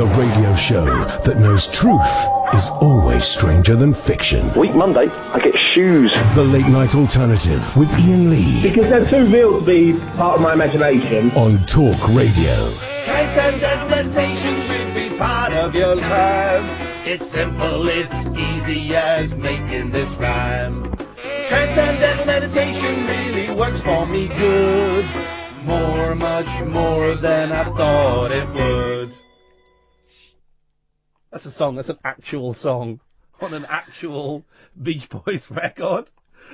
The radio show that knows truth is always stranger than fiction. Week Monday, I get shoes. The Late Night Alternative with Ian Lee. Because they're too real to be part of my imagination. On Talk Radio. Transcendental meditation should be part of your time. It's simple, it's easy as making this rhyme. Transcendental meditation really works for me good. More, much more than I thought it would. That's a song, that's an actual song on an actual Beach Boys record.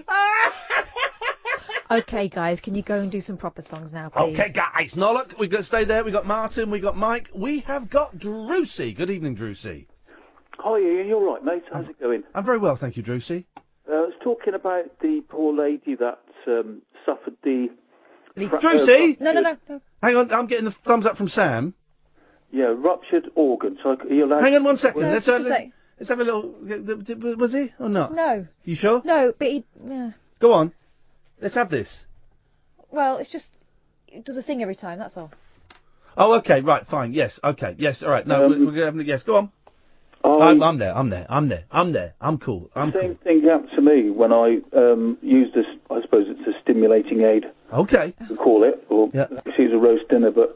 Okay, guys, can you go and do some proper songs now, please? Okay, guys, now look, we've got to stay there. We've got Martin, we've got Mike, we have got Drusy. Good evening, Drusy. Hi, Ian, you all right, mate? How's it going? I'm very well, thank you, Drusy. I was talking about the poor lady that suffered the... Drusy? No. Hang on, I'm getting the thumbs up from Sam. Yeah, ruptured organ. So are you allowed... Hang on 1 second. No, Let's have a little... Was he or not? No. You sure? No, but he... Yeah. Go on. Let's have this. Well, it's just... It does a thing every time, that's all. Oh, okay, right, fine. Yes, okay. Yes, all right. No, we're going to have a guess. Go on. I'm there. I'm cool. Same thing happened to me when I used this, I suppose it's a stimulating aid. Okay. We call it, or she's a roast dinner, but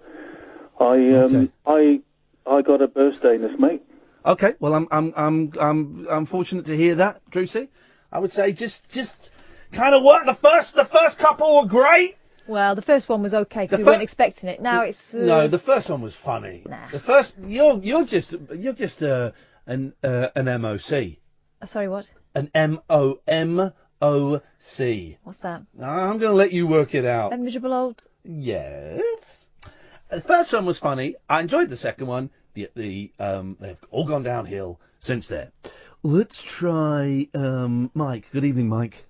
I got a birthday in this, mate. Okay, well I'm fortunate to hear that, Drusy. I would say just kind of work. The first couple were great. Well, the first one was okay because we weren't expecting it. Now it's no, the first one was funny. Nah. The first you're just an MOC. Sorry, what? An MOC. What's that? I'm going to let you work it out. A miserable old... Yes. The first one was funny. I enjoyed the second one. They've all gone downhill since then. Let's try Mike. Good evening, Mike.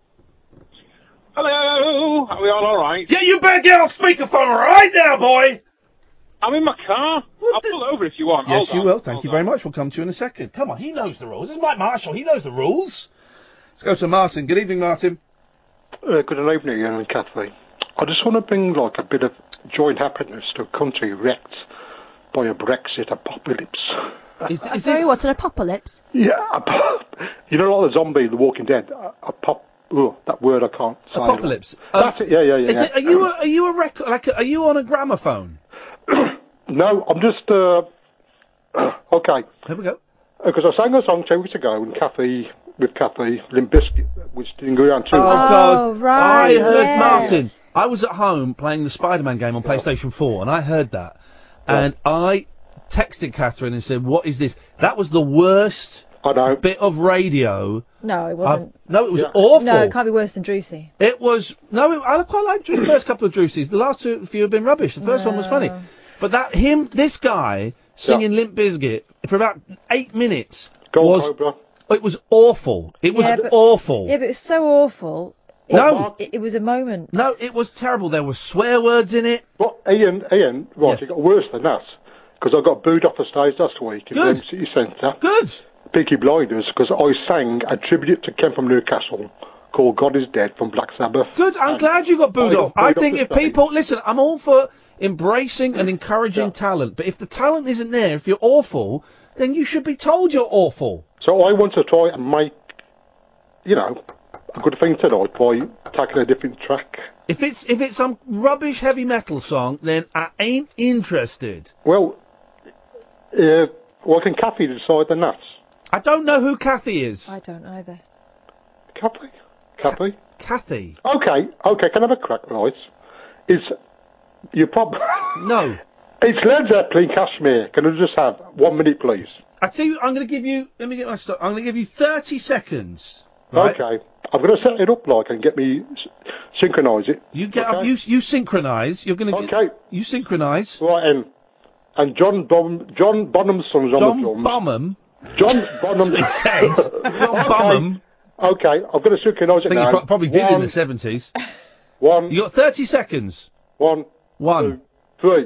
Hello. Are we all right? Yeah, you better get off speakerphone right now, boy. I'm in my car. I'll pull over if you want. Yes, Hold you on. will. Thank you very much. We'll come to you in a second. Come on, he knows the rules. This is Mike Marshall. He knows the rules. Let's go to Martin. Good evening, Martin. Good evening, Ian and Kathy. I just want to bring like a bit of joy and happiness to a country wrecked by a Brexit apocalypse. Sorry, what's an apocalypse? Yeah, you know, like the zombie, The Walking Dead. That word I can't say. Apocalypse. That's it. Yeah. Are you a record? Are you on a gramophone? No, I'm just okay. Here we go. Because I sang a song 2 weeks ago with Kathy Limp Bizkit, which didn't go down too well. Oh God! Right, I heard Martin. I was at home playing the Spider-Man game on PlayStation 4, and I heard that, and I texted Catherine and said, "What is this?" That was the worst bit of radio. No, it wasn't. No, it was awful. No, it can't be worse than Drusy. It was I quite liked the first couple of Drusies. The last few have been rubbish. The first one was funny, but this guy singing Limp Bizkit for about 8 minutes it was awful. It was awful. Yeah, but it was so awful. It was a moment. No, it was terrible. There were swear words in it. Well, Ian, right, It got worse than that. Because I got booed off the stage last week in the MC Centre. Good. Peaky Blinders, because I sang a tribute to Ken from Newcastle called God is Dead from Black Sabbath. Good, I'm glad you got booed off. I think if people... Listen, I'm all for embracing and encouraging talent, but if the talent isn't there, if you're awful, then you should be told you're awful. So I want to try and make, a good thing tonight by taking a different track. If it's some rubbish heavy metal song, then I ain't interested. Well, can Kathy decide the nuts? I don't know who Kathy is. I don't either. Kathy? Kathy. Okay, can I have a crack, right? No. It's Led Zeppelin, Kashmir. Can I just have 1 minute, please? I tell you, I'm going to give you, let me get my stuff. I'm going to give you 30 seconds. Right? Okay. I'm going to set it up and get me synchronise it. You get up, you synchronise. You're going to you synchronise. Right, and John Bonham's son's on the drums. John Bonham. He says. John Bonham. Okay, I'm going to synchronise it now. I think he probably did in the 70s. You got 30 seconds. 1, 2, 3.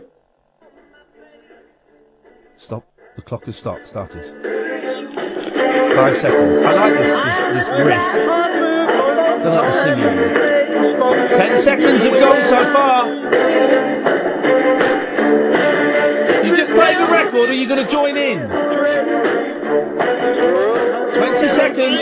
Stop. The clock has started. 5 seconds. I like this riff. Don't like the singing. 10 seconds have gone so far. You just played the record. Squad, are you going to join in? 20 seconds.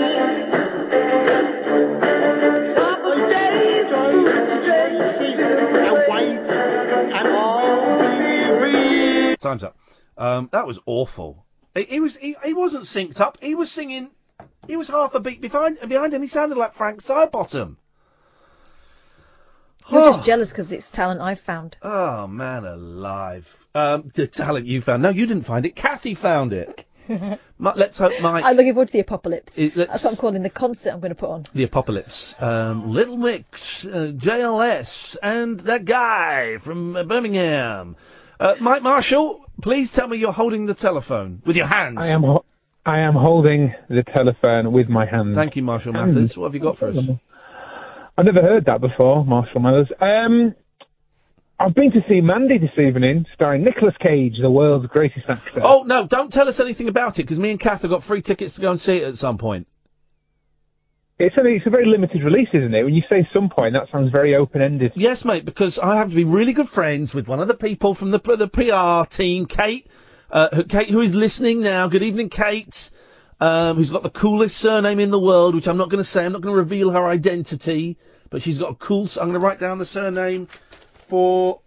Time's up. That was awful. He wasn't synced up. He was singing. He was half a beat behind, and he sounded like Frank Sidebottom. You're just jealous because it's talent I've found. Oh, man alive. The talent you found. No, you didn't find it. Kathy found it. Let's hope Mike... I'm looking forward to the apocalypse. That's what I'm calling the concert I'm going to put on. The apocalypse. Little Mix, JLS, and that guy from Birmingham. Mike Marshall, please tell me you're holding the telephone with your hands. I am holding the telephone with my hands. Thank you, Marshall Mathers. What have you got for us? I've never heard that before, Marshall Mathers. I've been to see Mandy this evening, starring Nicolas Cage, the world's greatest actor. Oh, no, don't tell us anything about it, because me and Kath have got free tickets to go and see it at some point. It's a very limited release, isn't it? When you say some point, that sounds very open-ended. Yes, mate, because I happen to be really good friends with one of the people from the PR team, Kate, who is listening now. Good evening, Kate, who's got the coolest surname in the world, which I'm not going to say. I'm not going to reveal her identity, but she's got a cool... I'm going to write down the surname for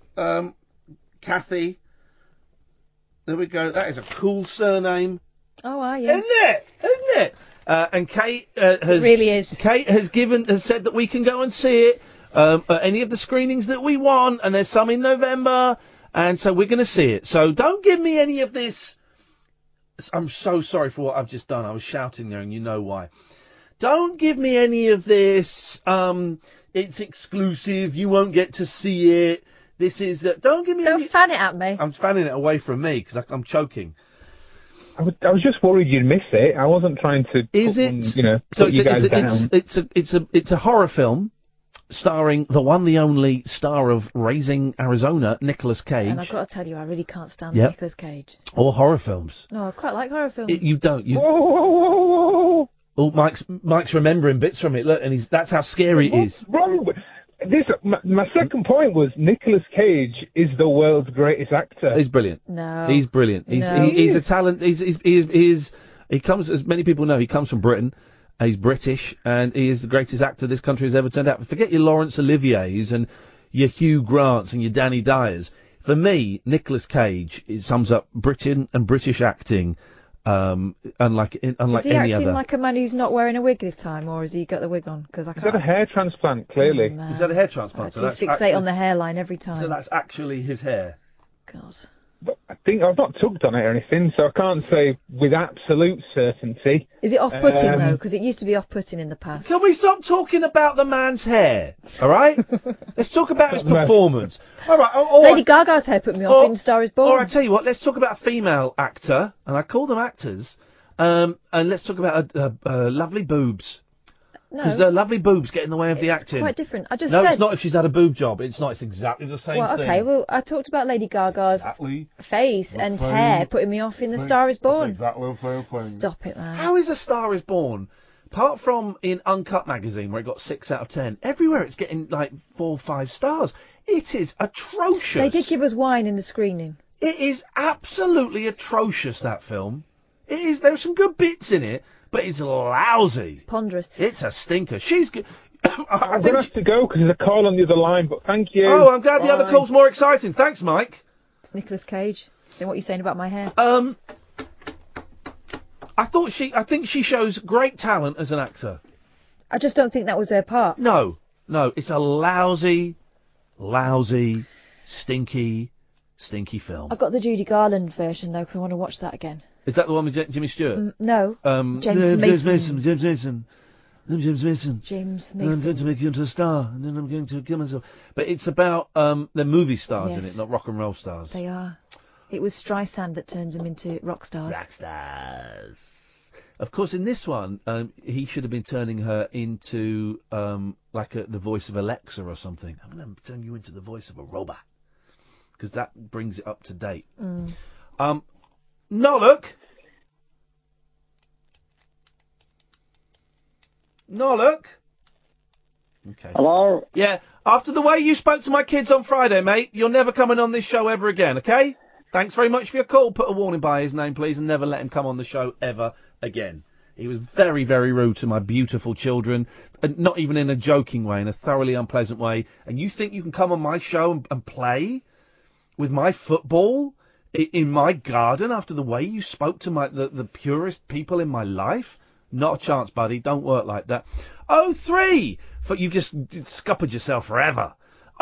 Kathy. There we go. That is a cool surname. Oh, are you? Isn't it? And Kate has... It really is. Kate has said that we can go and see it at any of the screenings that we want, and there's some in November, and so we're going to see it. So don't give me any of this... I'm so sorry for what I've just done. I was shouting there, and you know why. Don't give me any of this, it's exclusive, you won't get to see it, this is... Don't give me Don't fan it at me. I'm fanning it away from me, because I'm choking. I was just worried you'd miss it. I wasn't trying to... put you guys down. It's a horror film, starring the one, the only star of Raising Arizona, Nicolas Cage. And I've got to tell you, I really can't stand Nicolas Cage. Or horror films. No, I quite like horror films. You don't. Whoa. Oh, Mike's remembering bits from it. Look, and that's how scary it is. What's wrong with this? My second point was Nicolas Cage is the world's greatest actor. He's brilliant. No, he's brilliant. He's a talent. He comes, as many people know, he comes from Britain. He's British, and he is the greatest actor this country has ever turned out. Forget your Laurence Oliviers and your Hugh Grants and your Danny Dyers. For me, Nicolas Cage, it sums up Britain and British acting. Unlike is he any acting other. like a man who's not wearing a wig this time, or has he got the wig on? Because I can't. He's had a hair transplant, clearly. He's had a hair transplant. I fixate on the hairline every time. So that's actually his hair. God. But I think I've not tugged on it or anything, so I can't say with absolute certainty. Is it off-putting though? Because it used to be off-putting in the past. Can we stop talking about the man's hair? All right. Let's talk about his performance. All right. Lady Gaga's hair put me off in Star Is Born. Or I tell you what, let's talk about a female actor, and I call them actors. And let's talk about lovely boobs. Because the lovely boobs get in the way of the acting. It's quite different. I just said... No, it's not if she's had a boob job. It's not. It's exactly the same thing. Okay, well, I talked about Lady Gaga's face and hair putting me off in The Star Is Born. Stop it, man. How is A Star Is Born? Apart from in Uncut magazine, where it got 6 out of 10, everywhere it's getting like 4 or 5 stars. It is atrocious. They did give us wine in the screening. It is absolutely atrocious, that film. It is. There are some good bits in it, but it's lousy. It's ponderous. It's a stinker. She's good. I'm going to have to go because there's a call on the other line, but thank you. Oh, I'm glad the other call's more exciting. Thanks, Mike. It's Nicolas Cage. So what are you saying about my hair? I think she shows great talent as an actor. I just don't think that was her part. No, it's a lousy, stinky film. I've got the Judy Garland version though, because I want to watch that again. Is that the one with Jimmy Stewart? No. James Mason. James Mason. I'm going to make you into a star, and then I'm going to kill myself. But it's about they're movie stars in it, not rock and roll stars. They are. It was Streisand that turns them into rock stars. Rock stars. Of course, in this one, he should have been turning her into the voice of Alexa or something. I'm going to turn you into the voice of a robot, because that brings it up to date. Nollook. Okay. Hello? Yeah, after the way you spoke to my kids on Friday, mate, you're never coming on this show ever again, okay? Thanks very much for your call. Put a warning by his name, please, and never let him come on the show ever again. He was very, very rude to my beautiful children, and not even in a joking way, in a thoroughly unpleasant way. And you think you can come on my show and play with my football in my garden after the way you spoke to the purest people in my life? Not a chance, buddy. Don't work like that. 03! You just scuppered yourself forever.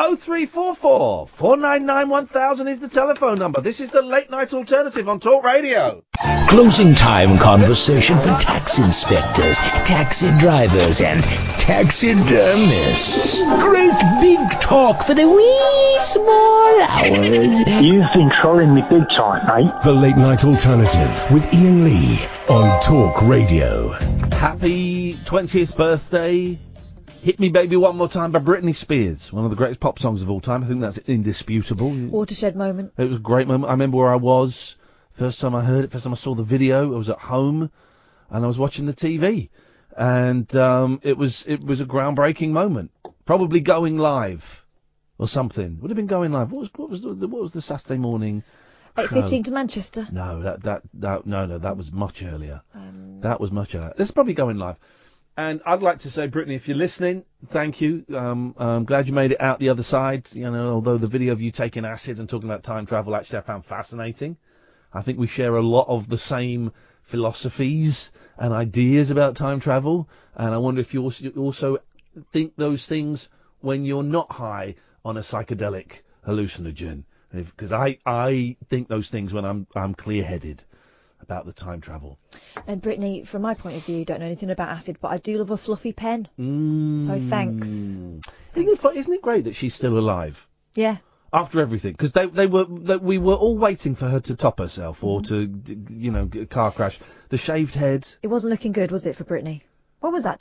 0344 499 1000 is the telephone number. This is the Late Night Alternative on Talk Radio. Closing time conversation for tax inspectors, taxi drivers, and taxidermists. Great big talk for the wee small hours. You've been trolling me big time, mate. The Late Night Alternative with Ian Lee on Talk Radio. Happy 20th birthday. Hit Me Baby One More Time by Britney Spears. One of the greatest pop songs of all time. I think that's indisputable. Watershed moment. It was a great moment. I remember where I was. First time I heard it, first time I saw the video, I was at home and I was watching the TV. And it was a groundbreaking moment. Probably going live or something. Would have been going live. What was the Saturday morning? 8:15 to Manchester. No, that was much earlier. That was much earlier. This is probably going live. And I'd like to say, Brittany, if you're listening, thank you. I'm glad you made it out the other side. You know, although the video of you taking acid and talking about time travel actually I found fascinating. I think we share a lot of the same philosophies and ideas about time travel. And I wonder if you also think those things when you're not high on a psychedelic hallucinogen. Because I think those things when I'm clear-headed about the time travel. And Brittany, from my point of view, don't know anything about acid, but I do love a fluffy pen. So thanks. Isn't it great that she's still alive? Yeah. After everything, because we were all waiting for her to top herself or to, car crash. The shaved head. It wasn't looking good, was it, for Brittany? What was that?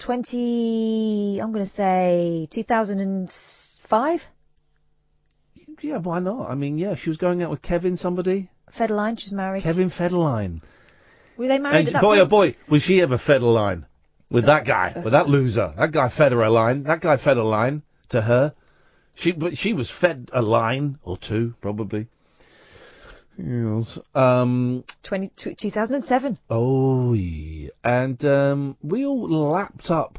2005? Yeah, why not? I mean, yeah, she was going out with Kevin somebody. Federline, she's married. Kevin Federline. Were they married at that point? Boy, oh boy, was she ever Federline with that guy, with that loser, that guy Federline to her. But she was fed a line or two, probably. Yes. 2007. Oh, yeah. And we all lapped up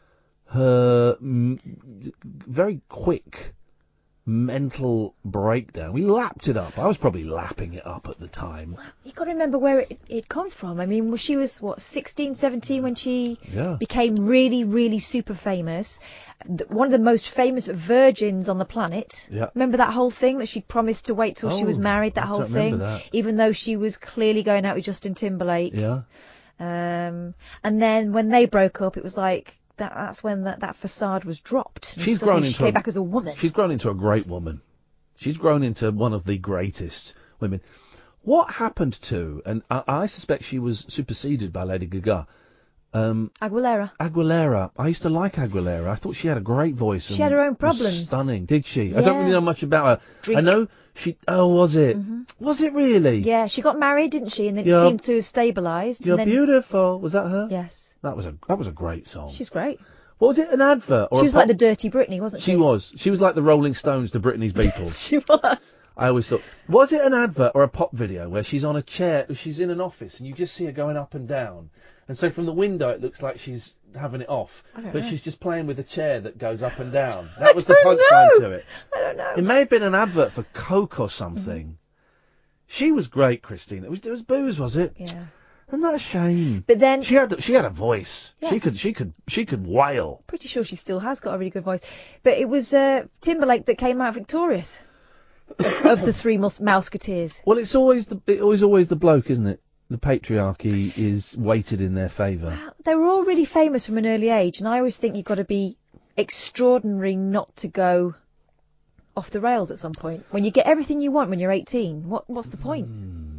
her very quick mental breakdown. We lapped it up. I was probably lapping it up at the time. You got to remember where it come from. I mean, she was, 16, 17 when she became really, really super famous. One of the most famous virgins on the planet. Yeah. Remember that whole thing that she promised to wait till she was married, that whole thing? That. Even though she was clearly going out with Justin Timberlake. Yeah. And then when they broke up, it was like, that's when that facade was dropped. She came back as a woman. She's grown into a great woman. She's grown into one of the greatest women. What happened to, and I suspect she was superseded by Lady Gaga. Aguilera. I used to like Aguilera. I thought she had a great voice. She had her own problems. Stunning, did she? Yeah. I don't really know much about her. Drink. I know she. Oh, was it? Mm-hmm. Was it really? Yeah, she got married, didn't she? And then it seemed to have stabilised. You're beautiful. Was that her? Yes. That was a great song. She's great. What was it? An advert? Or she was like the Dirty Britney, wasn't she? She was. She was like the Rolling Stones to Britney's Beatles. She was. I always thought, was it an advert or a pop video where she's on a chair, she's in an office, and you just see her going up and down, and so from the window it looks like she's having it off, but she's just playing with a chair that goes up and down. That was the punchline to it. I don't know. It may have been an advert for Coke or something. Mm-hmm. She was great, Christine. It was booze, was it? Yeah. Isn't that a shame? But then she had a voice. Yeah. She could wail. Pretty sure she still has got a really good voice. But it was Timberlake that came out victorious of the three Mouseketeers. Well, it's always the bloke, isn't it? The patriarchy is weighted in their favour. Well, they were all really famous from an early age, and I always think you've got to be extraordinary not to go off the rails at some point. When you get everything you want when you're 18, what's the point?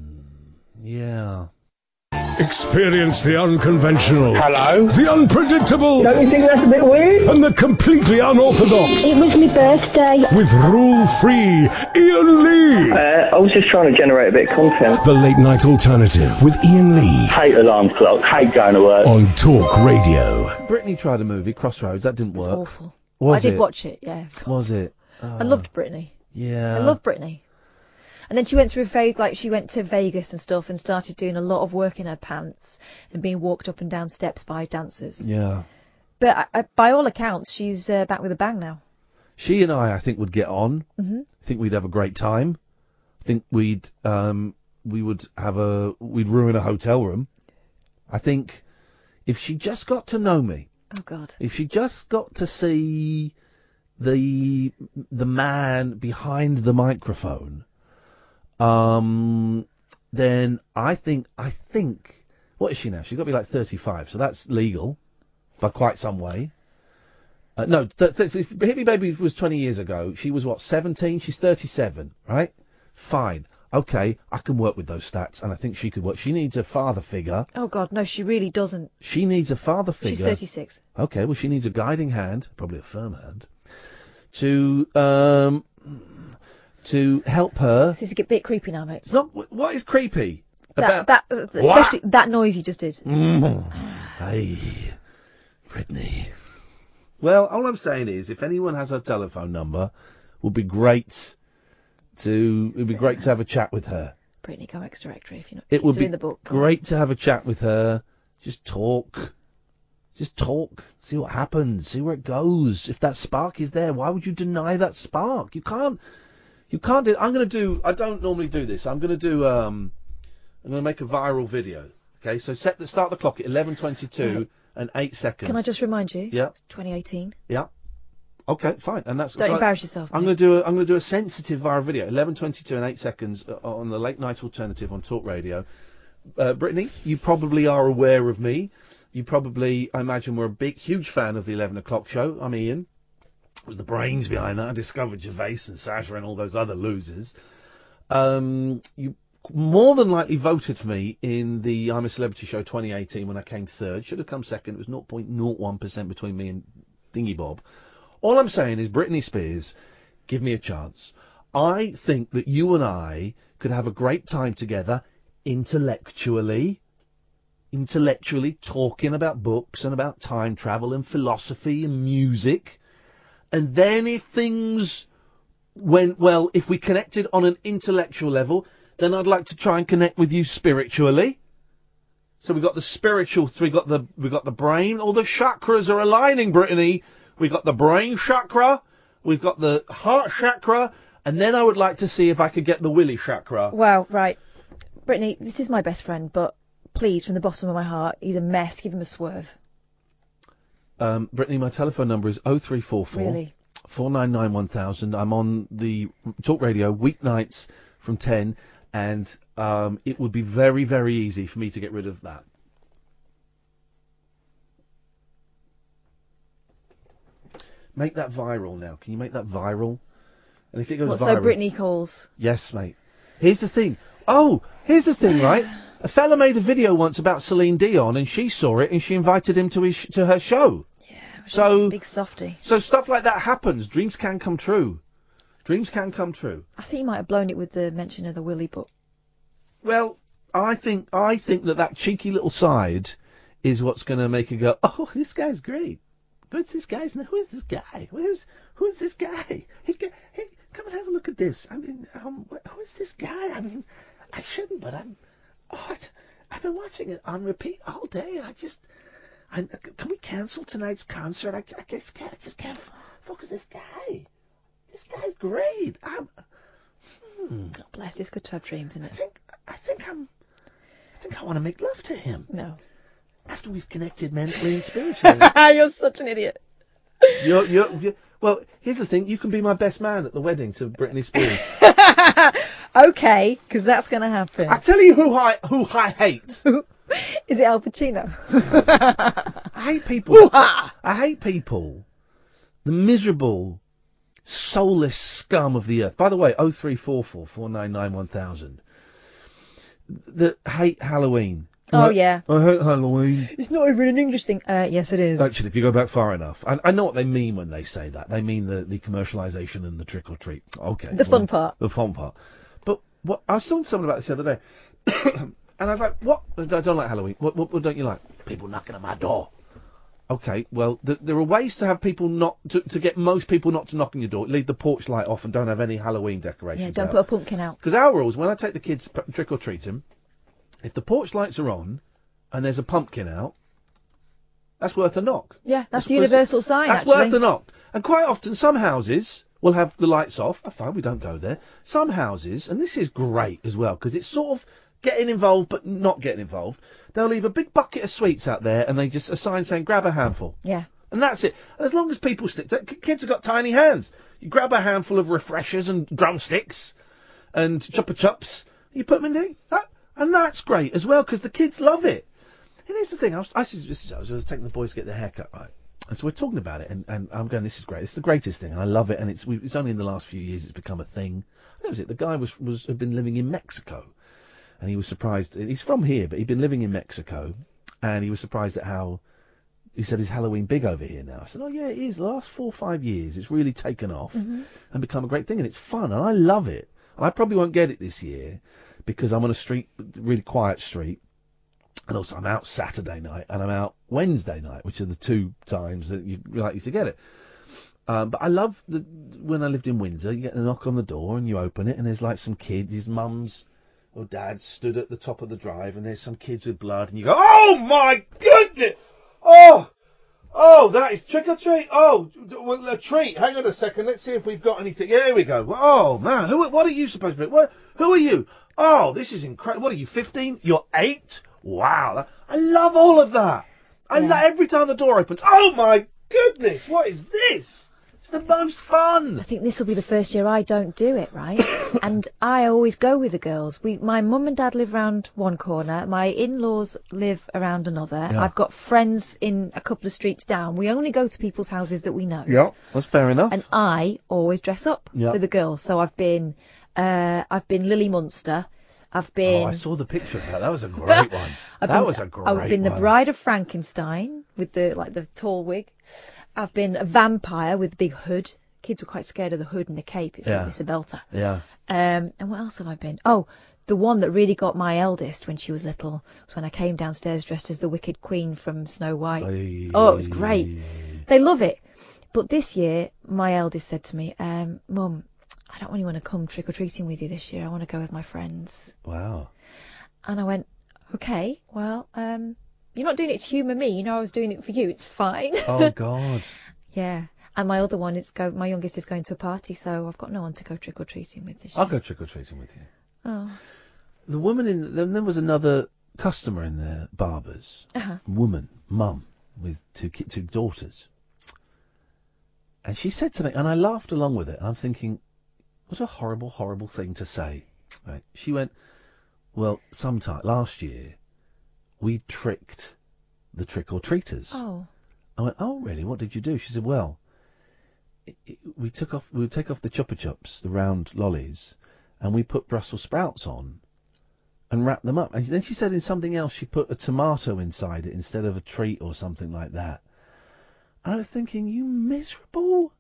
Yeah. Experience the unconventional. Hello? The unpredictable. Don't you think that's a bit weird? And the completely unorthodox. It was my birthday. With rule-free Ian Lee. I was just trying to generate a bit of content. The Late Night Alternative with Ian Lee. Hate alarm clock. Hate going to work. On Talk Radio. Britney tried a movie, Crossroads. That didn't work. It was awful. Was I did watch it, yeah. Was it? I loved Britney. Yeah. I love Britney. And then she went through a phase like she went to Vegas and stuff and started doing a lot of work in her pants and being walked up and down steps by dancers. Yeah. But by all accounts, she's back with a bang now. She and I think, would get on. Mm-hmm. I think we'd have a great time. I think we'd ruin a hotel room. I think if she just got to know me. Oh God. If she just got to see the man behind the microphone, then I think, what is she now? She's got to be like 35, so that's legal by quite some way. No, Hit Me Baby was 20 years ago. She was, 17? She's 37, right? Fine. Okay, I can work with those stats, and I think she could work. She needs a father figure. Oh, God, no, she really doesn't. She needs a father figure. She's 36. Okay, well, she needs a guiding hand, probably a firm hand, to help her. This is a bit creepy now, mate. It's not. What is creepy? Especially that noise you just did. Hey, Brittany. Well, all I'm saying is, if anyone has her telephone number, it'd be great to have a chat with her. Brittany Comics Directory, if you're not. It would be in the book. Great to have a chat with her. Just talk. See what happens. See where it goes. If that spark is there, why would you deny that spark? You can't do. I don't normally do this. I'm going to make a viral video. Okay, so start the clock at 11:22 and 8 seconds. Can I just remind you? Yeah. 2018. Yeah. Okay, fine. And that's. Don't embarrass yourself. I'm going to do a sensitive viral video. 11:22 and 8 seconds on the Late Night Alternative on Talk Radio. Brittany, you probably are aware of me. You probably, I imagine, were a huge fan of the 11 o'clock show. I'm Ian. It was the brains behind that. I discovered Gervais and Sasha and all those other losers. You more than likely voted for me in the I'm a Celebrity Show 2018 when I came third. Should have come second. It was 0.01% between me and Thingy Bob. All I'm saying is, Britney Spears, give me a chance. I think that you and I could have a great time together intellectually talking about books and about time travel and philosophy and music. And then if things went well, if we connected on an intellectual level, then I'd like to try and connect with you spiritually. So we got the spiritual, we got the brain, all the chakras are aligning, Brittany. We got the brain chakra, we've got the heart chakra, and then I would like to see if I could get the willy chakra. Wow, right. Brittany, this is my best friend, but please, from the bottom of my heart, he's a mess. Give him a swerve. Brittany, my telephone number is 0344 really? 499 1000. I'm on the Talk Radio weeknights from 10, and it would be very, very easy for me to get rid of that. Make that viral now. Can you make that viral? And if it goes viral... So Brittany calls? Yes, mate. Here's the thing, right? A fella made a video once about Celine Dion, and she saw it, and she invited him to her show. Yeah, she's a big softie. So stuff like that happens. Dreams can come true. I think you might have blown it with the mention of the Willy, but... Well, I think that cheeky little side is what's going to make her go, oh, this guy's great. Who's this guy? Who is this guy? Who is this guy? Hey, come and have a look at this. I mean, who is this guy? I mean, I shouldn't, but I've been watching it on repeat all day, and can we cancel tonight's concert? I just can't focus. This guy's great. God bless. It's good to have dreams, isn't it? I think I want to make love to him. No. After we've connected mentally and spiritually. You're such an idiot. You're well, here's the thing. You can be my best man at the wedding to Britney Spears. Okay, because that's going to happen. I tell you who I hate. Is it Al Pacino? I hate people. I hate people. The miserable, soulless scum of the earth. By the way, 0344 499 1000. That hate Halloween. Oh, yeah. I hate Halloween. It's not even an English thing. Yes, it is. Actually, if you go back far enough. I know what they mean when they say that. They mean the commercialisation and the trick-or-treat. Okay. The fun part. The fun part. But I was talking to someone about this the other day. And I was like, what? I don't like Halloween. What don't you like? People knocking on my door. Okay, well, there are ways to have people to get most people not to knock on your door. Leave the porch light off and don't have any Halloween decorations. Yeah, don't put a pumpkin out. Because our rules, when I take the kids trick or treating, if the porch lights are on and there's a pumpkin out, that's worth a knock. Yeah, that's the universal sign. That's worth a knock. And quite often, some houses will have the lights off. Oh, fine, we don't go there. Some houses, and this is great as well, because it's sort of getting involved but not getting involved. They'll leave a big bucket of sweets out there and they just a sign saying grab a handful. Yeah. And that's it. And as long as people stick to it, kids have got tiny hands. You grab a handful of refreshers and drumsticks and chupa chups, you put them in there, and that's great as well because the kids love it. And here's the thing, I was taking the boys to get their haircut, right? And so we're talking about it, and I'm going, this is great. It's the greatest thing, and I love it. And it's only in the last few years it's become a thing. That was it. The guy had been living in Mexico. And he was surprised. He's from here, but he'd been living in Mexico, and he was surprised at how. He said, "Is Halloween big over here now?" I said, "Oh yeah, it is. The last 4 or 5 years, it's really taken off and become a great thing, and it's fun, and I love it. And I probably won't get it this year because I'm on a street, really quiet street, and also I'm out Saturday night and I'm out Wednesday night, which are the 2 times that you're likely to get it. But I love when I lived in Windsor, you get a knock on the door and you open it, and there's like some kid, his mum's or dad stood at the top of the drive, and there's some kids with blood, and you go, oh my goodness! Oh, that is trick or treat. Oh, well, a treat. Hang on a second. Let's see if we've got anything. Here we go. Oh man, what are you supposed to be? Who are you? Oh, this is incredible. What are you? 15? You're 8? Wow. I love all of that. I love every time the door opens. Oh my goodness, what is this? It's the most fun. I think this will be the first year I don't do it, right? And I always go with the girls. My mum and dad live round one corner. My in-laws live around another. Yeah. I've got friends in a couple of streets down. We only go to people's houses that we know. Yeah, that's fair enough. And I always dress up with the girls. So I've been Lily Munster. I've been. Oh, I saw the picture of that. That was a great one. I've been the Bride of Frankenstein with the tall wig. I've been a vampire with the big hood. Kids were quite scared of the hood and the cape. It's a belter. Yeah. And what else have I been? Oh, the one that really got my eldest when she was little was when I came downstairs dressed as the Wicked Queen from Snow White. Oh, it was great. They love it. But this year, my eldest said to me, Mum, I don't really want to come trick-or-treating with you this year. I want to go with my friends. Wow. And I went, okay, well, you're not doing it to humour me. You know I was doing it for you. It's fine. Oh, God. Yeah. And my other one, my youngest is going to a party, so I've got no one to go trick-or-treating with this year. I'll go trick-or-treating with you. Oh. The woman then there was another customer in there, Barbers. Woman, mum, with two daughters. And she said to me, and I laughed along with it, and I'm thinking, what a horrible, horrible thing to say. Right? She went, well, sometime last year, we tricked the trick-or-treaters. Oh. I went, oh, really? What did you do? She said, well, we would take off the Chupa Chups, the round lollies, and we put Brussels sprouts on and wrap them up. And then she said in something else, she put a tomato inside it instead of a treat or something like that. And I was thinking, you miserable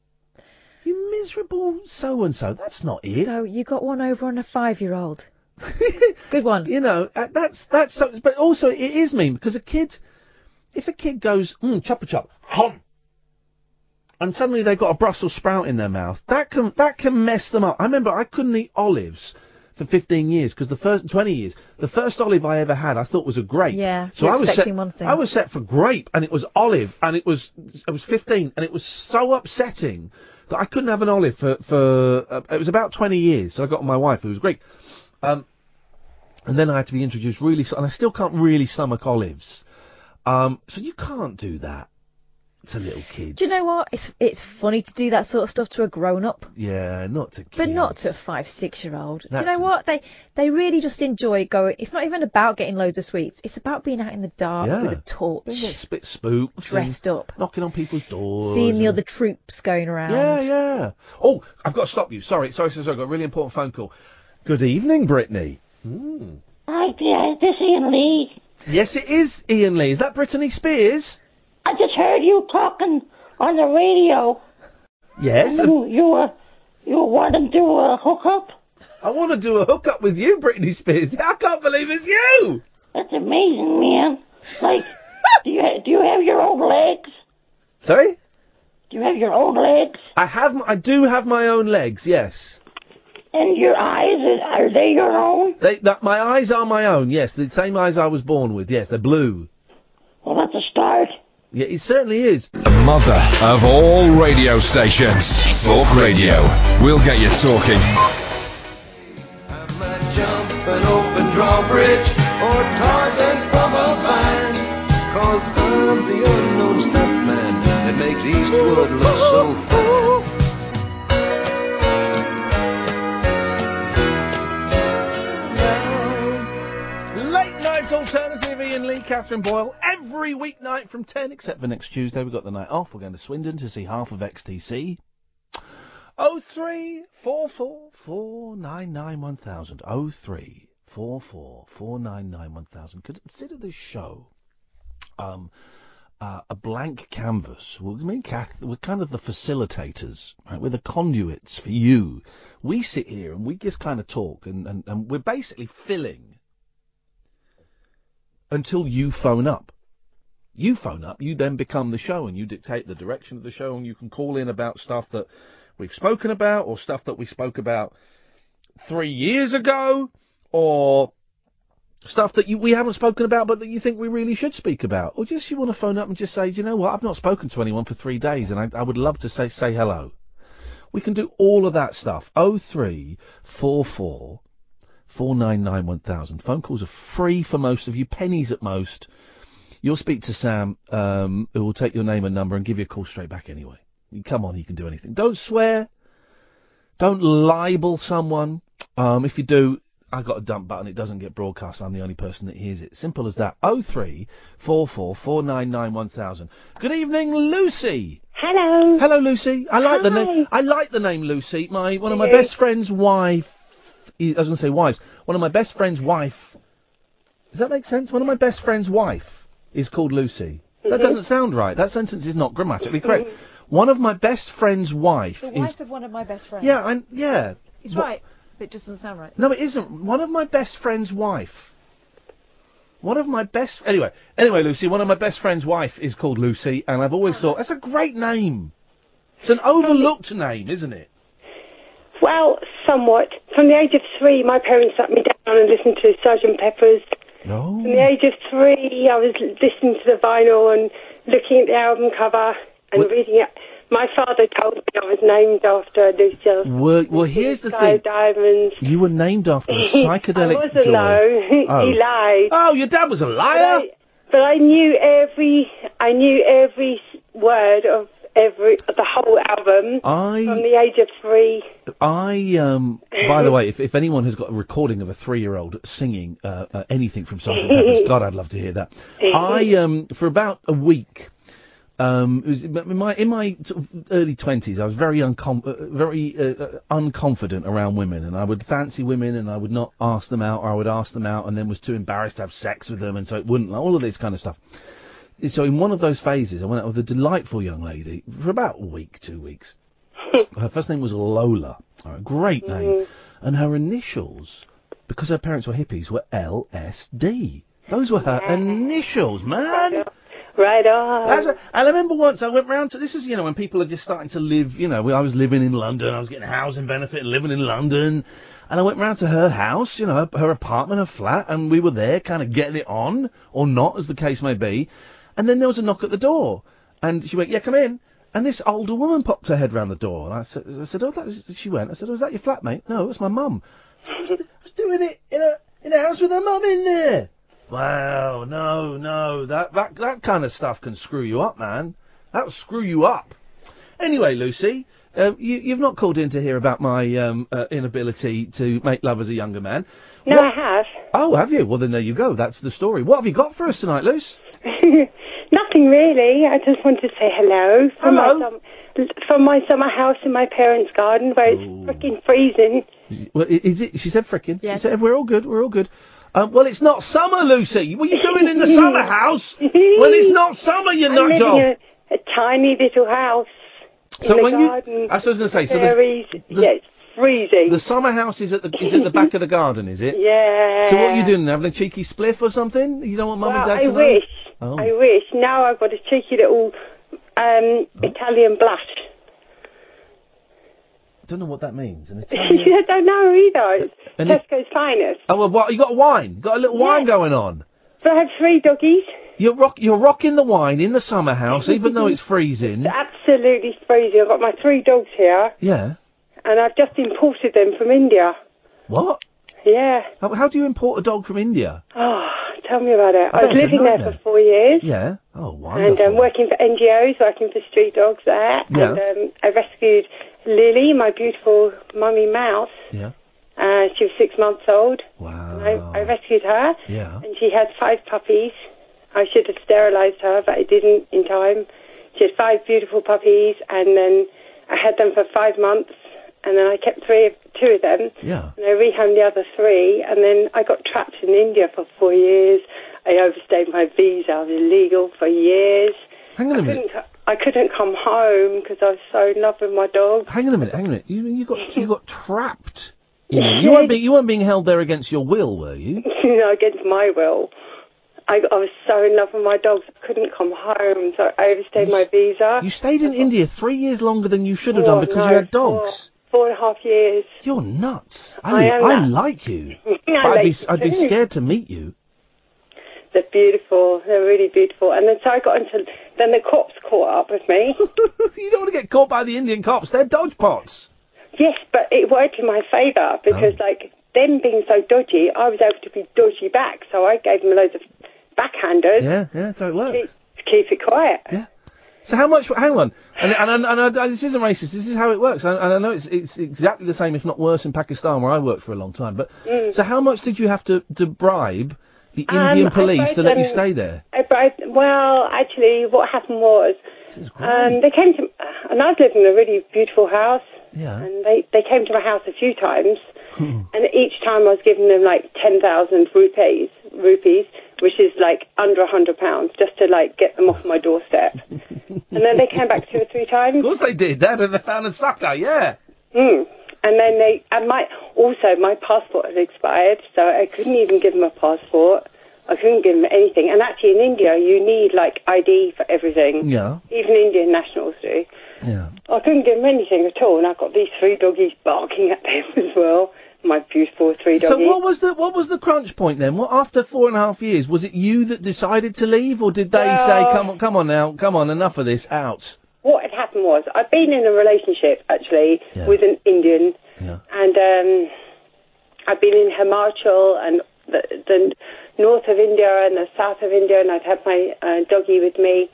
so-and-so. That's not it. So you got one over on a 5-year-old. Good one. You know, that's so, but also it is mean because if a kid goes, Chupa Chup, hum, and suddenly they've got a Brussels sprout in their mouth, that can mess them up. I remember I couldn't eat olives for 15 years because the first 20 years, the first olive I ever had I thought was a grape. Yeah. So I was set for grape and it was olive and I was 15 and it was so upsetting that I couldn't have an olive for it was about 20 years. So I got my wife who was Greek. And then I had to be introduced and I still can't really stomach olives. So you can't do that to little kids. Do you know what? It's funny to do that sort of stuff to a grown-up. Yeah, not to kids. But not to a 5-6-year-old. Do you know what? They really just enjoy going. It's not even about getting loads of sweets. It's about being out in the dark with a torch. They get spit spooked. Dressed up. Knocking on people's doors. Seeing the other troops going around. Yeah. Oh, I've got to stop you. Sorry. I've got a really important phone call. Good evening, Brittany. Hi, is this Ian Lee? Yes, it is Ian Lee. Is that Britney Spears? I just heard you talking on the radio. Yes. You were wanting to do a hookup? I want to do a hookup with you, Britney Spears. I can't believe it's you. That's amazing, man. Like, do you have your own legs? Sorry? Do you have your own legs? I do have my own legs, yes. And your eyes, are they your own? My eyes are my own, yes. The same eyes I was born with, yes. They're blue. Well, that's a start. Yeah, it certainly is. The mother of all radio stations. Talk Radio. We'll get you talking. Jump an open drawbridge or Tarzan from a vine. 'Cause I'm the unknown stuntman that makes Eastwood look so fine. Late night alternative, Ian Lee, Catherine Boyle, every weeknight from 10, except for next Tuesday. We've got the night off. We're going to Swindon to see half of XTC. 03444991000. 03444991000. Consider this show a blank canvas. We're kind of the facilitators, right? We're the conduits for you. We sit here and we just kind of talk, and we're basically filling until you phone up. You phone up, you then become the show, and you dictate the direction of the show, and you can call in about stuff that we've spoken about, or stuff that we spoke about 3 years ago, or stuff that we haven't spoken about but that you think we really should speak about. Or just you want to phone up and just say, do you know what, I've not spoken to anyone for 3 days and I would love to say hello. We can do all of that stuff. 03444 4991000. Phone calls are free for most of you, pennies at most. You'll speak to Sam, who will take your name and number and give you a call straight back anyway. Come on, he can do anything. Don't swear. Don't libel someone. If you do, I got a dump button. It doesn't get broadcast. I'm the only person that hears it. Simple as that. 03444 4991000. Good evening, Lucy. Hello. Hello, Lucy. I like the name. I like the name Lucy. One of my best friend's wife. I was going to say wives. One of my best friend's wife. Does that make sense? One of my best friend's wife is called Lucy. That doesn't sound right. That sentence is not grammatically correct. One of my best friend's wife. The wife of one of my best friends. Yeah, yeah. It's right, but it doesn't sound right. No, it isn't. One of my best friend's wife. Anyway, Lucy, one of my best friend's wife is called Lucy, and I've always thought, that's a great name. It's an overlooked name, isn't it? Well, somewhat. From the age of 3, my parents sat me down and listened to Sgt. Pepper's. Oh. From the age of 3, I was listening to the vinyl and looking at the album cover and reading it. My father told me I was named after Lucia. Well, here's the thing. Diamonds. You were named after a psychedelic I wasn't, joy. no. Oh. He lied. Oh, your dad was a liar? But I knew every word of the whole album from the age of 3. By the way, if anyone has got a recording of a 3-year-old singing anything from Sgt. Pepper's, God, I'd love to hear that. For about a week, it was in my sort of early 20s, I was very unconfident around women, and I would fancy women, and I would not ask them out, or I would ask them out, and then was too embarrassed to have sex with them, and so it wouldn't, all of this kind of stuff. So in one of those phases, I went out with a delightful young lady for about a week, 2 weeks. Her first name was Lola, a great name, and her initials, because her parents were hippies, were LSD. Those were her initials, man. Right on. And I remember once I went round to, this is, when people are just starting to live, I was living in London, I was getting a housing benefit living in London, and I went round to her house, her apartment, her flat, and we were there kind of getting it on, or not, as the case may be, and then there was a knock at the door, and she went, yeah, come in, and this older woman popped her head round the door, and I said, she went, I said, oh, is that your flatmate? No, it's my mum. I was doing it in a house with her mum in there. Wow, no, that kind of stuff can screw you up, man. That'll screw you up. Anyway, Lucy, you've not called in to hear about my inability to make love as a younger man. No, I have. Oh, have you? Well, then there you go. That's the story. What have you got for us tonight, Luce? Nothing really. I just wanted to say hello. From my summer house in my parents' garden, where it's frickin' freezing. Well, is it? She said frickin'. Yes. She said, we're all good. Well, it's not summer, Lucy. What are you doing in the summer house when it's not summer, you nut job? I'm living in a tiny little house So in when the garden. that's what I was going to say. So it's freezing. The summer house is at the back of the garden, is it? Yeah. So what are you doing? Having a cheeky spliff or something? You don't want mum and dad to know? I wish. Oh. I wish. Now I've got a cheeky little Italian blush. Don't know what that means. An Italian... I don't know either. It's Tesco's finest. Oh, well, what? You got a wine? Got a little wine going on? So I have 3 doggies. You're rocking the wine in the summer house, even though it's freezing. It's absolutely freezing. I've got my 3 dogs here. Yeah. And I've just imported them from India. What? Yeah. How do you import a dog from India? Oh, tell me about it. I was living there for 4 years. Yeah. Oh, wonderful. And working for NGOs, working for street dogs there. Yeah. And I rescued Lily, my beautiful mummy mouse. Yeah. She was 6 months old. Wow. I rescued her. Yeah. And she had 5 puppies. I should have sterilised her, but I didn't in time. She had 5 beautiful puppies, and then I had them for 5 months, and then I kept 2 of them. Yeah. And I rehomed the other 3, and then I got trapped in India for 4 years. I overstayed my visa. I was illegal for years. Hang on a minute. I couldn't come home because I was so in love with my dog. Hang on a minute. You got trapped. You weren't being held there against your will, were you? No, against my will. I was so in love with my dogs, I couldn't come home, so I overstayed my visa. You stayed in India 3 years longer than you should have done because you had dogs. 4.5 years. You're nuts. I like you. But I'd be scared to meet you. They're beautiful. They're really beautiful. And then so I got into... Then the cops caught up with me. You don't want to get caught by the Indian cops. They're dodge pots. Yes, but it worked in my favour because, them being so dodgy, I was able to be dodgy back. So I gave them loads of backhanders. Yeah, so it works. To keep it quiet. Yeah. So how much? Hang on, and this isn't racist. This is how it works, and I know it's exactly the same, if not worse, in Pakistan where I worked for a long time. But so how much did you have to bribe the Indian police to let you stay there? Well, actually, what happened was they came to, and I was living in a really beautiful house. Yeah. And they came to my house a few times, and each time I was giving them like 10,000 rupees, which is like under £100, just to get them off my doorstep. And then they came back 2 or 3 times. Of course they did. They found a sucker, yeah. And then my passport had expired, so I couldn't even give them a passport. I couldn't give them anything. And actually in India you need ID for everything. Yeah. Even Indian nationals do. Yeah. I couldn't give them anything at all, and I've got these 3 doggies barking at them as well. My beautiful 3 doggies. So what was the crunch point then? What, after 4.5 years, was it you that decided to leave, or did they say, come on, enough of this, out? What had happened was, I'd been in a relationship, actually, with an Indian, and I'd been in Himachal and the north of India and the south of India, and I'd had my doggie with me.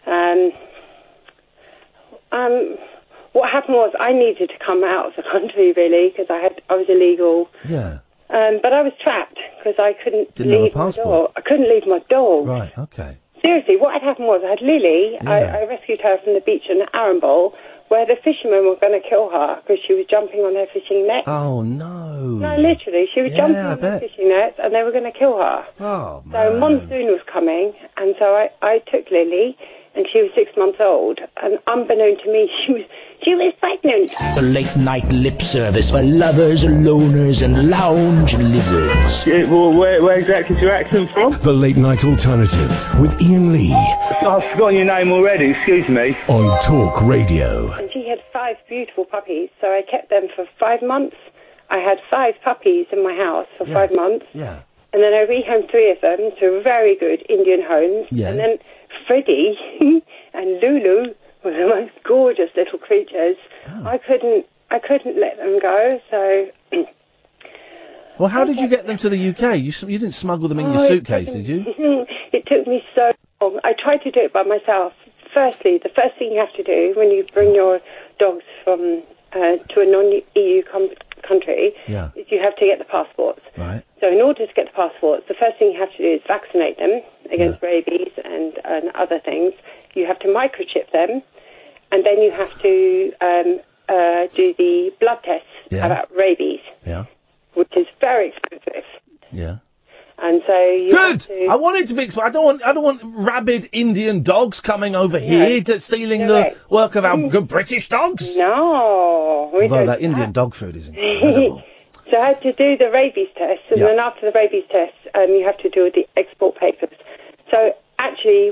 What happened was I needed to come out of the country, really, because I was illegal. Yeah. But I was trapped because I couldn't Didn't leave have a my passport. dog. I couldn't leave my dog. Right, okay. Seriously, what had happened was I had Lily. I rescued her from the beach in Arambol, where the fishermen were going to kill her because she was jumping on their fishing net. Oh, no. No, literally. She was jumping on their fishing nets and they were going to kill her. Oh, man. So monsoon was coming, and so I took Lily, and she was 6 months old, and unbeknown to me, she was pregnant. The late night lip service for lovers, loners, and lounge lizards. Yeah, well, where exactly is your accent from? The Late Night Alternative with Ian Lee. I've forgotten your name already, excuse me. On Talk Radio. And she had 5 beautiful puppies, so I kept them for 5 months. I had 5 puppies in my house for 5 months. Yeah. And then I rehomed 3 of them to very good Indian homes. Yeah. And then Freddie and Lulu were the most gorgeous little creatures. Oh. I couldn't let them go, so... Well, how did you get them to the UK? You didn't smuggle them in your suitcase, did you? It took me so long. I tried to do it by myself. Firstly, the first thing you have to do when you bring your dogs from to a non-EU country is you have to get the passports. Right. So in order to get the passports, the first thing you have to do is vaccinate them against rabies and other things. You have to microchip them, and then you have to do the blood tests about rabies, which is very expensive. Yeah. And so you have to... I want it to be. I don't want rabid Indian dogs coming over here to stealing the work of our good British dogs. No. Although that Indian dog food is incredible. So I had to do the rabies test, and then after the rabies test, you have to do the export papers. So actually,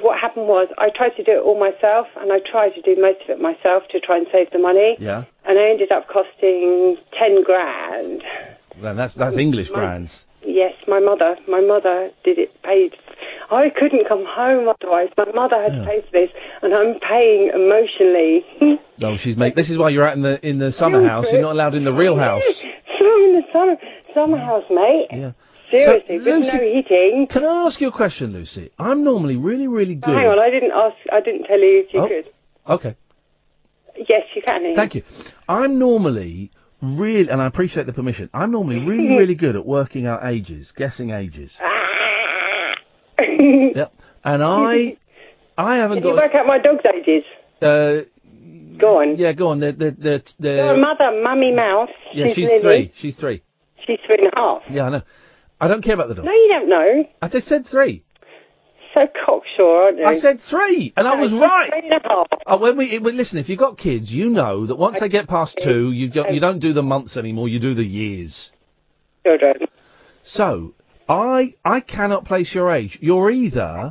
what happened was I tried to do it all myself, and I tried to do most of it myself to try and save the money. Yeah. And I ended up costing 10 grand. Well, that's English grands. Yes, my mother did it, paid. I couldn't come home otherwise. My mother had to pay for this, and I'm paying emotionally. No, this is why you're out in the summer house. You're not allowed in the real house. I'm in the summer house, mate. Yeah. Seriously, So, with Lucy, no heating. Can I ask you a question, Lucy? I'm normally really, really good. Hang on, I didn't tell you if you could. Okay. Yes, you can. Thank you. I'm normally really, and I appreciate the permission, I'm normally really, really good at working out ages, guessing ages. Yep. And I haven't got... Did you work out my dog's ages? Go on. Yeah, go on. Your mother, Mummy Mouse. Yeah, she's Lily. 3. She's 3. She's 3.5. Yeah, I know. I don't care about the dog. No, you don't know. I just said 3. So cocksure, aren't you? I said 3, and I was she's right. 3.5. When listen, if you've got kids, you know that once they get past 2, you don't do the months anymore. You do the years. Children. So I cannot place your age. You're either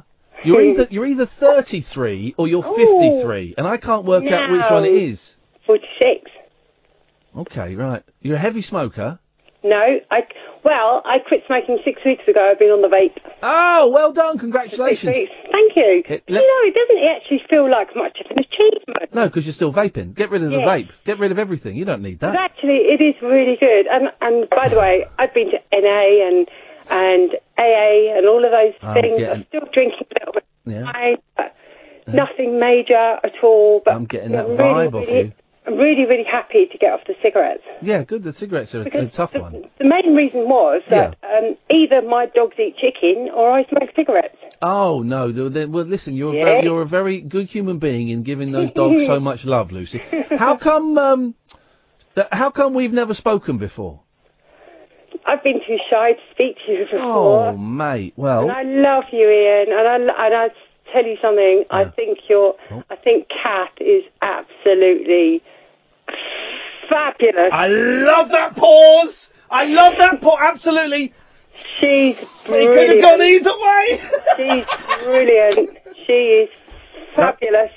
33 or you're 53, and I can't work out which one it is. 46. Okay, right. You're a heavy smoker. No, I quit smoking 6 weeks ago. I've been on the vape. Oh, well done. Congratulations. 6 weeks. Thank you. It doesn't actually feel like much of an achievement. No, because you're still vaping. Get rid of the vape. Get rid of everything. You don't need that. But actually, it is really good. And by the way, I've been to NA and AA and all of those things. I'm still drinking a little bit of wine, but nothing major at all. But I'm getting that vibe off you. I'm really, really happy to get off the cigarettes. Yeah, good. The cigarettes are a tough one. The main reason was that either my dogs eat chicken or I smoke cigarettes. Oh, no. Well, listen, you're a very good human being in giving those dogs so much love, Lucy. How come we've never spoken before? I've been too shy to speak to you before. Oh, mate. Well. And I love you, Ian. And I tell you something. I think Kath is absolutely fabulous. I love that pause. Absolutely. She's brilliant. It could have gone either way. She's brilliant. She is fabulous.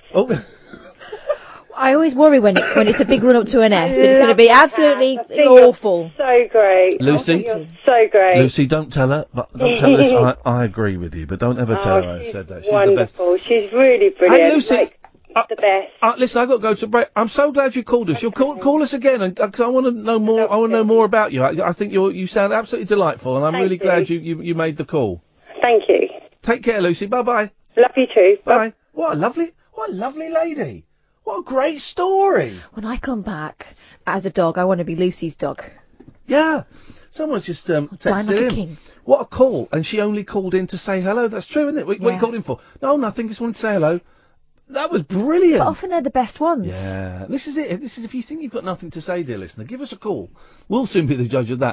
I always worry when it's a big run up to an F that it's going to be absolutely awful. So great, Lucy. So great, Lucy. Don't tell her. But don't tell her. I agree with you, but don't ever tell her I said that. She's wonderful. the best. She's really brilliant. Hey, Lucy. The best. Listen, I got to go to break. I'm so glad you called us. You'll call us again, because I want to know more. I want to know more about you. I think you sound absolutely delightful, and I'm really glad you made the call. Thank you. Take care, Lucy. Bye bye. Love you too. Bye. What a lovely lady. What a great story. When I come back as a dog, I want to be Lucy's dog. Yeah. Someone's just texted in. What a call. And she only called in to say hello. That's true, isn't it? What you called in for? No, nothing. Just wanted to say hello. That was brilliant. But often they're the best ones. Yeah. This is it. This is if you think you've got nothing to say, dear listener, give us a call. We'll soon be the judge of that.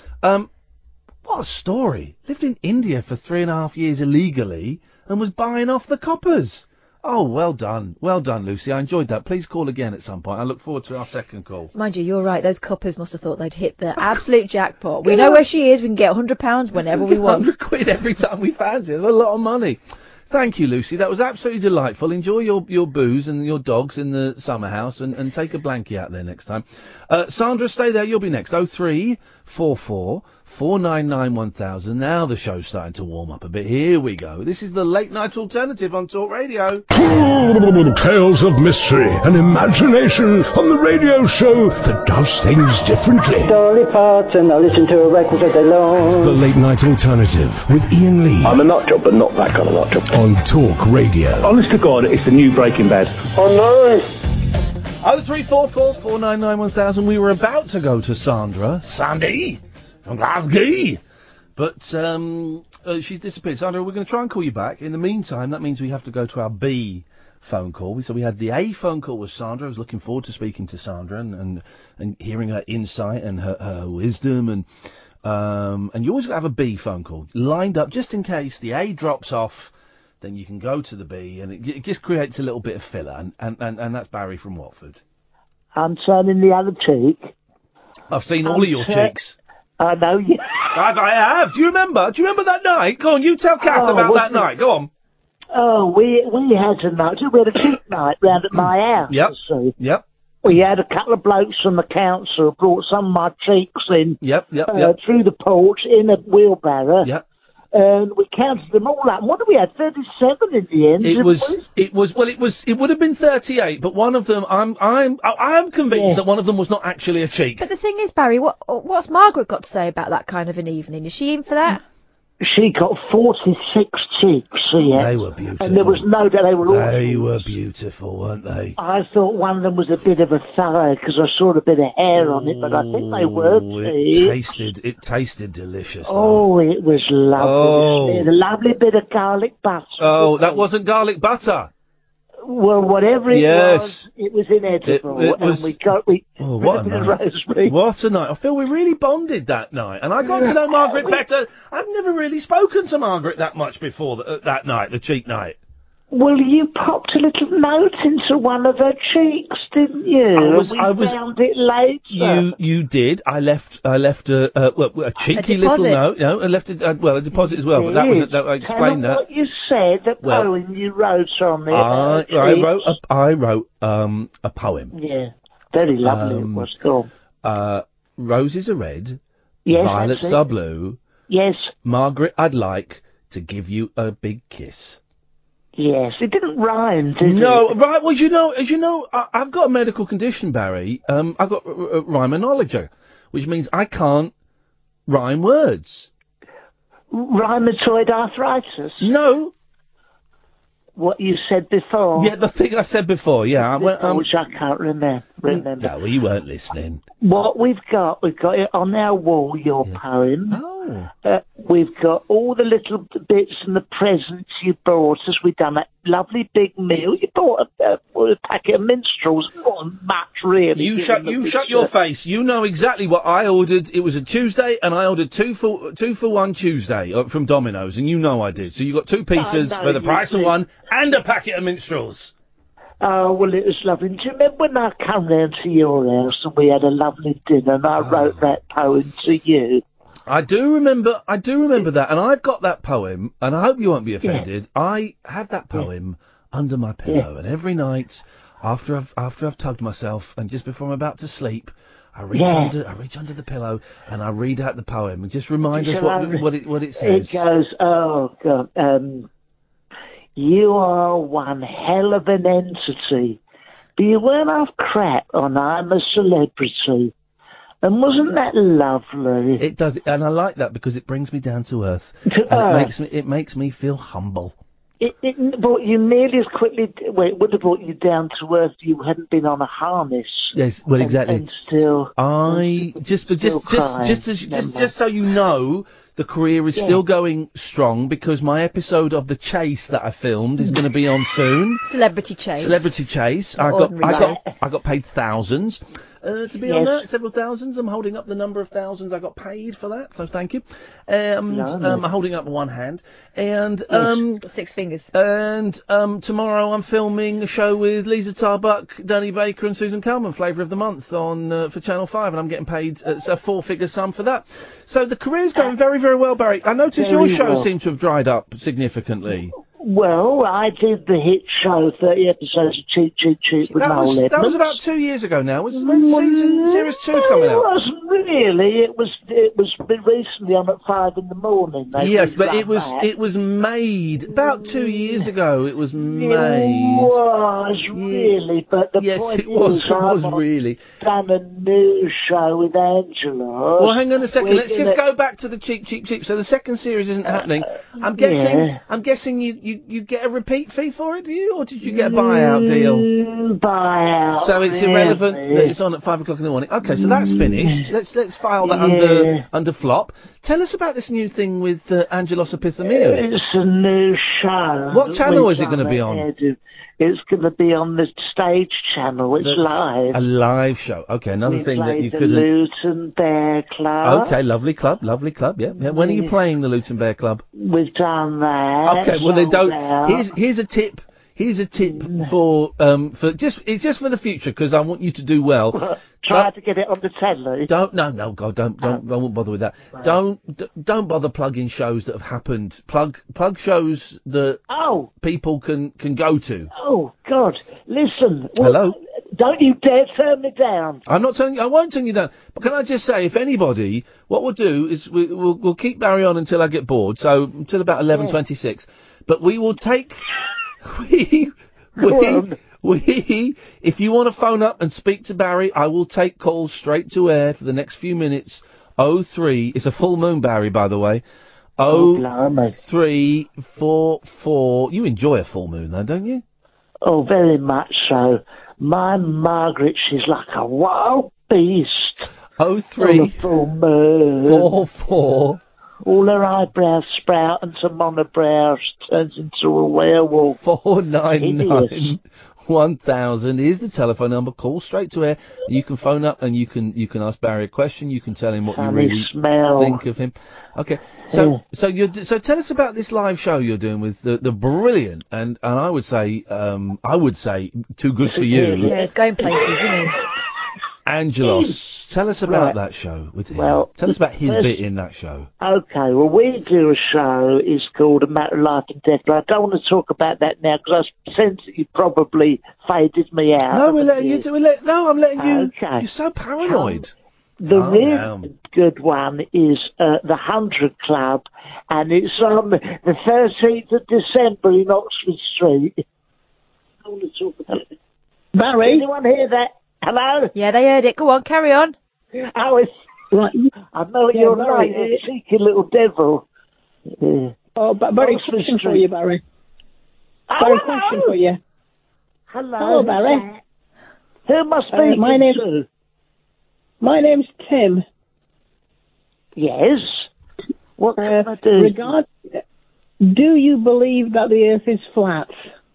What a story. Lived in India for 3.5 years illegally and was buying off the coppers. Oh, well done. Well done, Lucy. I enjoyed that. Please call again at some point. I look forward to our second call. Mind you, you're right. Those coppers must have thought they'd hit the absolute jackpot. We know where she is. We can get £100 whenever we want. £100 every time we fancy. It's a lot of money. Thank you, Lucy. That was absolutely delightful. Enjoy your booze and your dogs in the summer house and take a blankie out there next time. Sandra, stay there. You'll be next. 0344 499 1000. Now the show's starting to warm up a bit. Here we go. This is the Late Night Alternative on Talk Radio. Tales of mystery and imagination on the radio show that does things differently. Dolly Parton, I listen to a record all day long. The Late Night Alternative with Ian Lee. I'm a nut job, but not that kind of nut job. On Talk Radio. Honest to God, it's the new Breaking Bad. Oh no! 0344 499 1000. We were about to go to Sandra. Sandy! From Glasgow! But she's disappeared. Sandra, we're going to try and call you back. In the meantime, that means we have to go to our B phone call. So we had the A phone call with Sandra. I was looking forward to speaking to Sandra and hearing her insight and her wisdom. And you always got to have a B phone call lined up just in case the A drops off. Then you can go to the B, and it just creates a little bit of filler. And that's Barry from Watford. I'm turning the other cheek. I've seen all of your cheeks. I know you. I have. Do you remember? Do you remember that night? Go on, you tell Kath about that night. Go on. Oh, we had a night. We had a cheap night round at my house. Yep. You see. Yep. We had a couple of blokes from the council brought some of my cheeks in. Yep. Through the porch in a wheelbarrow. Yep. And we counted them all up. And what did we have? 37 in the end. It would have been 38, but one of them, I'm convinced that one of them was not actually a cheek. But the thing is, Barry, what's Margaret got to say about that kind of an evening? Is she in for that? She got 46 cheeks, yeah. They were beautiful. And there was no doubt they were all... They were beautiful, weren't they? I thought one of them was a bit of a thorough because I saw a bit of hair on it, but I think they were It tasted delicious. Oh, it was lovely. Oh. A lovely bit of garlic butter. Oh, that wasn't garlic butter. Well, whatever it was, it was inedible. It was... What a night. I feel we really bonded that night. And I got to know Margaret better. I've never really spoken to Margaret that much before that night, the cheek night. Well, you popped a little note into one of her cheeks, didn't you? We found it later. You did. I left a cheeky little note. You know, I left a deposit as well. But that was I explained that. What you said, the poem you wrote on it. I wrote a poem. Yeah, very lovely. It was cool. Roses are red. Yes, violets are blue. Yes. Margaret, I'd like to give you a big kiss. Yes, it didn't rhyme, did it? No, right. Well, as you know, I've got a medical condition, Barry. I've got rhymology, which means I can't rhyme words. Rheumatoid arthritis? No. What you said before? Yeah, the thing I said before, yeah. Which I can't remember. No, well, you weren't listening. What we've got it on our wall, your poem. Oh. We've got all the little bits and the presents you brought us. We've done a lovely big meal. You bought a packet of minstrels. Not much, really. You shut your face. You know exactly what I ordered. It was a Tuesday, and I ordered two for one Tuesday from Domino's, and you know I did. So you got two pieces for the price of one, and a packet of minstrels. Oh, well, it was lovely. Do you remember when I come round to your house and we had a lovely dinner and I wrote that poem to you? I do remember that, and I've got that poem, and I hope you won't be offended. Yeah. I have that poem under my pillow, and every night after I've tugged myself and just before I'm about to sleep, I reach under the pillow and I read out the poem and just remind us what it says. It goes, oh God, you are one hell of an entity, but you weren't half crap on I'm a Celebrity. And wasn't that lovely? It does, and I like that because it brings me down to earth. It makes me feel humble. It brought you nearly as quickly. Well, it would have brought you down to earth if you hadn't been on a harness. Yes, well, exactly. And still, just so you know, the career is still going strong because my episode of The Chase that I filmed is going to be on soon. Celebrity Chase. I got paid thousands. To be on that, several thousands. I'm holding up the number of thousands I got paid for that, so thank you. I'm holding up one hand. And, 6 fingers. And, tomorrow I'm filming a show with Lisa Tarbuck, Danny Baker and Susan Calman, Flavour of the Month for Channel 5, and I'm getting paid a 4-figure sum for that. So the career's going very, very well, Barry. I noticed your show seemed to have dried up significantly. Well, I did the hit show, 30 episodes of Cheap, Cheap, Cheap with Noel Edmonds. That was about 2 years ago now. When's Series 2 coming out? It wasn't really. It was recently on at 5 in the morning. Yes, but it was made about 2 years ago. It was made. It was really, but the point it was really. Done a new show with Angela. Well, hang on a second. Let's just go back to the Cheap, Cheap, Cheap. So the second series isn't happening. I'm guessing you get a repeat fee for it, do you, or did you get a buyout deal? Buyout. So it's irrelevant that it's on at 5 o'clock in the morning. Okay, so that's finished. Let's file that under flop. Tell us about this new thing with Angelos Epithemiou. It's a new show. What channel is it going to be on? It's going to be on the Stage Channel. It's live. A live show. Okay, another thing that you couldn't. The Luton Bear Club. Okay, lovely club. Yeah. When are you playing the Luton Bear Club? We've done that. Okay, well they don't. Here's a tip. Here's a tip for just for the future, because I want you to do well. Try to get it on the telly. No, God, don't, I won't bother with that. Right. Don't bother plugging shows that have happened. Plug shows that people can go to. Oh, God. Listen. Hello? Don't you dare turn me down. I won't turn you down. But can I just say, if anybody, what we'll do is we'll keep Barry on until I get bored, so until about 11:26. But we will take, if you want to phone up and speak to Barry, I will take calls straight to air for the next few minutes. 03, it's a full moon, Barry, by the way. 0344. You enjoy a full moon, though, don't you? Oh, very much so. My Margaret, she's like a wild beast. 0344. All her eyebrows sprout into monobrows, turns into a werewolf. 499 1000 is the telephone number. Call straight to air. You can phone up and you can ask Barry a question. You can tell him what you really think of him. Okay. So tell us about this live show you're doing with the brilliant and I would say too good for you. Yeah, it's going places, isn't it? Angelos, tell us about that show with him. Well, tell us about his bit in that show. Okay, well, we do a show, it's called A Matter of Life and Death, but I don't want to talk about that now, because I sense that you probably faded me out. No, I'm letting you. Okay. You're so paranoid. The really good one is the 100 Club, and it's on the 13th of December in Oxford Street. I want to talk about it. Barry? Anyone hear that? Hello? Yeah, they heard it. Go on, carry on. Oh, it's... Right. I know you're right, you cheeky little devil. Oh, Barry, question for you, Barry. Barry, question for you. Hello, Barry. Who must be my name's Tim. Yes? What can I do? Do you believe that the Earth is flat?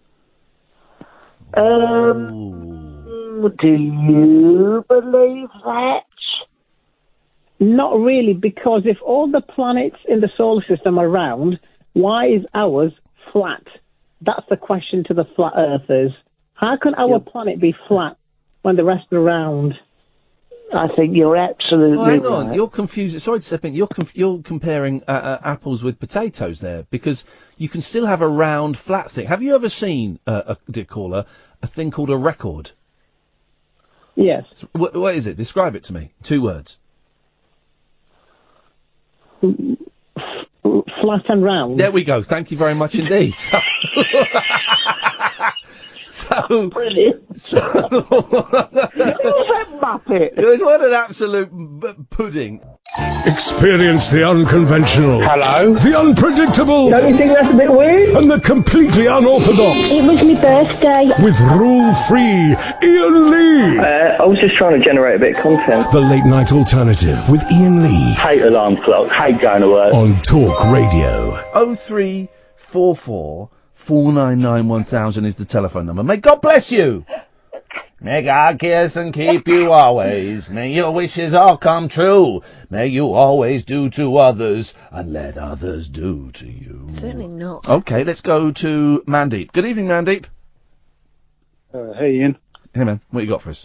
Do you believe that? Not really, because if all the planets in the solar system are round, why is ours flat? That's the question to the flat earthers. How can our planet be flat when the rest are round? I think you're absolutely right. Hang on, you're confused. Sorry to step in. You're comparing apples with potatoes there, because you can still have a round, flat thing. Have you ever seen, dear caller, a thing called a record? Yes. What is it? Describe it to me. 2 words. Flat and round. There we go. Thank you very much indeed. Brilliant. Muppet. What an absolute pudding. Experience the unconventional. Hello? The unpredictable. Don't you think that's a bit weird? And the completely unorthodox. It was my birthday. With rule-free Ian Lee. I was just trying to generate a bit of content. The Late Night Alternative with Ian Lee. Hate alarm clocks, hate going to work. On Talk Radio. 0344 499 1000 is the telephone number. May God bless you. May God kiss and keep you always. May your wishes all come true. May you always do to others and let others do to you. Certainly not. Okay, let's go to Mandeep. Good evening, Mandeep. Hey, Ian. Hey, man. What you got for us?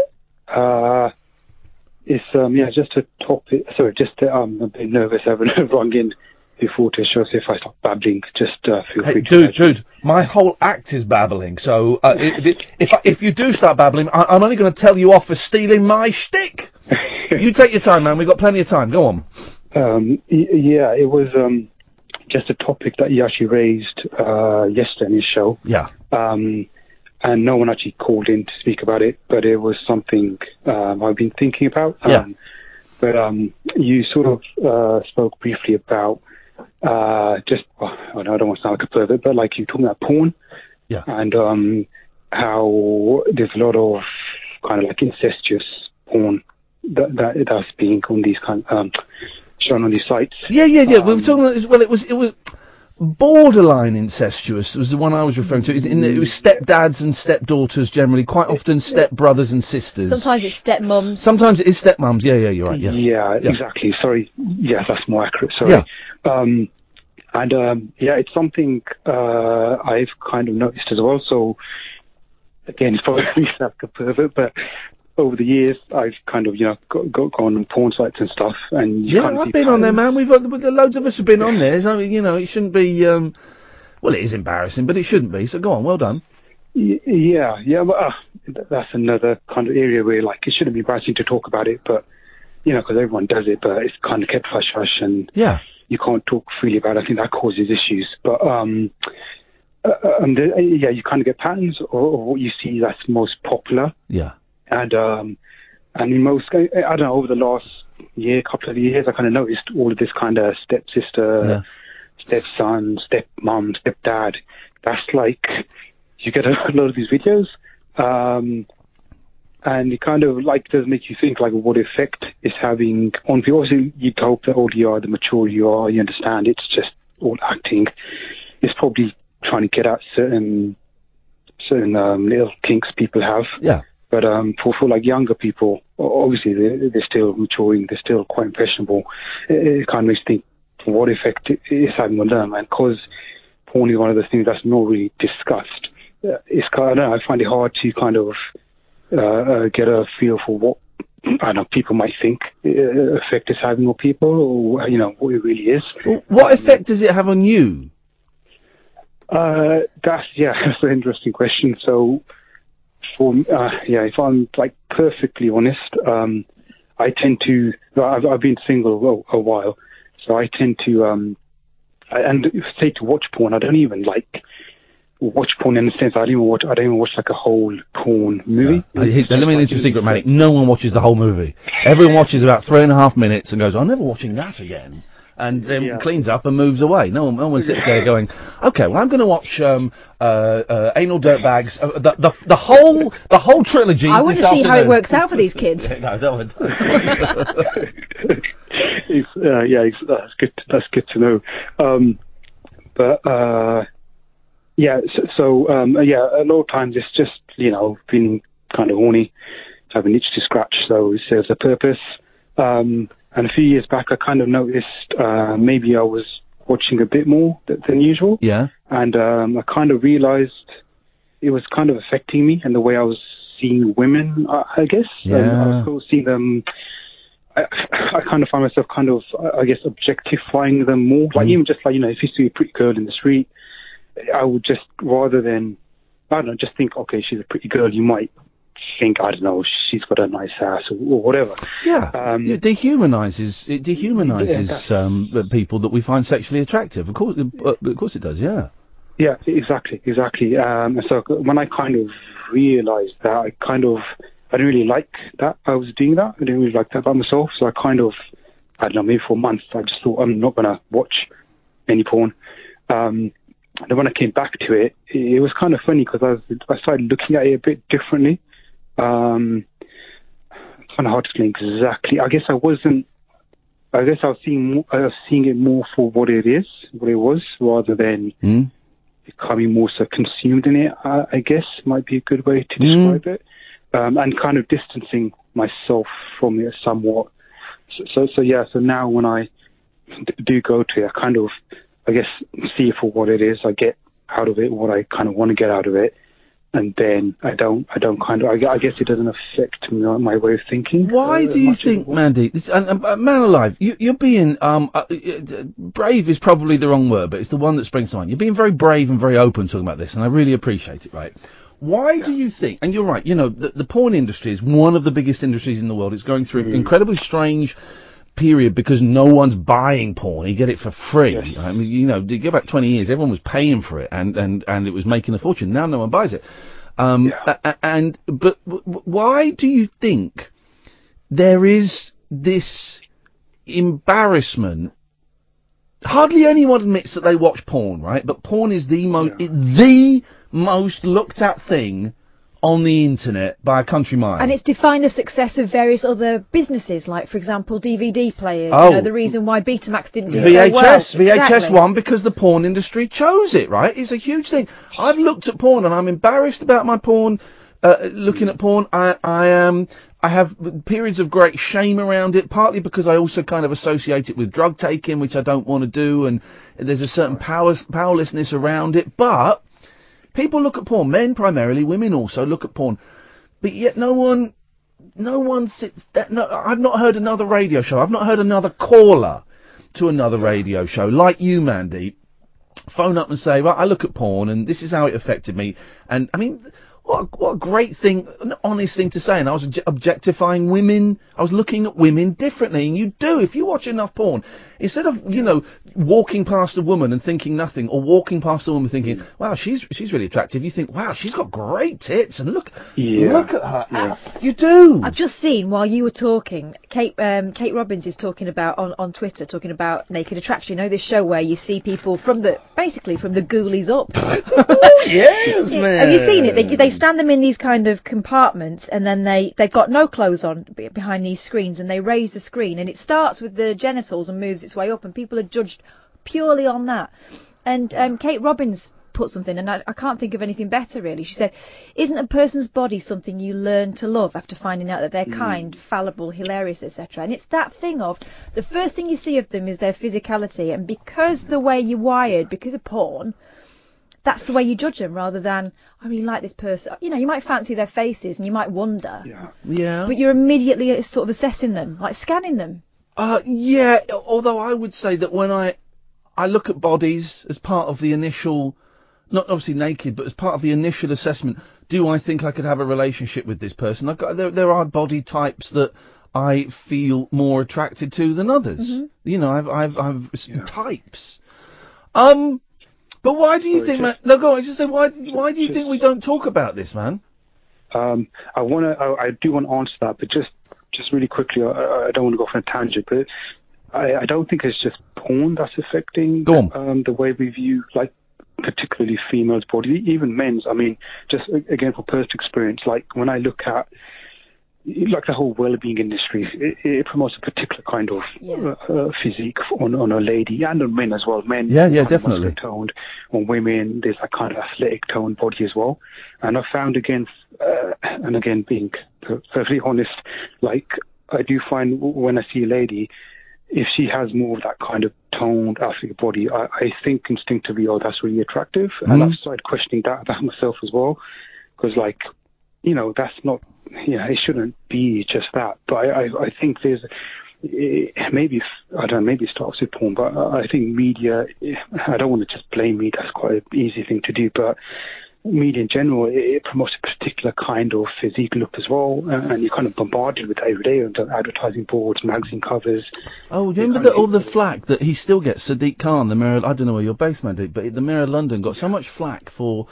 It's just a topic. Sorry, I'm a bit nervous having rung in before to show. So if I start babbling, just feel free to. Dude, my whole act is babbling. So if you do start babbling, I'm only going to tell you off for stealing my shtick. You take your time, man. We've got plenty of time. Go on. It was just a topic that you actually raised yesterday in your show. Yeah. And no one actually called in to speak about it, but it was something I've been thinking about. But you sort of spoke briefly about I don't want to sound like a pervert, but like you talking about porn. Yeah. And how there's a lot of kind of like incestuous porn that's being on these shown on these sites. Yeah. We were talking about, it was borderline incestuous was the one I was referring to. It was stepdads and stepdaughters generally, quite often stepbrothers and sisters. Sometimes it's stepmums. Sometimes it is stepmums. Yeah, you're right. Yeah, exactly. Sorry. Yeah, that's more accurate. Sorry. Yeah. It's something I've kind of noticed as well. So again, it's probably like a pervert, but over the years, I've kind of, gone on porn sites and stuff, and I've been on there, man. Loads of us have been on there. So, it shouldn't be. Well, it is embarrassing, but it shouldn't be. So go on, well done. Yeah, but that's another kind of area where, like, it shouldn't be embarrassing to talk about it, but because everyone does it, but it's kind of kept hush hush, and you can't talk freely about it. I think that causes issues, but you kind of get patterns or what you see that's most popular. Yeah. And in most, I don't know, over the last couple of years, I kind of noticed all of this kind of stepsister, stepson, stepmom, stepdad. That's like, you get a lot of these videos, and it kind of like does make you think like what effect it's having on people. Obviously, you'd hope the older you are, the mature you are, you understand it's just all acting. It's probably trying to get at certain little kinks people have. Yeah. But for like younger people, obviously they're still maturing, they're still quite impressionable. It kind of makes you think what effect it's having on them, and because porn is one of those things that's not really discussed. It's kind of, I find it hard to kind of get a feel for what people might think effect it's having on people, or what it really is. Well, what effect does it have on you? That's an interesting question. So, if I'm like perfectly honest, I tend to. I've been single a while, so I tend to and say to watch porn. I don't even like watch porn in the sense I don't even watch like a whole porn movie. Let me into your secret, Manic. No one watches the whole movie. Everyone watches about 3.5 minutes and goes, "I'm never watching that again." And then cleans up and moves away. No one sits there going, okay, well, I'm going to watch Anal Dirtbags, the whole trilogy. I want to see how it works out for these kids. No one does. That's good to know. A lot of times it's just being kind of horny, have an itch to scratch, so it serves a purpose. And a few years back, I kind of noticed maybe I was watching a bit more than usual. Yeah. And I kind of realized it was kind of affecting me and the way I was seeing women, I guess. Yeah. I was sort of seeing them. I kind of find myself kind of, I guess, objectifying them more. Like, even just like, if you see a pretty girl in the street, I would just, rather than, I don't know, just think, okay, she's a pretty girl, you might think, I don't know, she's got a nice ass or whatever. Yeah. It dehumanizes people that we find sexually attractive. Of course it does. Yeah. Yeah, exactly. So when I kind of realized that, I didn't really like that I was doing that. I didn't really like that about myself. So I kind of, I don't know, maybe for months I just thought I'm not gonna watch any porn. And then when I came back to it, it was kind of funny because I started looking at it a bit differently. It's kind of hard to explain exactly. I guess I was seeing it more for what it was, rather than becoming more so consumed in it. I guess might be a good way to describe it, and kind of distancing myself from it somewhat. So now when I do go to it, I kind of, I guess, see it for what it is. I get out of it what I kind of want to get out of it. And then I don't kind of, I guess it doesn't affect my way of thinking. Why do you think, Mandy, man alive, you're being, brave is probably the wrong word, but it's the one that springs to mind. You're being very brave and very open talking about this, and I really appreciate it, right? Why do you think, and you're right, the porn industry is one of the biggest industries in the world. It's going through an incredibly strange period because no one's buying porn. You get it for free. Yes. I mean, you go back 20 years, everyone was paying for it and it was making a fortune. Now no one buys it. But why do you think there is this embarrassment? Hardly anyone admits that they watch porn, right? But porn is the most looked at thing on the internet by a country mile. And it's defined the success of various other businesses, like, for example, DVD players. The reason why Betamax didn't do so well. VHS won because the porn industry chose it, right? It's a huge thing. I've looked at porn and I'm embarrassed about my porn, looking at porn. I have periods of great shame around it, partly because I also kind of associate it with drug taking, which I don't want to do, and there's a certain powerlessness around it, but people look at porn, men primarily, women also look at porn, but yet no one no one sits. No, I've not heard another radio show. I've not heard another caller to another radio show like you, Mandy, phone up and say, well, I look at porn and this is how it affected me. And I mean, what a great thing, an honest thing to say. And I was objectifying women. I was looking at women differently. And you do, if you watch enough porn, instead of, walking past a woman and thinking nothing, or walking past a woman thinking, wow, she's really attractive, you think, wow, she's got great tits, and look at her. Yeah. You do. I've just seen, while you were talking, Kate Robbins is talking about, on Twitter, talking about Naked Attraction. This show where you see people from the ghoulies up. Oh, yes, man. Have you seen it? They stand them in these kind of compartments, and then they've got no clothes on behind these screens, and they raise the screen, and it starts with the genitals and moves its way up, and people are judged purely on that. And Kate Robbins put something, and I can't think of anything better, really. She said, isn't a person's body something you learn to love after finding out that they're kind, fallible, hilarious, etc.? And it's that thing of, the first thing you see of them is their physicality, and because the way you're wired, because of porn, that's the way you judge them, rather than, I really like this person. You might fancy their faces, and you might wonder. Yeah. But you're immediately sort of assessing them, like scanning them. Yeah, although I would say that when I look at bodies as part of the initial, not obviously naked, but as part of the initial assessment, do I think I could have a relationship with this person? There are body types that I feel more attracted to than others. Mm-hmm. I've types. But why do you think, man? No, go on. I just say, why do you think we don't talk about this, man? I do want to answer that, but just really quickly, I don't want to go off on a tangent, but I don't think it's just porn that's affecting the way we view, like, particularly females' body, even men's. I mean, just again for personal experience, like when I look at like the whole well-being industry, it promotes a particular kind of physique on a lady and on men as well. Men, definitely toned. On women, there's that kind of athletic toned body as well. And I found again, being perfectly honest, like I do find when I see a lady, if she has more of that kind of toned athletic body, I think instinctively, oh, that's really attractive. Mm-hmm. And I've started questioning that about myself as well, because that's not. It shouldn't be just that. But I think there's maybe it starts with porn, but I think media. I don't want to just blame media. That's quite an easy thing to do, but media in general, it promotes a particular kind of physique look as well, and you're kind of bombarded with that every day on advertising boards, magazine covers. Oh, do you remember all the flack that he still gets? Sadiq Khan, the mayor. I don't know where you're based, Mandy, but the mayor of London got so much flack for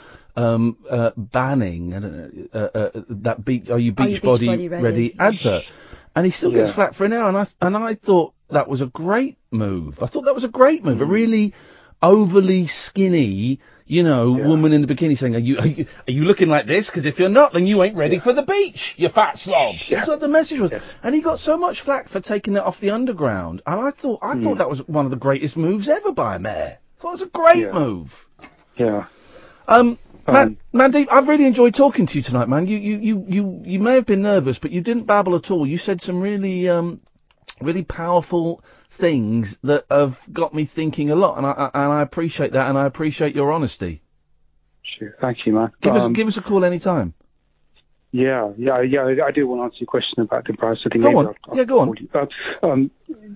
banning that beach body ready advert, and he still gets flack for an hour. And I thought that was a great move. A really overly skinny, woman in the bikini saying, "Are you looking like this? Because if you're not, then you ain't ready for the beach, you fat slobs." That's what the message was. And he got so much flack for taking it off the underground. And I thought that was one of the greatest moves ever by a mayor. I thought it was a great move. Yeah. Mandeep, I've really enjoyed talking to you tonight, man. You may have been nervous, but you didn't babble at all. You said some really, really powerful things that have got me thinking a lot, and I appreciate that, and I appreciate your honesty. Sure, thank you, man. Give us a call anytime. Yeah. I do want to answer your question about the browser thing. Go on. Go on.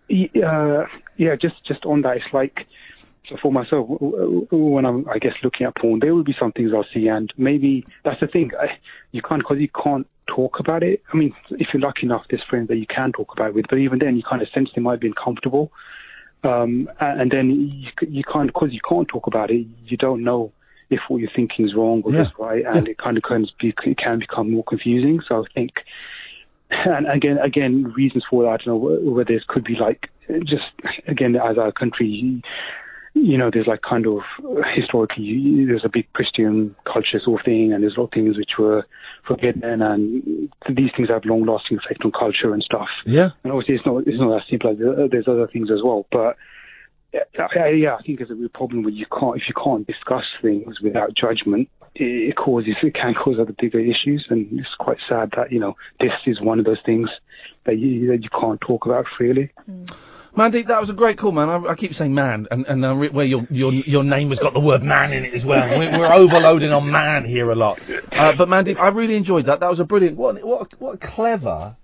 Just on that, it's like. So for myself, when I'm, looking at porn, there will be some things I'll see, and maybe that's the thing. You can't talk about it. I mean, if you're lucky enough, there's friends that you can talk about it with, but even then, you kind of sense they might be uncomfortable. And then you can't, because you can't talk about it, you don't know if what you're thinking is wrong or is right, and it kind of it can become more confusing. So I think, and again, reasons for that, I don't know whether this could be like, just again, as our country, there's like kind of historically, there's a big Christian culture sort of thing, and there's a lot of things which were forbidden, and these things have long-lasting effect on culture and stuff. Yeah. And obviously, it's not as simple. There's other things as well, but I think there's a real problem where if you can't discuss things without judgment, it can cause other bigger issues, and it's quite sad that this is one of those things that you can't talk about freely. Mandeep, that was a great call, man. I keep saying man, and where your name has got the word man in it as well. We're overloading on man here a lot. But Mandeep, I really enjoyed that. That was a brilliant. What a clever.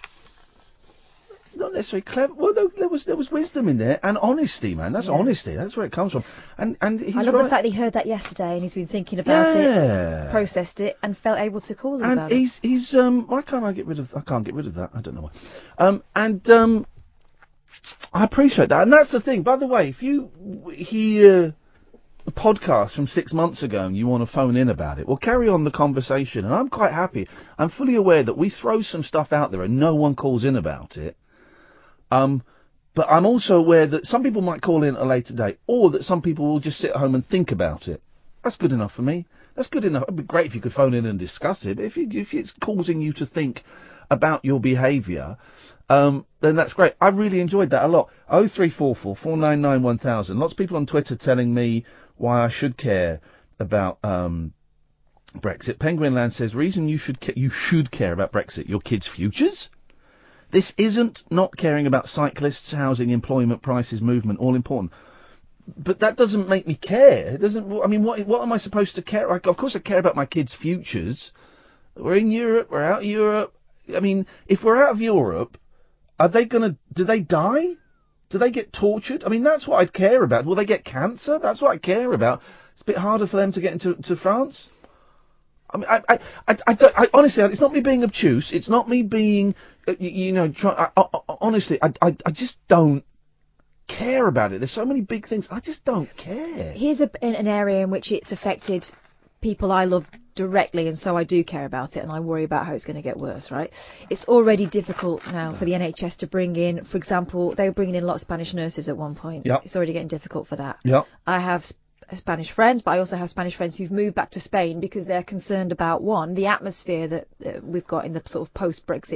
Not necessarily clever. Well, no, there was wisdom in there and honesty, man. That's honesty. That's where it comes from. And he's I love right. the fact that he heard that yesterday and he's been thinking about it, processed it, and felt able to call us about it. And he's why can't I get rid of? I can't get rid of that. I don't know why. I appreciate that, and that's the thing. By the way, if you hear a podcast from 6 months ago and you want to phone in about it, we'll carry on the conversation, and I'm quite happy. I'm fully aware that we throw some stuff out there and no one calls in about it. But I'm also aware that some people might call in at a later date, or that some people will just sit at home and think about it. That's good enough for me. That's good enough. It'd be great if you could phone in and discuss it, but if it's causing you to think about your behaviour, then that's great. I really enjoyed that a lot. 0344 499 1000. Lots of people on Twitter telling me why I should care about Brexit. Penguinland says, reason you should care about Brexit, your kids' futures? This isn't not caring about cyclists, housing, employment, prices, movement, all important. But that doesn't make me care. It doesn't. I mean, what am I supposed to care? Of course I care about my kids' futures. We're in Europe, we're out of Europe. I mean, if we're out of Europe, do they die? Do they get tortured? I mean, that's what I'd care about. Will they get cancer? That's what I care about. It's a bit harder for them to get into France. I mean, I honestly, it's not me being obtuse. It's not me being, honestly, I just don't care about it. There's so many big things. I just don't care. Here's an area in which it's affected people I love directly, and so I do care about it, and I worry about how it's going to get worse, right? It's already difficult now for the NHS to bring in, for example, they were bringing in a lot of Spanish nurses at one point. Yep. It's already getting difficult for that. Yep. I have Spanish friends, but I also have Spanish friends who've moved back to Spain because they're concerned about, one, the atmosphere that we've got in the sort of post-Brexit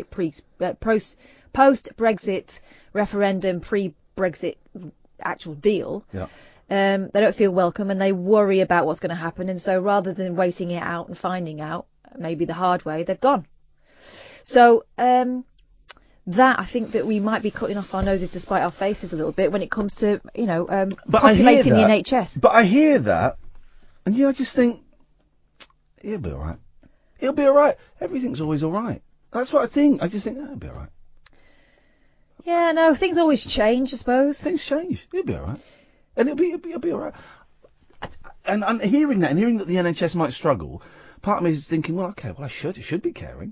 referendum, pre-Brexit actual deal. Yeah. They don't feel welcome and they worry about what's going to happen, and so rather than waiting it out and finding out, maybe the hard way, they've gone. So that I think that we might be cutting off our noses to spite our faces a little bit when it comes to, populating the NHS. But I hear that, and I just think, it'll be alright. It'll be alright. Everything's always alright. That's what I think. I just think, it'll be alright. Yeah, no, things always change, I suppose. Things change. It'll be alright. And it'll be alright. And I'm hearing that, and hearing that the NHS might struggle, part of me is thinking, well, okay, well, it should be caring.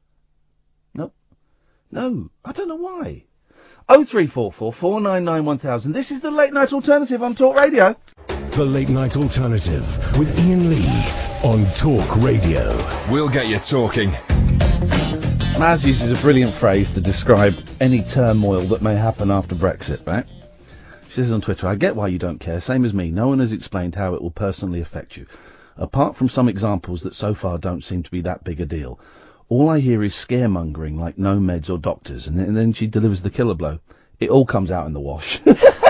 No, I don't know why. 0344 499 1000. This is the Late Night Alternative on Talk Radio. The Late Night Alternative with Ian Lee on Talk Radio. We'll get you talking. Maz uses a brilliant phrase to describe any turmoil that may happen after Brexit, right? She says on Twitter, I get why you don't care, same as me. No one has explained how it will personally affect you. Apart from some examples that so far don't seem to be that big a deal. All I hear is scaremongering like no meds or doctors, and then she delivers the killer blow. It all comes out in the wash.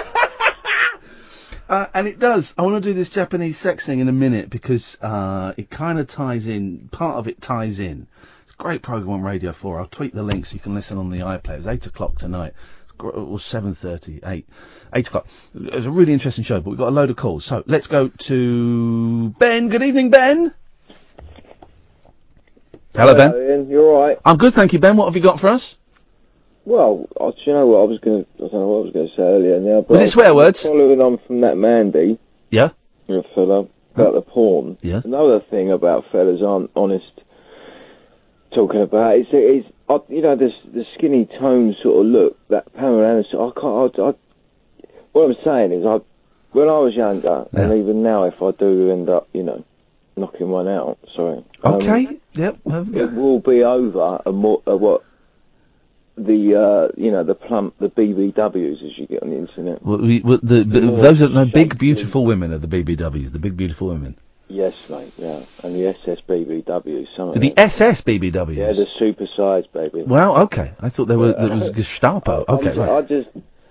And it does. I want to do this Japanese sex thing in a minute because it kind of ties in. Part of it ties in. It's a great program on Radio 4. I'll tweet the link so you can listen on the iPlayer. It's 8 o'clock tonight. It was 7:30, 8 o'clock. It was a really interesting show, but we've got a load of calls. So let's go to Ben. Good evening, Ben. Hello, Ben. Ian, you all right? I'm good, thank you, Ben. What have you got for us? Well, do you know what I don't know what I was going to say earlier now. But Was it swear words? Following on from that Mandy. Yeah. The fella about the porn. Yeah. Another thing about fellas aren't honest talking about is the skinny tone sort of look that Pamela Anderson. What I'm saying is, when I was younger, and even now, if I do end up, knocking one out. Sorry. Okay. Yep. It will be over what the BBWs as you get on the internet. Well, those are big beautiful women are the BBWs. The big beautiful women. Yes, mate. Yeah, and the SS BBWs. The SS BBWs. Yeah, the supersized baby. Well, okay. I thought there was Gestapo. Okay, right.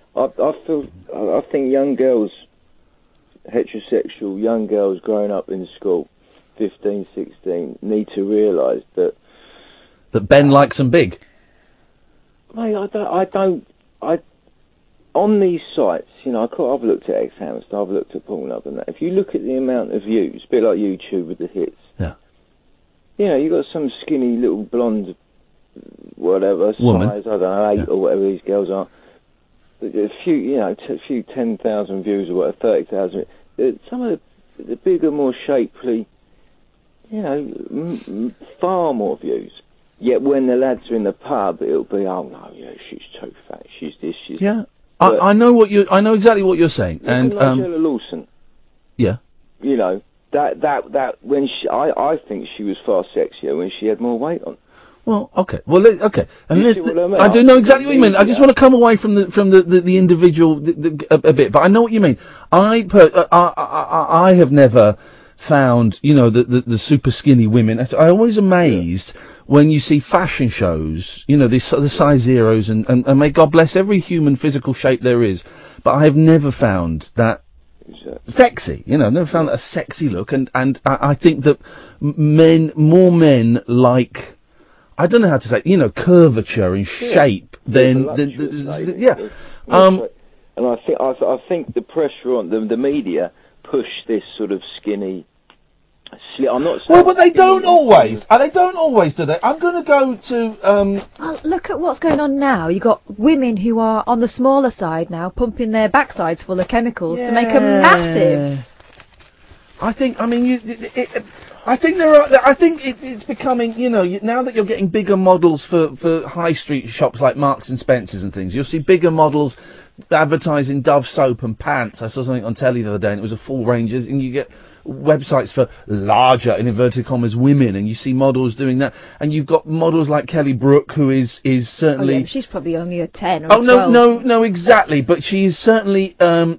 I think young girls, heterosexual young girls growing up in school, 15, 16, need to realise that Ben likes them big. Mate, on these sites, you know, I've looked at X-Hamster, I've looked at Pornhub and that. If you look at the amount of views, a bit like YouTube with the hits. Yeah. You know, you got some skinny little blonde, whatever, Woman. size, I don't know, 8 or whatever these girls are. A few, you know, a few 10,000 views or whatever, 30,000. Some of the bigger, more shapely, you know, far more views. Yet when the lads are in the pub, it'll be, oh no, yeah, she's too fat, she's this, she's Yeah. I know exactly what you're saying. And Nigella Lawson. Yeah. You know, that when I think she was far sexier when she had more weight on. Well, okay. Well, okay. And You see what I mean? I do know exactly what you mean. I just want to come away from the individual a bit, but I know what you mean. I have never found, you know, the super skinny women. I always amazed when you see fashion shows, you know, the size zeros, and may God bless every human physical shape there is, but I have never found that sexy, you know, never found a sexy look, and I think that more men like, I don't know how to say, you know, curvature and shape than yeah. And I think the pressure on the media push this sort of skinny. I'm not. Well, but they don't always. They don't always, do they? I'm going to go to. Well, look at what's going on now. You've got women who are on the smaller side now, pumping their backsides full of chemicals to make them massive. I think. I mean, I think there are. I think it's becoming. You know, now that you're getting bigger models for high street shops like Marks and Spencers and things, you'll see bigger models advertising Dove soap and pants. I saw something on telly the other day, and it was a full range, and you get websites for larger, in inverted commas, women, and you see models doing that, and you've got models like Kelly Brook, who is certainly. Oh, yeah, but she's probably only a 10 or a 12. No, exactly, but she is certainly,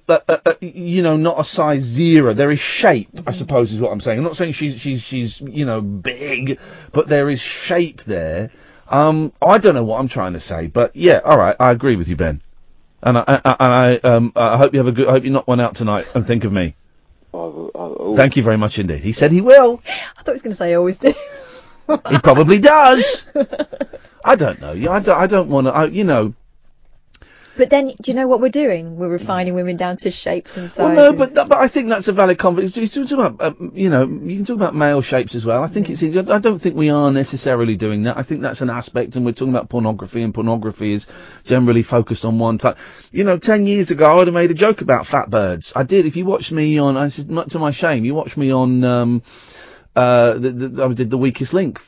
you know, not a size zero. There is shape, I suppose, is what I'm saying. I'm not saying she's you know, big, but there is shape there. I don't know what I'm trying to say, but yeah, all right, I agree with you, Ben. And I hope you have I hope you knock one out tonight and think of me. Thank you very much indeed. He said he will. I thought he was going to say I always do. He probably does. I don't know. I don't want to. You know. But then, do you know what we're doing? We're refining women down to shapes and sizes. Well, no, but I think that's a valid conversation. You talk about, you know, you can talk about male shapes as well. I think I don't think we are necessarily doing that. I think that's an aspect, and we're talking about pornography, and pornography is generally focused on one type. You know, 10 years ago, I would have made a joke about fat birds. I did. If you watched me on, I said, to my shame, you watched me on, I did The Weakest Link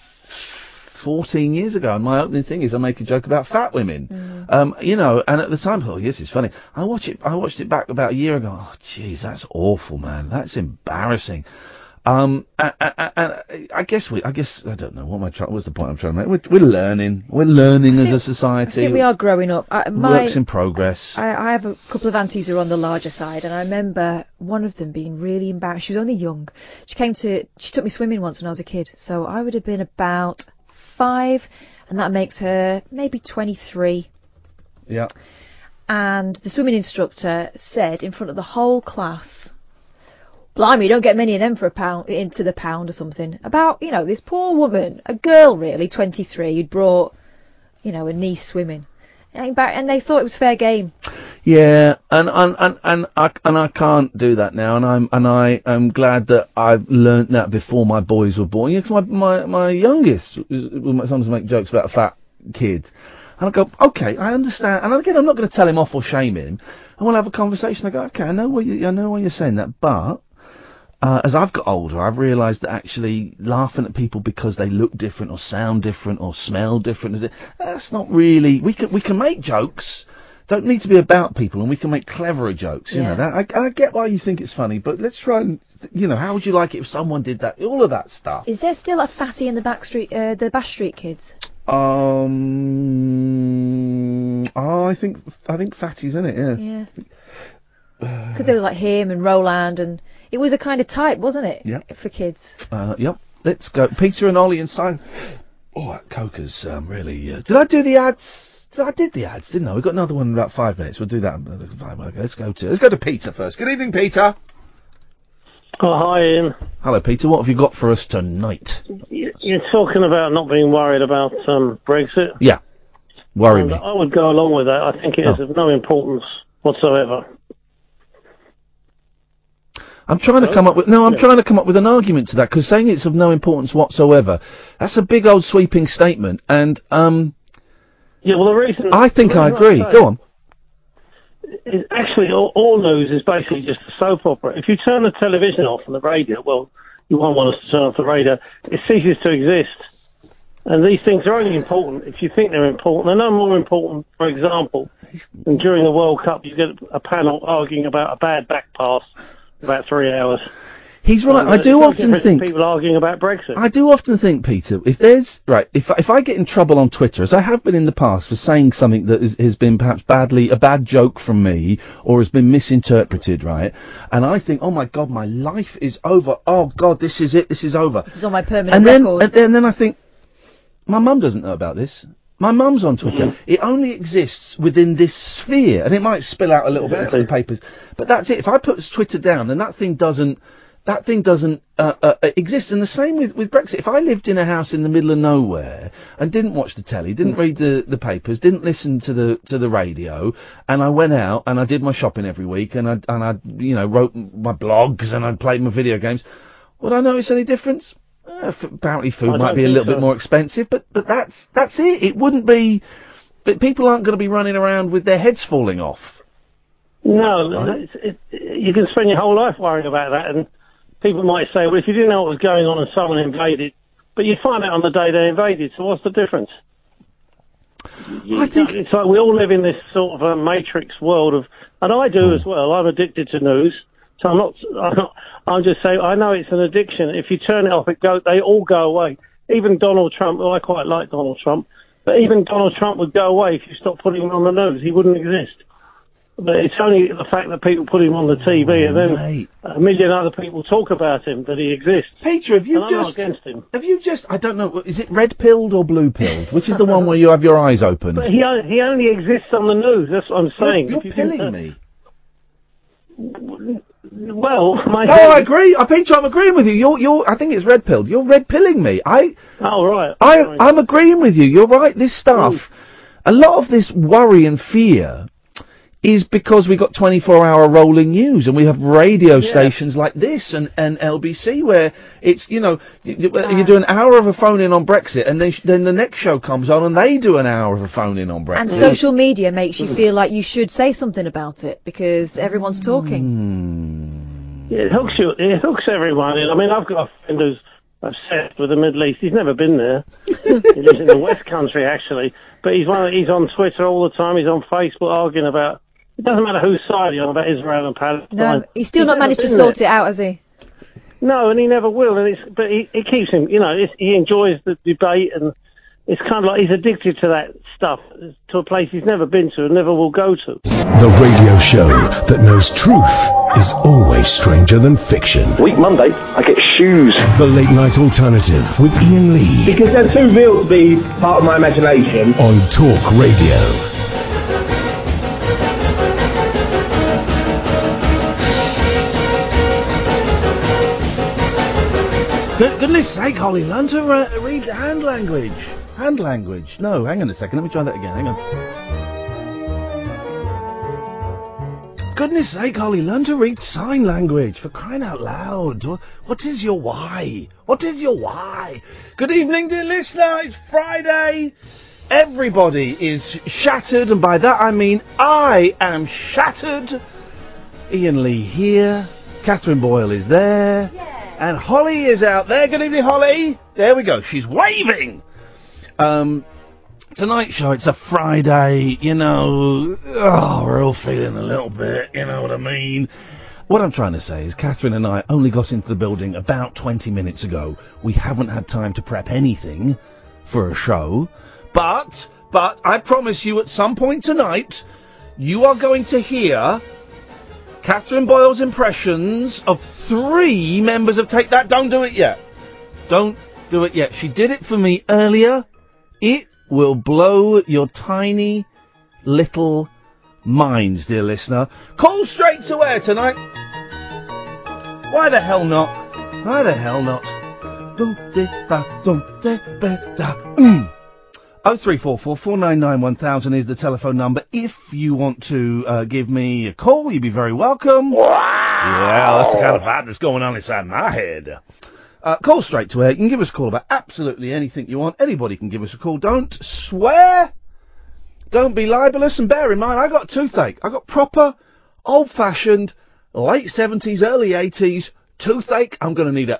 14 years ago, and my opening thing is I make a joke about fat women. You know, and at the time I thought, yes, it's funny. I watched it back about a year ago. Oh, jeez, that's awful, man. That's embarrassing. And I guess I don't know what's the point I'm trying to make. We're learning as a society. I think we are growing up. Works in progress. I have a couple of aunties who are on the larger side, and I remember one of them being really embarrassed. She was only young. She took me swimming once when I was a kid, so I would have been about 5, and that makes her maybe 23. Yeah. And the swimming instructor said in front of the whole class, "Blimey, you don't get many of them for into the pound or something." About, you know, this poor woman, a girl really, 23, who'd brought, you know, a niece swimming, and they thought it was fair game. Yeah, and I can't do that now, and I am glad that I've learnt that before my boys were born. Yes, my youngest will sometimes make jokes about a fat kid, and I go, okay, I understand. And again, I'm not going to tell him off or shame him, and we'll have a conversation. I go, okay, I know why you're saying that, but as I've got older, I've realised that actually laughing at people because they look different or sound different or smell different, that's not really. We can make jokes. Don't need to be about people, and we can make cleverer jokes. You know that. I get why you think it's funny, but let's try and, you know, how would you like it if someone did that? All of that stuff. Is there still a fatty in the Bash Street Kids? I think fatty's in it. Yeah. Yeah. Because there was like him and Roland, and it was a kind of type, wasn't it? Yeah. For kids. Yep. Let's go. Peter and Ollie and Simon. Oh, that Coker's really. Did I do the ads? I did the ads, didn't I? We've got another one in about 5 minutes. We'll do that. Okay, let's go to Peter first. Good evening, Peter. Oh, hi, Ian. Hello, Peter. What have you got for us tonight? You're talking about not being worried about Brexit. Yeah. worry me. I would go along with that. I think it is of no importance whatsoever. I'm trying to come up with an argument to that, because saying it's of no importance whatsoever, that's a big old sweeping statement, and yeah, well, the reason I think I agree. Go on. Actually, all news is basically just a soap opera. If you turn the television off and the radio, well, you won't want us to turn off the radio. It ceases to exist. And these things are only important if you think they're important. They're no more important, for example, than during the World Cup you get a panel arguing about a bad back pass for about 3 hours. He's right. I do often think people arguing about Brexit. I do often think, Peter, if I get in trouble on Twitter, as I have been in the past for saying something that has been perhaps a bad joke from me, or has been misinterpreted, right? And I think, oh my God, my life is over. Oh God, this is it. This is over. This is on my permanent record. And then I think, my mum doesn't know about this. My mum's on Twitter. Mm-hmm. It only exists within this sphere, and it might spill out a little bit into the papers. But that's it. If I put Twitter down, then that thing doesn't exist. And the same with Brexit. If I lived in a house in the middle of nowhere and didn't watch the telly, didn't read the papers, didn't listen to the radio, and I went out and I did my shopping every week, and I wrote my blogs and I played my video games, would I notice any difference? Apparently food might be a little bit more expensive, but that's it. It wouldn't be. But people aren't going to be running around with their heads falling off. No, you can spend your whole life worrying about that, and people might say, well, if you didn't know what was going on and someone invaded, but you find out on the day they invaded, so what's the difference? I think it's like we all live in this sort of a matrix world of, and I do as well. I'm addicted to news, so I'm just saying, I know it's an addiction. If you turn it off, they all go away. Even Donald Trump, well, I quite like Donald Trump, but even Donald Trump would go away if you stopped putting him on the news. He wouldn't exist. But it's only the fact that people put him on the TV and then a million other people talk about him that he exists. Peter, I'm not against him. I don't know, is it red-pilled or blue-pilled? Which is the one where you have your eyes opened? But he only exists on the news, that's what I'm saying. You're pilling me. Well, I agree. Peter, I'm agreeing with you. I think it's red-pilled. You're red-pilling me. Oh, right. I'm agreeing with you. You're right. This stuff, a lot of this worry and fear is because we got 24-hour rolling news, and we have radio stations like this and LBC where it's, you do an hour of a phone-in on Brexit, and then the next show comes on and they do an hour of a phone-in on Brexit. And social media makes you feel like you should say something about it because everyone's talking. Yeah, it hooks everyone in. I mean, I've got a friend who's obsessed with the Middle East. He's never been there. He lives in the West Country, actually. But he's on Twitter all the time. He's on Facebook arguing about, it doesn't matter whose side he's on, about Israel and Palestine. No, he's still not managed to sort it out, has he? No, and he never will. But it keeps him, he enjoys the debate, and it's kind of like he's addicted to that stuff, to a place he's never been to and never will go to. The radio show that knows truth is always stranger than fiction. Week Monday, I get shoes. The Late Night Alternative with Ian Lee. Because they're too real to be part of my imagination. On Talk Radio. Goodness sake, Holly, learn to read hand language. Hand language. No, hang on a second. Let me try that again. Hang on. Goodness sake, Holly, learn to read sign language. For crying out loud. What is your why? What is your why? Good evening, dear listener. It's Friday. Everybody is shattered, and by that I mean I am shattered. Ian Lee here. Catherine Boyle is there. Yeah. And Holly is out there. Good evening, Holly. There we go. She's waving. Tonight's show, it's a Friday, we're all feeling a little bit, you know what I mean? What I'm trying to say is Catherine and I only got into the building about 20 minutes ago. We haven't had time to prep anything for a show. But I promise you at some point tonight, you are going to hear Catherine Boyle's impressions of 3 members of Take That. Don't do it yet. Don't do it yet. She did it for me earlier. It will blow your tiny little minds, dear listener. Call straight to air tonight. Why the hell not? Why the hell not? 0344 499 1000 is the telephone number. If you want to give me a call, you'd be very welcome. Wow! Yeah, that's the kind of vibe that's going on inside my head. Call straight to air. You can give us a call about absolutely anything you want. Anybody can give us a call. Don't swear. Don't be libelous. And bear in mind, I got toothache. I got proper, old-fashioned, late 70s, early 80s toothache. I'm going to need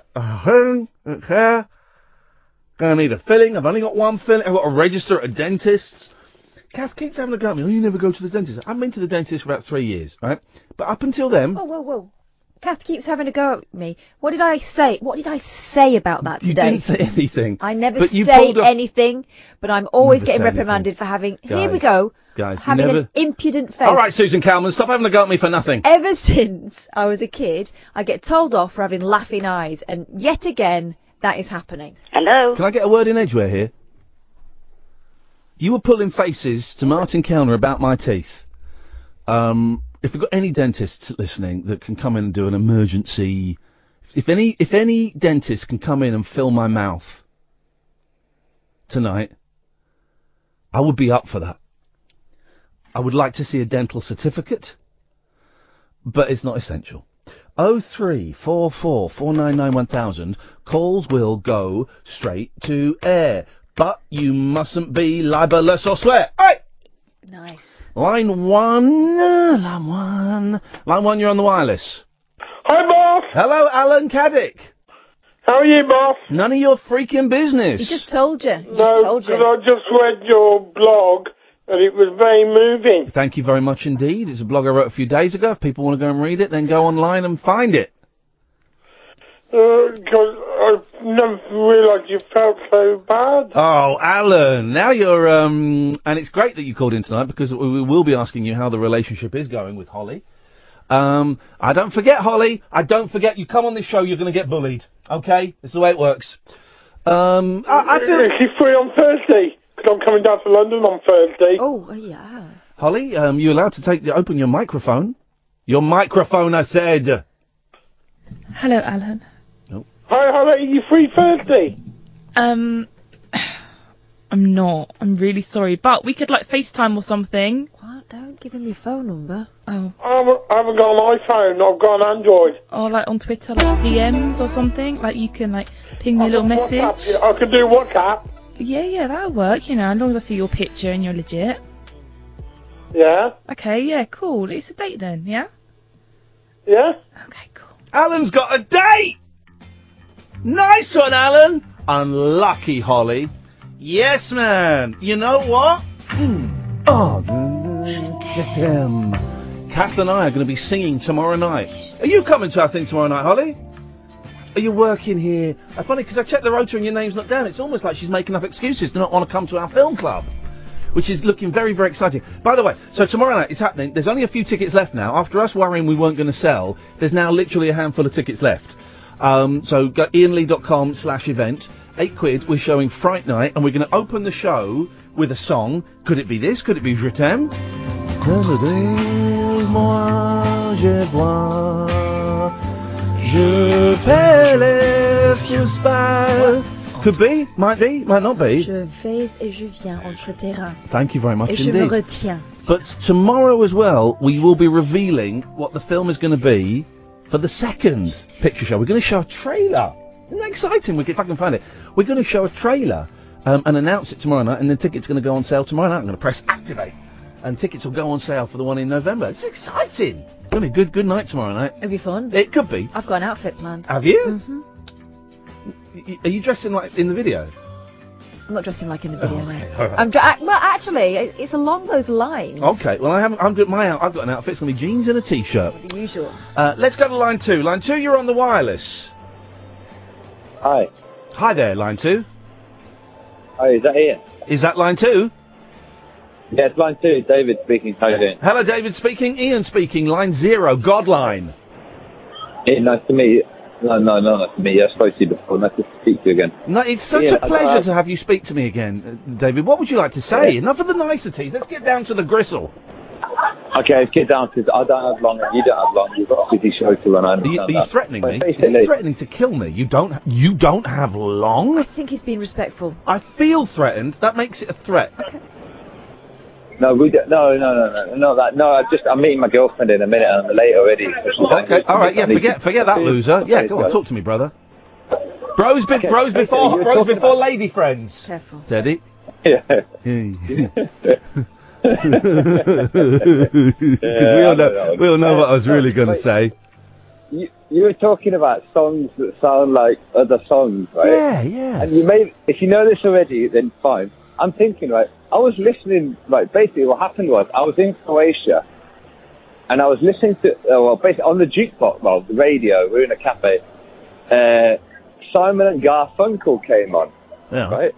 Gonna need a filling. I've only got one filling. I've got to register at a dentist's. Kath keeps having a go at me. Oh, you never go to the dentist. I've been to the dentist for about 3 years, right? But up until then... Whoa. Kath keeps having a go at me. What did I say? What did I say about that today? You didn't say anything. I never say anything, but I'm always getting reprimanded for having... Guys, here we go. Guys, having an impudent face. All right, Susan Calman, stop having a go at me for nothing. Ever since I was a kid, I get told off for having laughing eyes, and yet again... that is happening. Hello? Can I get a word in edgeware here? You were pulling faces to Martin Kellner about my teeth. If we've got any dentists listening that can come in and do an emergency... If any dentist can come in and fill my mouth tonight, I would be up for that. I would like to see a dental certificate, but it's not essential. 0344 499 1000. Calls will go straight to air, but you mustn't be libelous or swear. Hey! Nice. Line one, you're on the wireless. Hi, boss. Hello, Alan Caddick. How are you, boss? None of your freaking business. He just told you. Because I just read your blog, and it was very moving. Thank you very much indeed. It's a blog I wrote a few days ago. If people want to go and read it, then go online and find it. Because I never realised you felt so bad. Oh, Alan, now you're, and it's great that you called in tonight because we will be asking you how the relationship is going with Holly. I don't forget, Holly. I don't forget you come on this show, you're going to get bullied. Okay? This is the way it works. I feel... Is she free on Thursday? Because I'm coming down to London on Thursday. Oh, yeah. Holly, you're allowed to open your microphone. Your microphone, I said. Hello, Alan. Oh. Hi, Holly. Are you free Thursday? I'm not. I'm really sorry. But we could, FaceTime or something. What? Don't give him your phone number. Oh. I haven't got an iPhone. I've got an Android. Or, on Twitter, DMs or something. You can, ping me a little message. WhatsApp. I can do WhatsApp. Yeah, that'll work, as long as I see your picture and you're legit. Yeah? Okay, yeah, cool. It's a date then, yeah? Yeah? Okay, cool. Alan's got a date! Nice one, Alan! Unlucky, Holly. Yes, man. You know what? Kath and I are going to be singing tomorrow night. Are you coming to our thing tomorrow night, Holly? Are you working here? Funny, because I checked the rotor and your name's not down. It's almost like she's making up excuses to not want to come to our film club, which is looking very, very exciting. By the way, so tomorrow night, it's happening. There's only a few tickets left now. After us worrying we weren't going to sell, there's now literally a handful of tickets left. So go ianlee.com/event. £8. We're showing Fright Night, and we're going to open the show with a song. Could it be this? Could it be Je t'aime? Je fais les fous. Could be, might not be. Je vais et je viens entre terrains. Thank you very much et indeed. Je me retiens. But tomorrow as well, we will be revealing what the film is going to be for the second picture show. We're going to show a trailer. Isn't that exciting? If I can find it. We're going to show a trailer and announce it tomorrow night, and the tickets going to go on sale tomorrow night. I'm going to press activate, and tickets will go on sale for the one in November. It's exciting. It's going to be a good night tomorrow night. It'll be fun. It could be. I've got an outfit planned. Have you? Mm-hmm. Are you dressing like in the video? I'm not dressing like in the video, okay. no. All right. Well, actually, it's along those lines. Okay, well, I've got an outfit. It's going to be jeans and a t-shirt. The usual. Let's go to line 2. Line 2, you're on the wireless. Hi. Hi there, line 2. Hi, is that Ian? Is that line 2? Yeah, it's line 2. David speaking. How you doing? Hello, David speaking. Ian speaking. Line 0, Godline. Ian, nice to meet you. No, nice to meet you. I spoke to you before. Nice to speak to you again. No, it's such a pleasure to have you speak to me again, David. What would you like to say? Enough of the niceties. Let's get down to the gristle. Okay, let's get down to it. I don't have long and you don't have long. You've got a busy show to run. I understand Are you that. threatening But me? basically- Is he threatening to kill me? You don't have long? I think he's being respectful. I feel threatened. That makes it a threat. No, we don't. No, not that. No, I'm meeting my girlfriend in a minute and I'm late already. So she's Okay, all right, yeah, forget that loser. Yeah, go on, talk to me, brother. Bros before lady friends. Careful. Teddy. Yeah. Because we all know what I was really going to say. You were talking about songs that sound like other songs, right? Yeah, yeah. And if you know this already, then fine. I'm thinking, right, I was listening, right, basically what happened was, I was in Croatia, and I was listening to, basically on the jukebox, the radio, we were in a cafe, Simon and Garfunkel came on, right?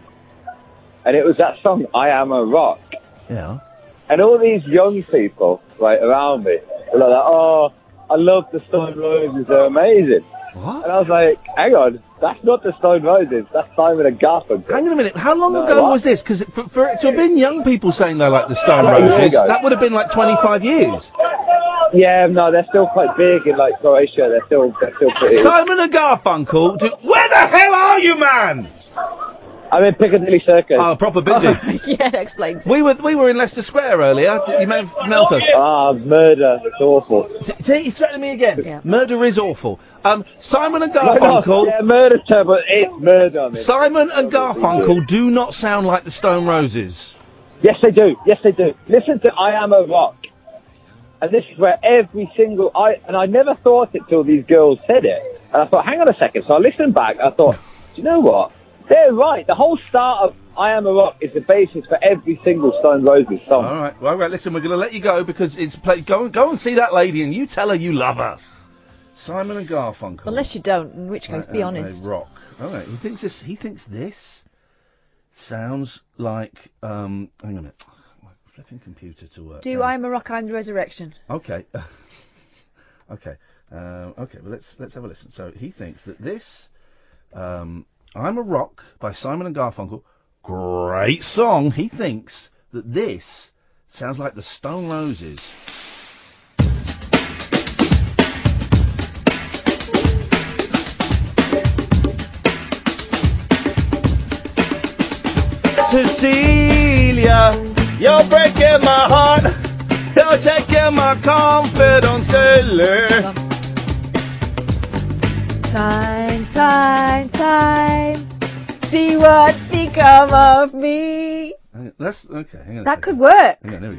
And it was that song, I Am a Rock. Yeah. And all these young people, right, around me, were like, oh, I love the Stone Roses, they're amazing. What? And I was like, hang on, that's not the Stone Roses, that's Simon and Garfunkel. Hang on a minute, how long ago was this? Because for it to have been young people saying they like the Stone Roses, that would have been like 25 years. Yeah, no, they're still quite big in like Croatia, they're still pretty... Simon and Garfunkel, where the hell are you, man? I'm in Piccadilly Circus. Oh, proper busy. Yeah, that explains. Oh. We were in Leicester Square earlier. You may have smelt us. Ah, murder. It's awful. See, he's threatening me again. Yeah. Murder is awful. Simon and Garfunkel. No, yeah, murder's terrible. It's murder. I mean. Simon and Garfunkel do not sound like the Stone Roses. Yes, they do. Yes, they do. Listen to I Am a Rock. And this is where every single... I never thought it till these girls said it. And I thought, hang on a second. So I listened back. I thought, do you know what? They're right. The whole start of I Am a Rock is the basis for every single Stone Roses song. All right. Well, listen, we're going to let you go because it's go and see that lady and you tell her you love her. Simon and Garfunkel. Unless you don't, in which case, be honest. Rock. All right. He thinks this sounds like hang on a minute. My flipping computer to work. Do I'm a Rock, I'm the Resurrection. Okay. Okay. Okay. Well, let's have a listen. So he thinks that this I'm a Rock by Simon and Garfunkel, great song. He thinks that this sounds like the Stone Roses. Cecilia, you're breaking my heart. You're taking my confidence daily. Time. See what's become of me. That's okay. Hang on that could work. Hang on, there we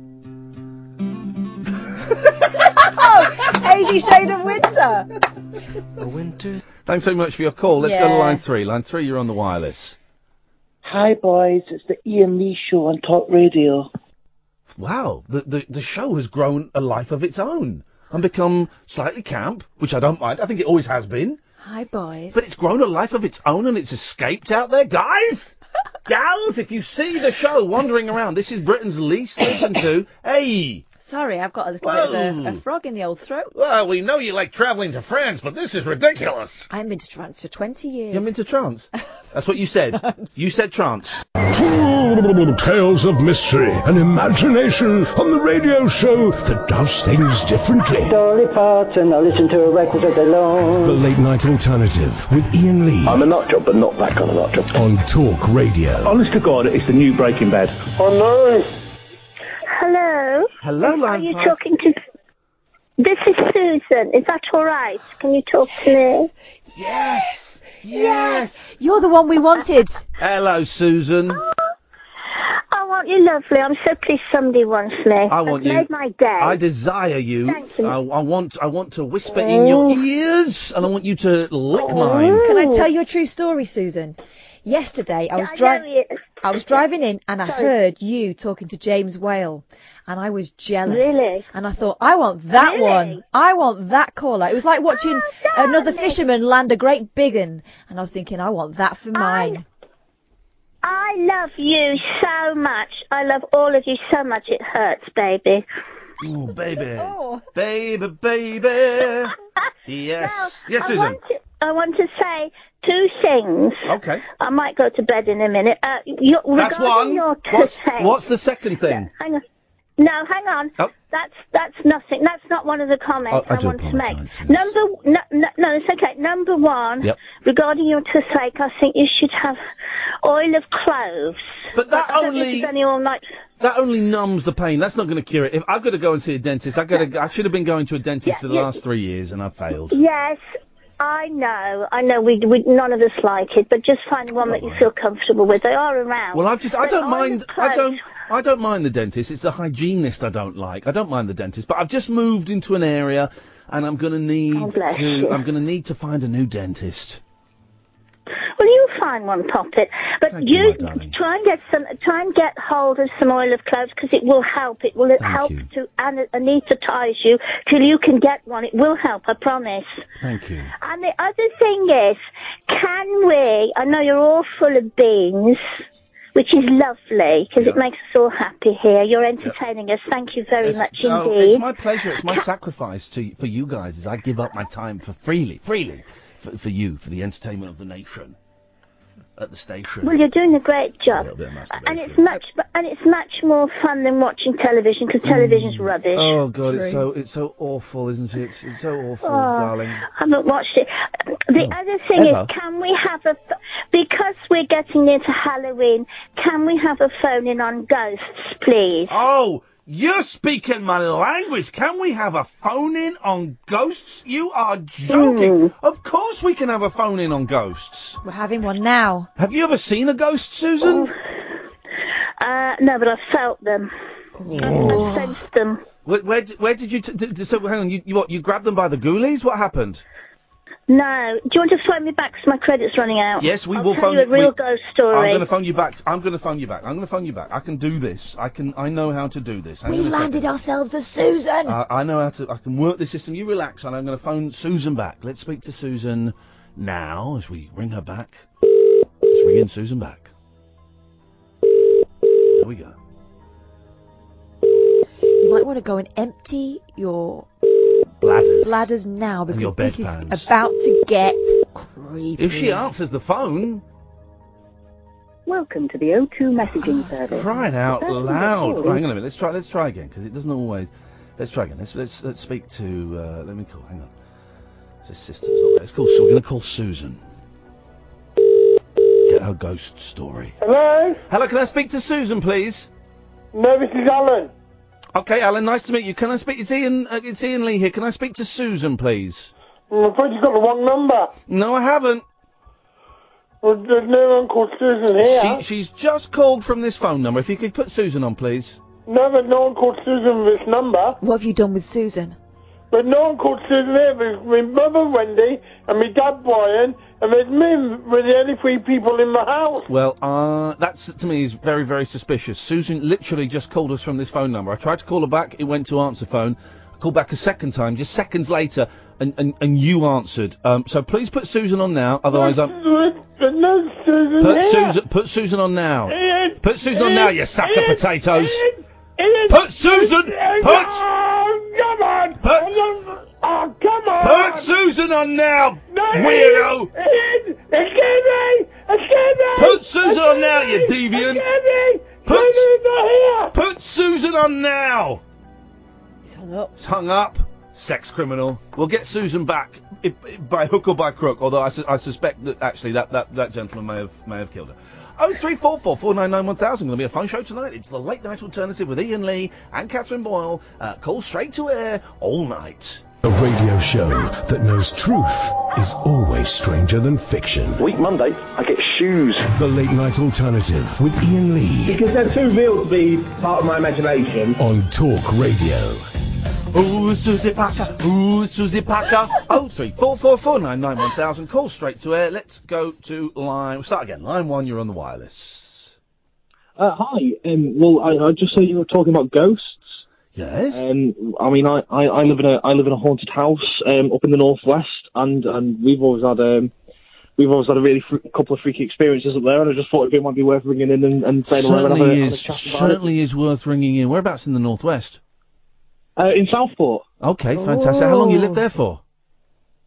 go. 80 Shades of Winter. Thanks very much for your call. Let's go to line 3. Line 3, you're on the wireless. Hi, boys. It's the Ian Lee Show on Talk Radio. Wow, the show has grown a life of its own and become slightly camp, which I don't mind. I think it always has been. Hi, boys. But it's grown a life of its own and it's escaped out there. Guys! Gals, if you see the show wandering around, this is Britain's least listened to. Hey! Sorry, I've got a little bit of a frog in the old throat. Well, we know you like travelling to France, but this is ridiculous. I haven't been to trance for 20 years. You haven't been to trance? That's what you said. You said trance. Tales of mystery and imagination on the radio show that does things differently. Dolly Parton, I listen to a record all day long. The Late Night Alternative with Ian Lee. I'm a nut job, but not that kind of nut job. On Talk Radio. Honest to God, it's the new Breaking Bad. Oh no! Hello? Hello, Are you talking to... This is Susan. Is that all right? Can you talk to me? Yes! You're the one we wanted. Hello, Susan. Oh, aren't you lovely? I'm so pleased somebody wants me. I want you. Made my day. I desire you. Thank you. I want to whisper in your ears, and I want you to lick mine. Can I tell you a true story, Susan? Yesterday, I was driving in and I heard you talking to James Whale, and I was jealous. Really? And I thought, I want that one. I want that caller. It was like watching another fisherman land a great big un, and I was thinking, I want that for mine. I love you so much. I love all of you so much. It hurts, baby. Oh, baby. Baby. Yes. Yes, Susan. I want to say 2 things. Okay. I might go to bed in a minute. That's one. What's the second thing? Hang on. No, hang on. Oh. That's nothing. That's not one of the comments I I do want to make. apologise, yes. No, it's okay. Number one, Yep. regarding your toothache, I think you should have oil of cloves. But that I don't think only- it's only all night. That only numbs the pain. That's not going to cure it. If I've got to go and see a dentist, I should have been going to a dentist for the last 3 years, and I've failed. Yes, I know. We none of us like it, but just find one that you feel comfortable with. They are around. Well, I don't oil mind. of cloves- I don't mind the dentist. It's the hygienist I don't like. I don't mind the dentist, but I've just moved into an area, and I'm going to need bless you. I'm going to need to find a new dentist. Well, you'll find one, Poppet. But Thank you, my darling. try and get hold of some oil of cloves because it will help. It will help to anaesthetize you till you can get one. It will help, I promise. Thank you. And the other thing is, can we? I know you're all full of beans, which is lovely because it makes us all happy here. You're entertaining us. Thank you very much Oh, indeed. it's my pleasure. It's my sacrifice for you guys as I give up my time freely for you, for the entertainment of the nation at the station. Well, you're doing a great job, A little bit of and it's much more fun than watching television because television's rubbish. Oh God, it's so awful, isn't it? It's so awful, darling. I haven't watched it. The other thing Ever? is, can we have because we're getting near to Halloween, can we have a phone in on ghosts, please? Oh, you're speaking my language. Can we have a phone-in on ghosts? You are joking. Of course we can have a phone-in on ghosts. We're having one now. Have you ever seen a ghost, Susan? No, but I felt them. I sensed them. Where did you... so, hang on, you grabbed them by the ghoulies? What happened? No. Do you want to phone me back because my credit's running out? Yes, we I'll will tell phone you a real ghost story. I'm going to phone you back. I'm going to phone you back. I can do this. I know how to do this. Hang We on a second. landed ourselves a Susan. I know how to. I can work the system. You relax, and I'm going to phone Susan back. Let's speak to Susan now as we ring her back. Let's ring in Susan back. There we go. You might want to go and empty your bladders now because your this is bedpans. about to get creepy. If she answers the phone, Welcome to the O2 messaging service. crying out The person loud. calling- Hang on a minute. Let's try again because it doesn't always. Let's try again. Let's speak to. Let me call. Hang on. This system's not there. Let's call. So we're going to call Susan. Get her ghost story. Hello? Hello, can I speak to Susan, please? No, this is Alan. Okay, Alan, nice to meet you. Can I speak... It's Ian Lee here. Can I speak to Susan, please? I'm afraid you've got the wrong number. No, I haven't. Well, there's no one called Susan here. She's just called from this phone number. If you could put Susan on, please. No, there's no one called Susan with this number. What have you done with Susan? But no one called Susan here. There's my mother, Wendy, and my dad, Brian, and there's me. We're the only three people in the house. Well, that's, to me, is very, very suspicious. Susan literally just called us from this phone number. I tried to call her back. It went to answer phone. I called back a second time, just seconds later, and you answered. So please put Susan on now, otherwise There's no Susan here. Put Susan on now. Ian, Put Susan on now, you sack of Ian, potatoes. Ian, Put Susan! Ian, Put... Oh, come on! Oh, come on! Put Susan on now, No, weirdo! Ian, excuse me! Put Susan on now, you deviant! Susan's not here! Put Susan on now! He's hung up. It's hung up. Sex criminal. We'll get Susan back by hook or by crook. Although I suspect that actually that gentleman may have killed her. 0344 499 1000. Going to be a fun show tonight. It's the late night alternative with Ian Lee and Catherine Boyle. Call straight to air all night. A radio show that knows truth is always stranger than fiction. Week Monday, I get shoes. The late night alternative with Ian Lee Because they're too real to be part of my imagination. on Talk Radio. Ooh, Susie Packer. Ooh, Susie Packer. 0344 499 1000. Call straight to air. Let's go to line. We'll start again. Line 1, you're on the wireless. Hi. Well, I just saw you were talking about ghosts. Yes. I mean, I live in a haunted house up in the northwest, and we've always had a really couple of freaky experiences up there, and I just thought it might be worth ringing in and saying hello and have a chat about it. Certainly is worth ringing in. Whereabouts in the northwest? In Southport. Okay, fantastic. How long you lived there for?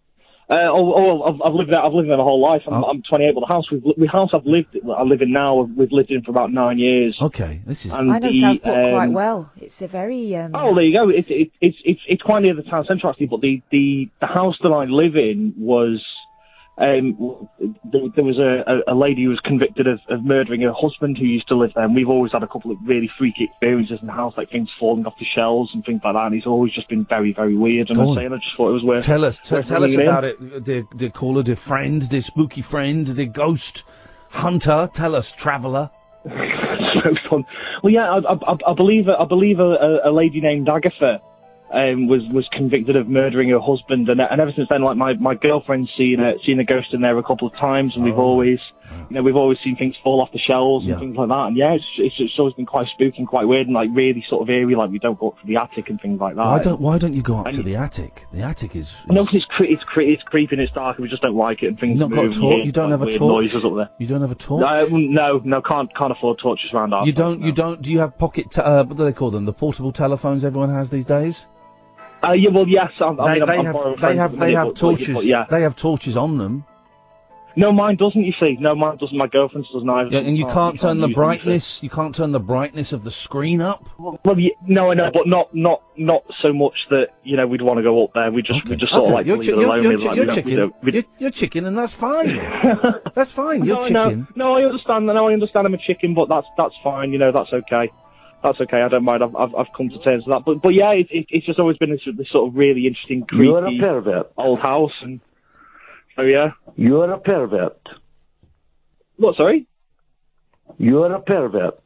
I've lived there. I've lived there my whole life. I'm 28, but the house I live in now, we've lived in for about 9 years. Okay, this is. I know Southport quite well. It's a very. Oh, there you go. It's quite near the town centre actually, but the house that I live in was. There was a lady who was convicted of murdering her husband who used to live there, and we've always had a couple of really freaky experiences in the house, like things falling off the shelves and things like that, and it's always just been very, very weird, and I just thought it was worth... Tell us about it, dear caller, dear friend, dear spooky friend, dear ghost hunter, tell us, traveller. So fun. Well, yeah, I believe a lady named Agatha was convicted of murdering her husband, and ever since then, like my girlfriend's seen a ghost in there a couple of times, and we've always seen things fall off the shelves and things like that. And yeah, it's always been quite spooky and quite weird and like really sort of eerie. Like we don't go up to the attic and things like that. Why don't you go up to the attic? The attic is. No, because it's creepy and it's dark, and we just don't like it. And things. You've not got a torch. You don't have a torch. Noises up there. You don't have a torch. No, can't afford torches around our. You don't. Do you have pocket? What do they call them? The portable telephones everyone has these days. Yeah, well, yes. They have torches. Yeah. They have torches on them. No, mine doesn't. You see, no, mine doesn't. My girlfriend's doesn't either. Yeah, and you can't turn the brightness. You can't turn the brightness of the screen up. Well, no, I know, but not so much that we'd want to go up there. We just sort of like leave it alone. You're chicken, and that's fine. That's fine. You're chicken. No, I understand. No, I understand. I'm a chicken, but that's fine. That's okay. That's okay. I don't mind. I've come to terms with that. But yeah, it's just always been this sort of really interesting, creepy, You're a pervert. Old house. And oh yeah. You're a pervert. What? Sorry. You're a pervert.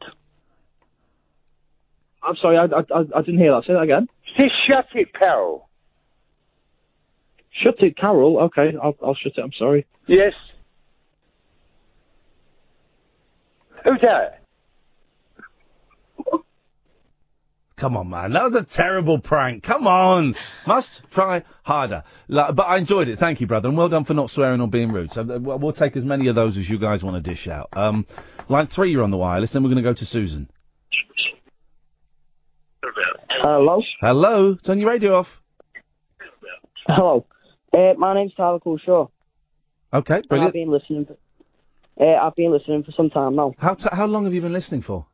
I'm sorry. I didn't hear that. Say that again. Just shut it, Carol. Shut it, Carol. Okay, I'll shut it. I'm sorry. Yes. Who's that? Come on, man. That was a terrible prank. Come on. Must try harder. But I enjoyed it. Thank you, brother. And well done for not swearing or being rude. So we'll take as many of those as you guys want to dish out. Line 3, you're on the wireless. Then we're going to go to Susan. Hello? Hello. Turn your radio off. Hello. My name's Tyler Coolshaw. Okay, brilliant. I've been listening for some time now. How long have you been listening for?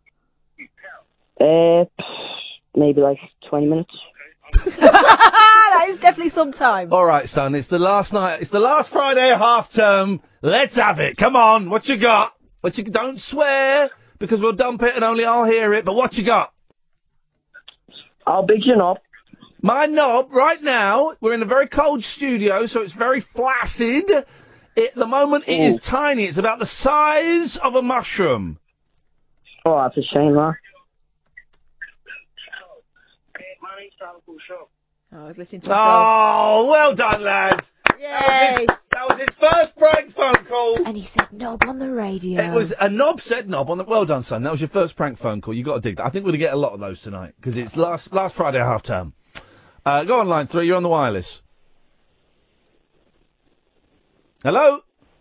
Maybe like 20 minutes. That is definitely some time. All right, son. It's the last night. It's the last Friday of half term. Let's have it. Come on. What you got? Don't swear because we'll dump it and only I'll hear it. But what you got? How big's your knob? My knob right now. We're in a very cold studio, so it's very flaccid. At the moment, it is tiny. It's about the size of a mushroom. Oh, that's a shame, man. Oh, I was listening to myself. Oh, well done, lad. Yay. That was his first prank phone call. And he said knob on the radio. It was a knob said knob on the... Well done, son. That was your first prank phone call. You got to dig that. I think we're going to get a lot of those tonight because it's last Friday half term. Go on, line 3. You're on the wireless. Hello?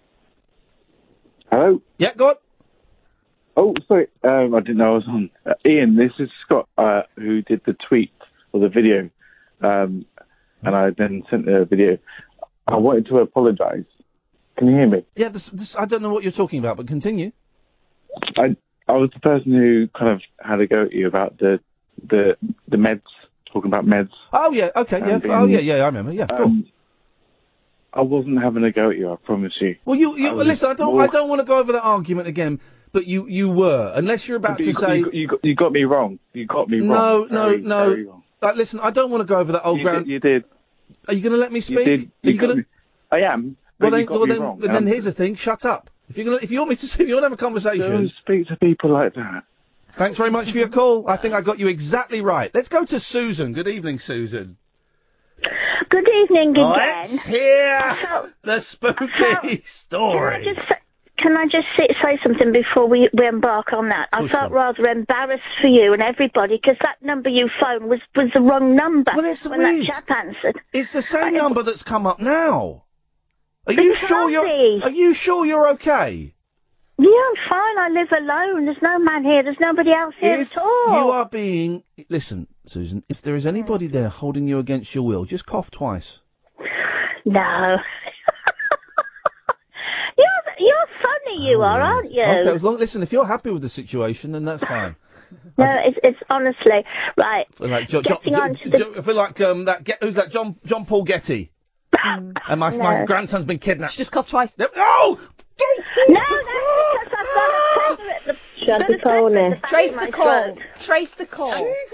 Hello? Yeah, go on. Oh, sorry. I didn't know I was on. Ian, this is Scott, who did the tweet or the video. And I then sent the video. I wanted to apologise. Can you hear me? Yeah, I don't know what you're talking about, but continue. I was the person who kind of had a go at you about the meds, talking about meds. Oh, yeah, okay, yeah. I remember, yeah, cool. I wasn't having a go at you, I promise you. Well, listen, I don't want to go over that argument again, but you were, unless you're about to say... You got me wrong. You got me wrong. No. Very wrong. Listen, I don't want to go over that old ground. You did. Are you going to let me speak? You did. I am. Well, then here's the thing. Shut up. If you want me to speak, you want to have a conversation. Don't speak to people like that. Thanks very much for your call. I think I got you exactly right. Let's go to Susan. Good evening, Susan. Good evening again. Let's hear the spooky story. Can I just say something before we embark on that? I felt rather embarrassed for you and everybody because that number you phoned was the wrong number when that chap answered. It's the same number that's come up now. Are you sure you're okay? Yeah, I'm fine. I live alone. There's no man here. There's nobody else here at all. You are being... Listen, Susan, if there is anybody there holding you against your will, just cough twice. No. you are, aren't you? Okay, listen, if you're happy with the situation, then that's fine. No, it's honestly right. I feel like I feel like who's that? John Paul Getty. And my grandson's been kidnapped. She just coughed twice. No, No! that's because I've got a pepper at the... Trace the call. Trace the call.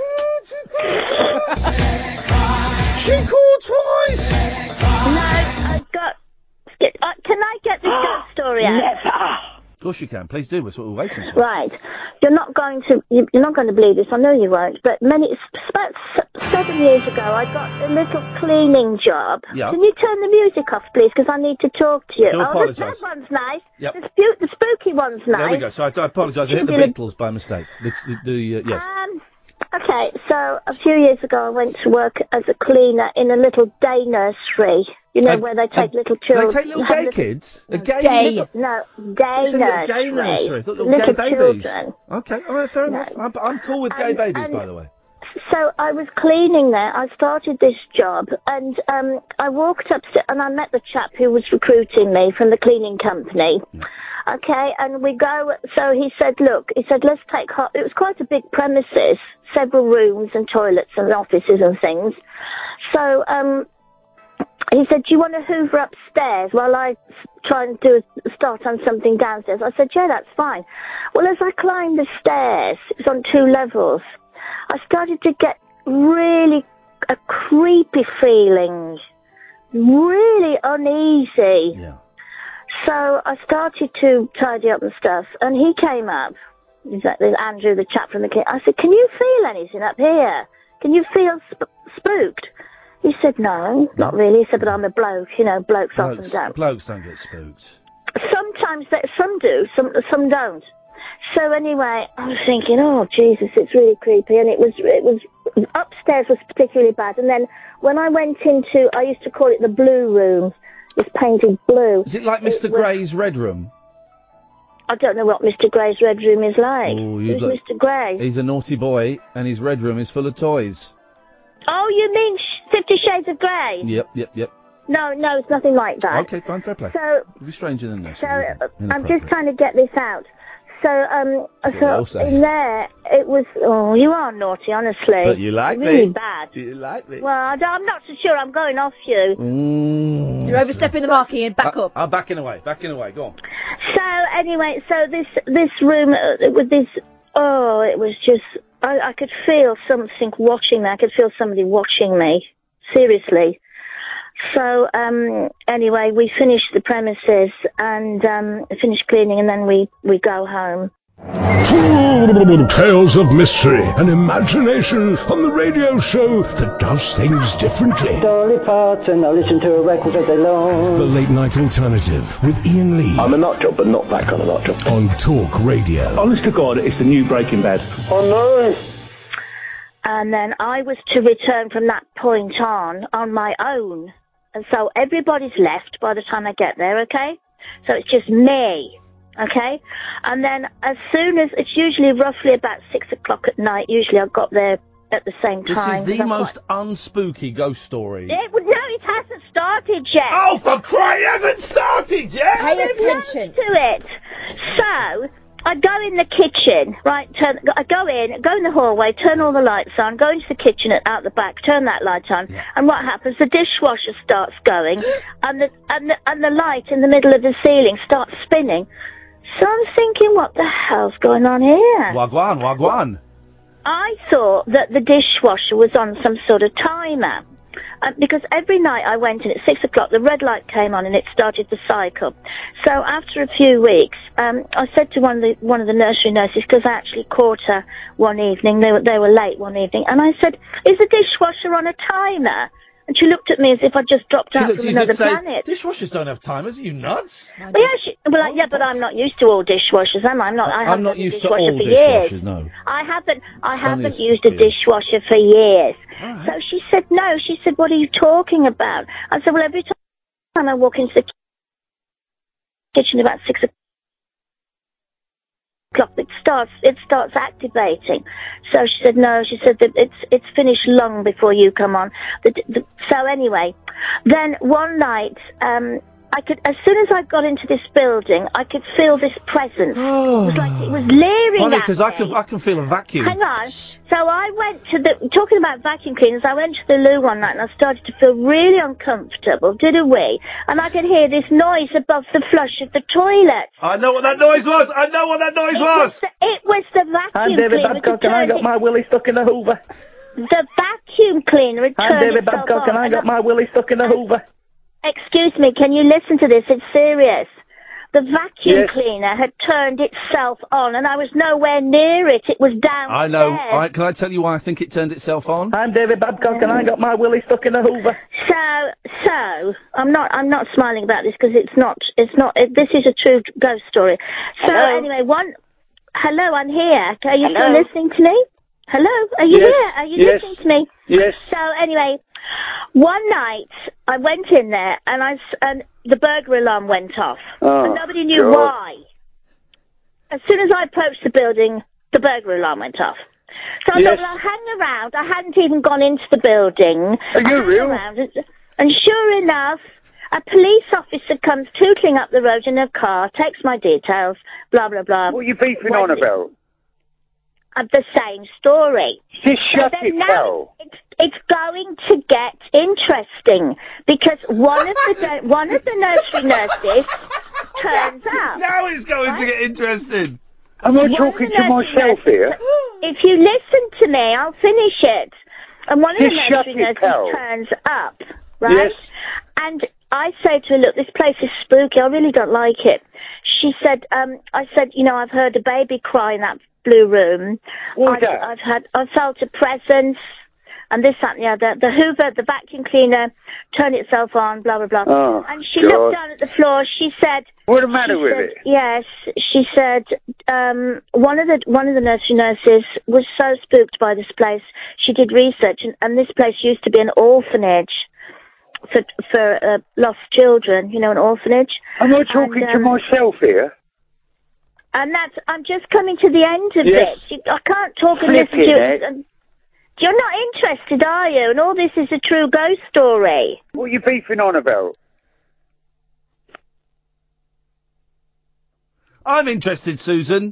She called twice! No, I've got... can I get this ghost story out? Of course you can. Please do. That's what we're waiting for. Right. You're not going to believe this. I know you won't. But about 7 years ago, I got a little cleaning job. Yeah. Can you turn the music off, please? Because I need to talk to you. Do apologise. That one's nice. Yep. The spooky one's nice. There we go. So I apologise. I hit the Beatles by mistake. Yes. Okay, so a few years ago I went to work as a cleaner in a little day nursery. You know, where they take little children. They take little gay kids? Day nursery. Gay nursery. I thought little gay babies. Children. Okay, all right, fair enough. I'm cool with gay babies, by the way. So I was cleaning there. I started this job, and I walked upstairs, and I met the chap who was recruiting me from the cleaning company. Okay, and we go. So he said, let's take. It was quite a big premises, several rooms and toilets and offices and things. So he said, do you want to hoover upstairs while I try and start on something downstairs? I said, yeah, that's fine. Well, as I climbed the stairs, it was on 2 levels, I started to get really a creepy feeling, really uneasy. Yeah. So I started to tidy up and stuff, and he came up. There's Andrew, the chap from the kit. I said, can you feel anything up here? Can you feel spooked? He said, no, not really. He said, but I'm a bloke. You know, blokes often don't. Blokes don't get spooked. Sometimes some do, some don't. So anyway, I was thinking, oh Jesus, it's really creepy, and it was upstairs was particularly bad. And then when I went into, I used to call it the blue room. It's painted blue. Is it like Mr. Gray's Red Room? I don't know what Mr. Gray's Red Room is like. Who's Mr. Gray? He's a naughty boy, and his Red Room is full of toys. Oh, you mean 50 Shades of Grey? Yep. No, it's nothing like that. Okay, fine, fair play. So it'll be stranger than this. So I'm just trying to get this out. So in there it was. Oh, you are naughty, honestly. But you like me. Really bad. You like me. Well, I'm not so sure. I'm going off you. You're overstepping the mark, Ian. Back up. I'm backing away. Go on. So anyway, this room with this. Oh, it was just. I could feel something watching me. I could feel somebody watching me. Seriously. So, anyway, we finished the premises and finished cleaning, and then we go home. Tales of mystery and imagination on the radio show that does things differently. Dolly Parton, I listen to a record all day long. The Late Night Alternative with Ian Lee. I'm a nut job, but not that kind of nut job. On Talk Radio. Honest to God, it's the new Breaking Bad. Oh no! And then I was to return from that point on my own. And so everybody's left by the time I get there, okay? So it's just me, okay? And then as soon as, it's usually roughly about 6 o'clock at night, usually I got there at the same time. This is the most unspooky ghost story. No, it hasn't started yet. Oh, for crying, it hasn't started yet! Pay attention to it. So, I go in the kitchen, right, I go in the hallway, turn all the lights on, go into the kitchen out the back, turn that light on, and what happens? The dishwasher starts going, and the light in the middle of the ceiling starts spinning. So I'm thinking, what the hell's going on here? Wagwan. I thought that the dishwasher was on some sort of timer. Because every night I went in at 6 o'clock, the red light came on and it started the cycle. So after a few weeks, I said to one of the nursery nurses, because I actually caught her one evening, they were late one evening, and I said, is the dishwasher on a timer? And she looked at me as if I just dropped out from another planet. Dishwashers don't have timers, are you nuts? But I'm not used to all dishwashers, am I? I'm not used to all dishwashers, no. I haven't used a dishwasher for years. Right. So she said, no. She said, what are you talking about? I said, well, every time I walk into the kitchen about 6 o'clock, it starts activating. So she said, no. She said that it's finished long before you come on. So anyway, then one night, as soon as I got into this building, I could feel this presence. It was like it was leering Funny, at because me. I can feel a vacuum. Hang on. So I went to talking about vacuum cleaners, I went to the loo one night and I started to feel really uncomfortable, did a wee, and I could hear this noise above the flush of the toilet. I know what that noise was! I know what that noise was! It was the vacuum I'm David cleaner. Babcock and I got my willy stuck in the Hoover. The vacuum cleaner had I'm turned David itself Babcock and on. I got my willy stuck in the Hoover. Excuse me, can you listen to this? It's serious. The vacuum Yes. cleaner had turned itself on, and I was nowhere near it. It was downstairs. I know. Can I tell you why I think it turned itself on? I'm David Babcock and I got my willy stuck in the Hoover. So I'm not smiling about this because this is a true ghost story. So Hello? anyway, hello, I'm here. Are you Hello? still listening to me? Hello, are you Yes. here? Are you Yes. listening to me? Yes. So anyway, one night I went in there and the burglar alarm went off. Oh, and nobody knew God. why. As soon as I approached the building, the burglar alarm went off. So I Yes. thought, well, I'll hang around. I hadn't even gone into the building. Are you real? Around, and sure enough, a police officer comes tootling up the road in a car, takes my details, blah, blah, blah. What are you beefing on about? The same story. Just shut But it, then now pal. it's going to get interesting because one of the nursery nurses turns up. Now it's going to get interesting. Am I One of talking the to nursery myself nurses- here? If you listen to me, I'll finish it. And one of the Just shut nursery it, nurses pal. turns up, right? Yes. And I say to her, look, this place is spooky. I really don't like it. She said, I said, I've heard a baby cry in that blue room. I've felt a presence. And this, that, and the other. The Hoover, the vacuum cleaner, turned itself on, blah, blah, blah. Oh, and she God. looked down at the floor. She said... What's the matter with it? Yes, she said one of the nursery nurses was so spooked by this place. She did research, and this place used to be an orphanage for lost children. An orphanage. Am I talking to myself here? And I'm just coming to the end of Yes. it. I can't talk and listen Flipping to heck. it. You're not interested, are you? And all this is a true ghost story. What are you beefing on about? I'm interested, Susan.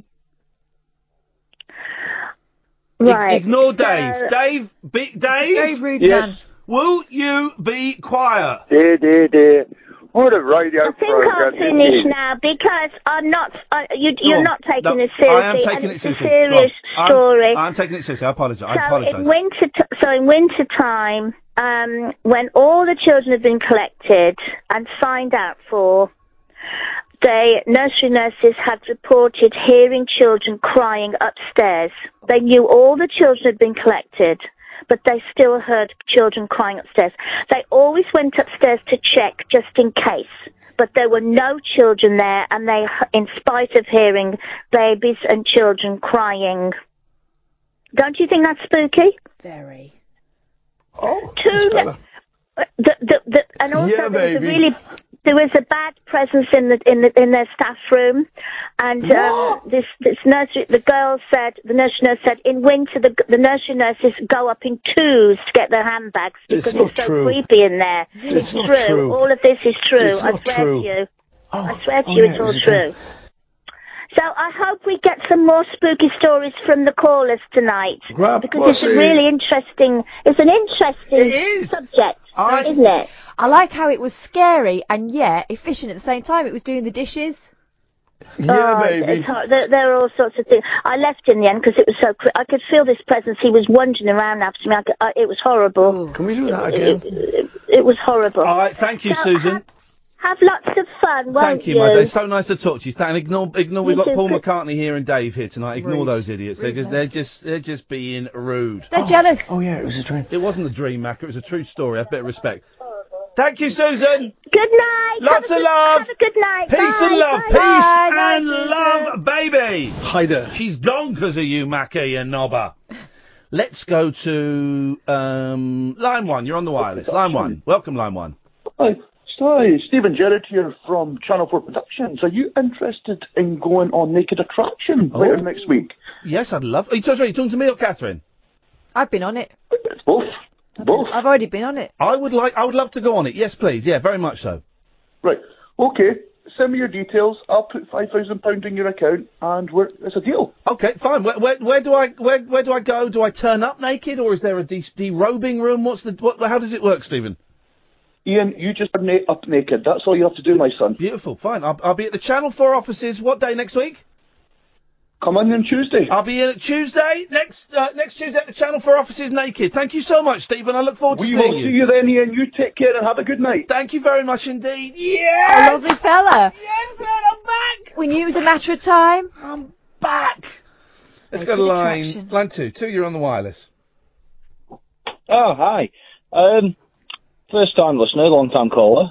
Right. Ignore Dave. Dave? Dave? Very rude Yes. man. Will you be quiet? Dear. What a radio I think I'll program finish this is. now because I'm not. You're on. not taking No, it seriously. I am taking and it it's seriously. a serious Go on. story. I'm taking it seriously. I apologise. So in winter time, when all the children had been collected and signed out for, the nursery nurses had reported hearing children crying upstairs. They knew all the children had been collected, but they still heard children crying upstairs. They always went upstairs to check just in case, but there were no children there, and they, in spite of hearing babies and children crying. Don't you think that's spooky? Very. Oh, And also Yeah, baby. there was a bad presence in their staff room, and this nursery, the nursery nurse said, in winter the nursery nurses go up in twos to get their handbags because it's so creepy in there. It's true. All of this is true. It's I not swear true. to you. Oh, I swear to oh, you, yeah, it's all is it true. So I hope we get some more spooky stories from the callers tonight. Because it's a really interesting, subject, isn't it? I like how it was scary and yet efficient at the same time. It was doing the dishes. Yeah, baby. There are all sorts of things. I left in the end because it was so I could feel this presence. He was wandering around after me. It was horrible. Can we do that again? It was horrible. All right, thank you, Susan. Have lots of fun, won't Thank you, my dear. It's so nice to talk to you. And ignore. We've got too. Paul McCartney here and Dave here tonight. Ignore Rude. those idiots. They're just being rude. They're jealous. Oh yeah, it was a dream. It wasn't a dream, Mac. It was a true story. Have a bit of respect. Thank you, Susan. Good night. Lots of love. Have a good night. Peace Bye. and love. Bye. Peace Bye. and Bye. love, baby. Hi there. She's gone because of you, Mackie, you knobber. Let's go to line one. You're on the wireless. Line one. Welcome, line one. Hi, Stephen Jarrett here from Channel 4 Productions. Are you interested in going on Naked Attraction later next week? Yes, I'd love. Are you talking to me or Catherine? I've been on it. Both. I've already been on it. I would love to go on it. Yes, please. Yeah, very much so. Right. Okay, send me your details. I'll put £5,000 in your account, and it's a deal. Okay, fine. Where do I go? Do I turn up naked, or is there a derobing room? How does it work, Stephen? Ian, you just up naked. That's all you have to do, my son. Beautiful. Fine. I'll be at the Channel 4 offices. What day next week? Come on Tuesday. I'll be in at Tuesday. Next Tuesday at the Channel 4 offices naked. Thank you so much, Stephen. I look forward to seeing you. We will see you then, Ian. You take care and have a good night. Thank you very much indeed. Yes! A lovely fella. Yes, man, I'm back. We knew it was a matter of time. I'm back. Let's go to line 2. 2, you're on the wireless. Oh, hi. First time listener, long time caller.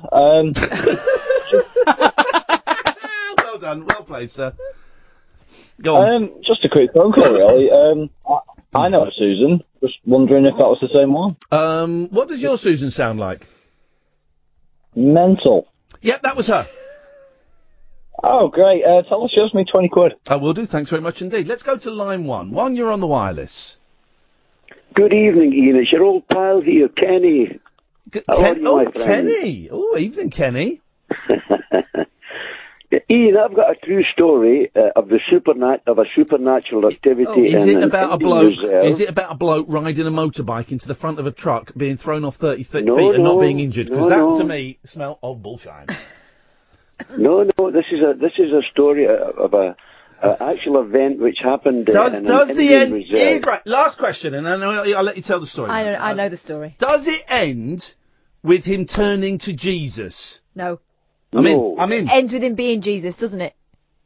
Well done. Well played, sir. Go on. Just a quick phone call, really. I know Susan. Just wondering if that was the same one. What does your Susan sound like? Mental. Yep, that was her. Oh, great. Tell her she owes me 20 quid. I will do. Thanks very much indeed. Let's go to line 1. 1, you're on the wireless. Good evening, Ian. It's your old pal here, Kenny. Kenny. Oh, evening, Kenny. Ian, I've got a true story of a supernatural activity. Is it about a bloke? Reserve. Is it about a bloke riding a motorbike into the front of a truck, being thrown off 30 feet and not being injured? Because that, to me, smell of bullshine. No. This is a story of a actual event which happened. Does the end? Reserve. Right. Last question, and I'll let you tell the story. I know the story. Does it end with him turning to Jesus? No. I'm in. It ends with him being Jesus, doesn't it?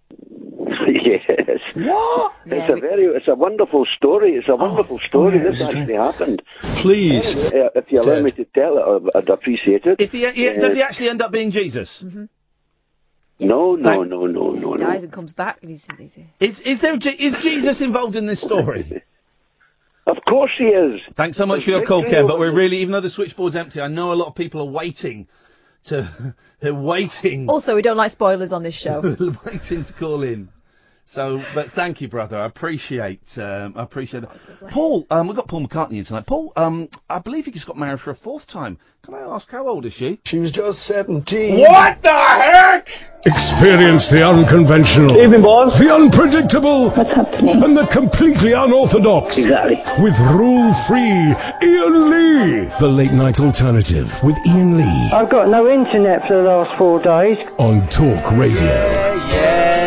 Yes. What? It's a wonderful story. It's a wonderful story. This actually happened. Please. If you allow me to tell it, I'd appreciate it. Does he actually end up being Jesus? Mm-hmm. No. He dies and comes back. And he's Is Jesus involved in this story? Of course he is. Thanks so much for your call, Ken. But we're really, even though the switchboard's empty, I know a lot of people are waiting. They're waiting. Also, we don't like spoilers on this show. Waiting to call in. So, but thank you, brother. I appreciate it. Paul, we've got Paul McCartney in tonight. Paul, I believe he just got married for a 4th time. Can I ask, how old is she? She was just 17. What the heck? Experience the unconventional. Evening, boss. The unpredictable. And the completely unorthodox. Exactly. With rule-free Ian Lee. The late night alternative with Ian Lee. I've got no internet for the last 4 days. On Talk Radio. Yeah.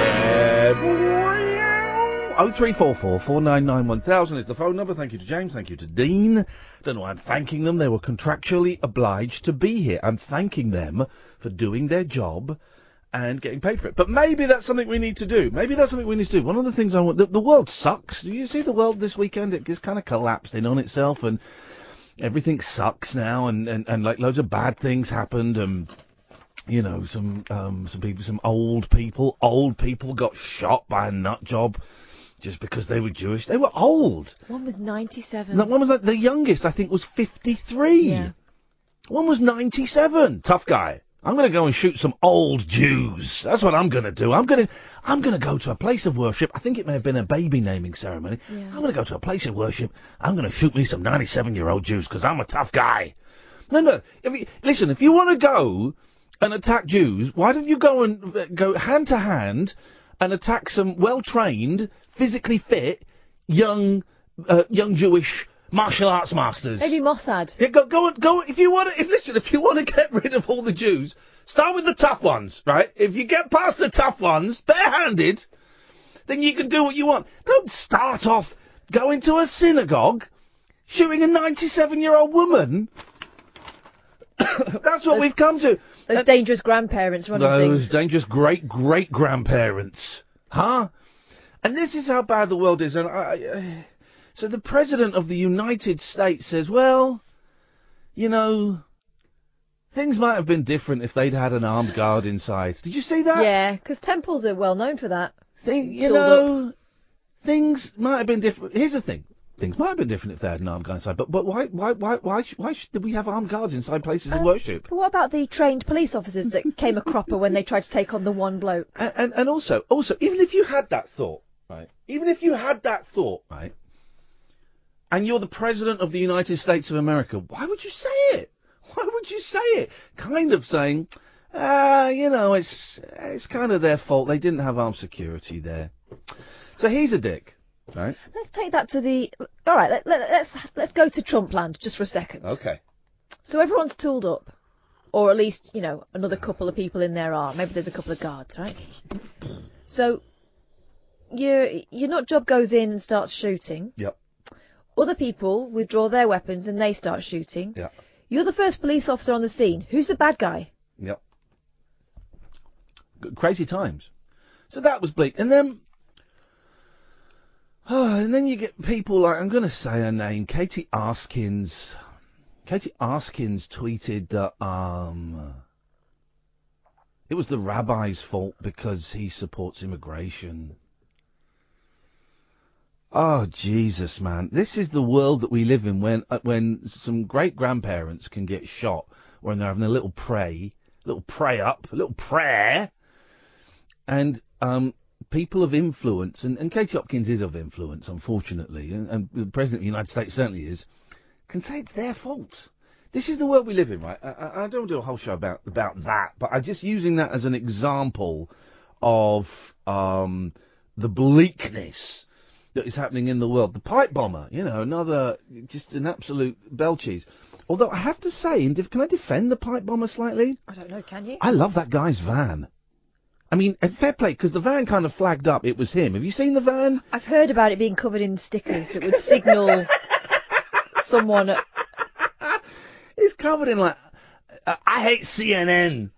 0344 499 1000 is the phone number. Thank you to James. Thank you to Dean. Don't know why I'm thanking them. They were contractually obliged to be here. I'm thanking them for doing their job and getting paid for it. But maybe that's something we need to do. One of the things I want... The world sucks. Do you see the world this weekend? It just kind of collapsed in on itself and everything sucks now and like loads of bad things happened and... You know, some old people got shot by a nut job just because they were Jewish. They were old. One was 97. No, one was the youngest, I think, was 53. Yeah. One was 97. Tough guy. I'm going to go and shoot some old Jews. That's what I'm going to do. I'm going to go to a place of worship. I think it may have been a baby naming ceremony. Yeah. I'm going to go to a place of worship. I'm going to shoot me some 97-year-old Jews because I'm a tough guy. No. If you want to go and attack Jews, why don't you go hand to hand and attack some well-trained, physically fit, young Jewish martial arts masters? Maybe Mossad. Yeah, go. If you want to get rid of all the Jews, start with the tough ones, right? If you get past the tough ones, barehanded, then you can do what you want. Don't start off going to a synagogue, shooting a 97-year-old woman. That's what we've come to. Those dangerous grandparents running things. Those dangerous great-great-grandparents. Huh? And this is how bad the world is. And so the President of the United States says, well, you know, things might have been different if they'd had an armed guard inside. Did you see that? Yeah, because temples are well known for that. Things might have been different. Here's the thing. Things might have been different if they had an armed guard inside, but why should we have armed guards inside places of worship? But what about the trained police officers that came a cropper when they tried to take on the one bloke? And also, even if you had that thought, right? And you're the President of the United States of America, why would you say it? Kind of saying, it's kind of their fault. They didn't have armed security there. So he's a dick, right? Let's take that to the... All right, let's go to Trumpland just for a second. Okay. So everyone's tooled up. Or at least, another couple of people in there are. Maybe there's a couple of guards, right? So your nut job goes in and starts shooting. Yep. Other people withdraw their weapons and they start shooting. Yep. You're the first police officer on the scene. Who's the bad guy? Yep. Crazy times. So that was bleak. And then you get people like, I'm going to say her name, Katie Arskins. Katie Arskins tweeted that it was the rabbi's fault because he supports immigration. Oh, Jesus, man. This is the world that we live in when some great-grandparents can get shot when they're having a little prayer, and people of influence, and Katie Hopkins is of influence, unfortunately, and the President of the United States certainly is, can say it's their fault. This is the world we live in, right? I don't want to do a whole show about that, but I'm just using that as an example of the bleakness that is happening in the world. The pipe bomber, just an absolute belcheese. Although I have to say, can I defend the pipe bomber slightly? I don't know, can you? I love that guy's van. I mean, fair play, because the van kind of flagged up it was him. Have you seen the van? I've heard about it being covered in stickers that would signal someone. It's covered in I hate CNN.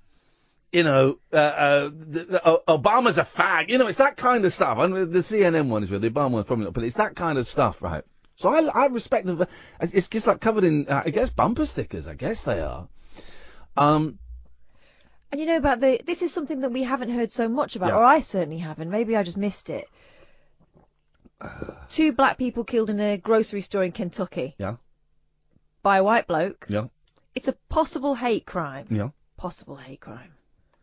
Obama's a fag. It's that kind of stuff. I mean, the CNN one is the Obama one's probably not, but it's that kind of stuff, right? So I respect them. It's just covered in, I guess, bumper stickers. I guess they are. And about this is something that we haven't heard so much about, or I certainly haven't. Maybe I just missed it. 2 black people killed in a grocery store in Kentucky. Yeah. By a white bloke. Yeah. It's a possible hate crime. Yeah. Possible hate crime.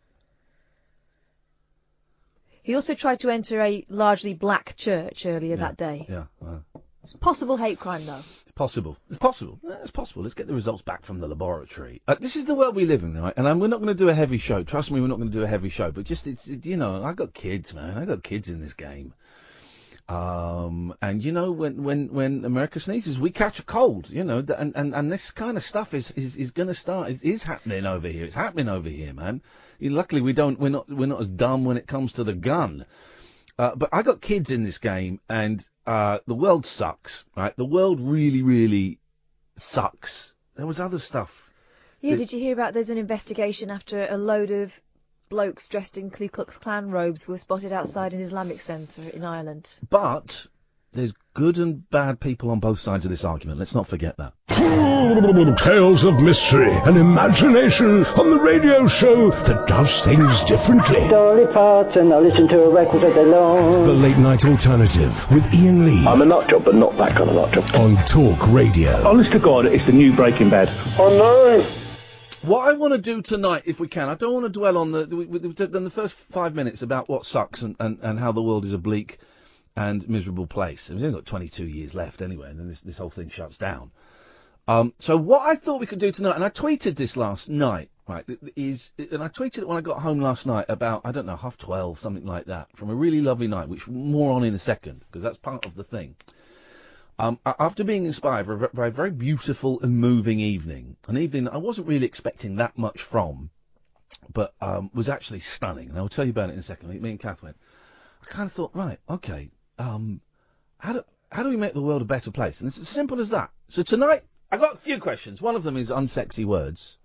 He also tried to enter a largely black church earlier that day. Yeah. It's a possible hate crime, though. It's possible. It's possible. It's possible. Let's get the results back from the laboratory. This is the world we live in, right? And we're not going to do a heavy show. Trust me, we're not going to do a heavy show. But just, I got kids, man. I got kids in this game. And when America sneezes, we catch a cold, and this kind of stuff is going to start, is happening over here. It's happening over here, man. Luckily we're not as dumb when it comes to the gun. But I got kids in this game, and the world sucks, right? The world really, really sucks. There was other stuff. Yeah, did you hear about there's an investigation after a load of blokes dressed in Ku Klux Klan robes were spotted outside an Islamic centre in Ireland? But there's good and bad people on both sides of this argument. Let's not forget that. Tales of mystery and imagination on the radio show that does things differently. Dolly Parton, I listen to a record all day long. The Late Night Alternative with Ian Lee. I'm a nut job, but not that kind of nut job. On Talk Radio. Honest to God, it's the new Breaking Bad. Oh no! What I want to do tonight, if we can, I don't want to dwell on we've done the first 5 minutes about what sucks and how the world is a bleak and miserable place. We've only got 22 years left anyway, and then this whole thing shuts down. So what I thought we could do tonight, and I tweeted this last night, right, and I tweeted it when I got home last night about, 12:30, something like that, from a really lovely night, which more on in a second, because that's part of the thing. After being inspired by a very beautiful and moving evening, an evening I wasn't really expecting that much from, but was actually stunning, and I'll tell you about it in a second. Me and Kath went, I kind of thought, right, okay, how do we make the world a better place? And it's as simple as that. So tonight, I got a few questions. One of them is unsexy words.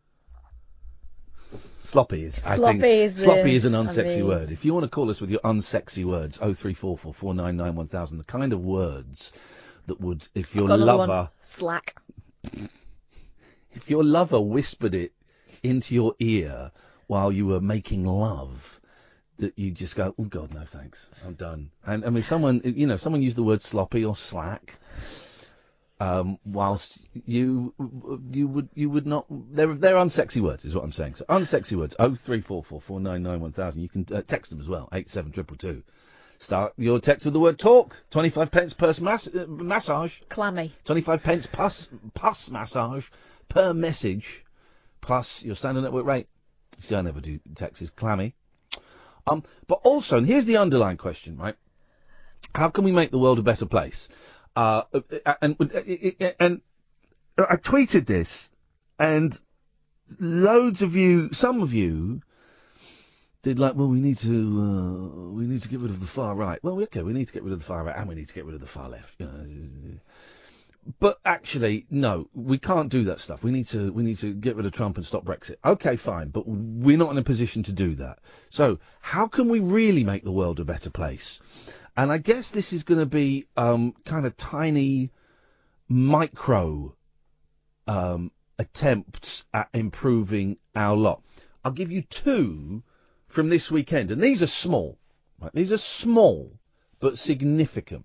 Sloppy is an unsexy word. If you want to call us with your unsexy words, 0344 499 1000, the kind of words that would, if your lover... Slack. If your lover whispered it into your ear while you were making love, that you just go, oh God, no thanks, I'm done. And I mean, someone used the word sloppy or slack, whilst you would not, they're unsexy words, is what I'm saying. So unsexy words, 0344 499 1000. You can text them as well, 87222. Start your text with the word talk. 25 pence per massage. Clammy. 25 pence plus massage per message, plus your standard network rate. See, I never do Texas. Clammy. But also, and here's the underlying question, right? How can we make the world a better place? And I tweeted this, and loads of you, some of you, did like, well, we need to get rid of the far right. Well, okay, we need to get rid of the far right, and we need to get rid of the far left. You know. But actually, no, we can't do that stuff. We need to get rid of Trump and stop Brexit. Okay, fine, but we're not in a position to do that. So how can we really make the world a better place? And I guess this is going to be kind of tiny, micro attempts at improving our lot. I'll give you two from this weekend, and these are small. Right? These are small but significant.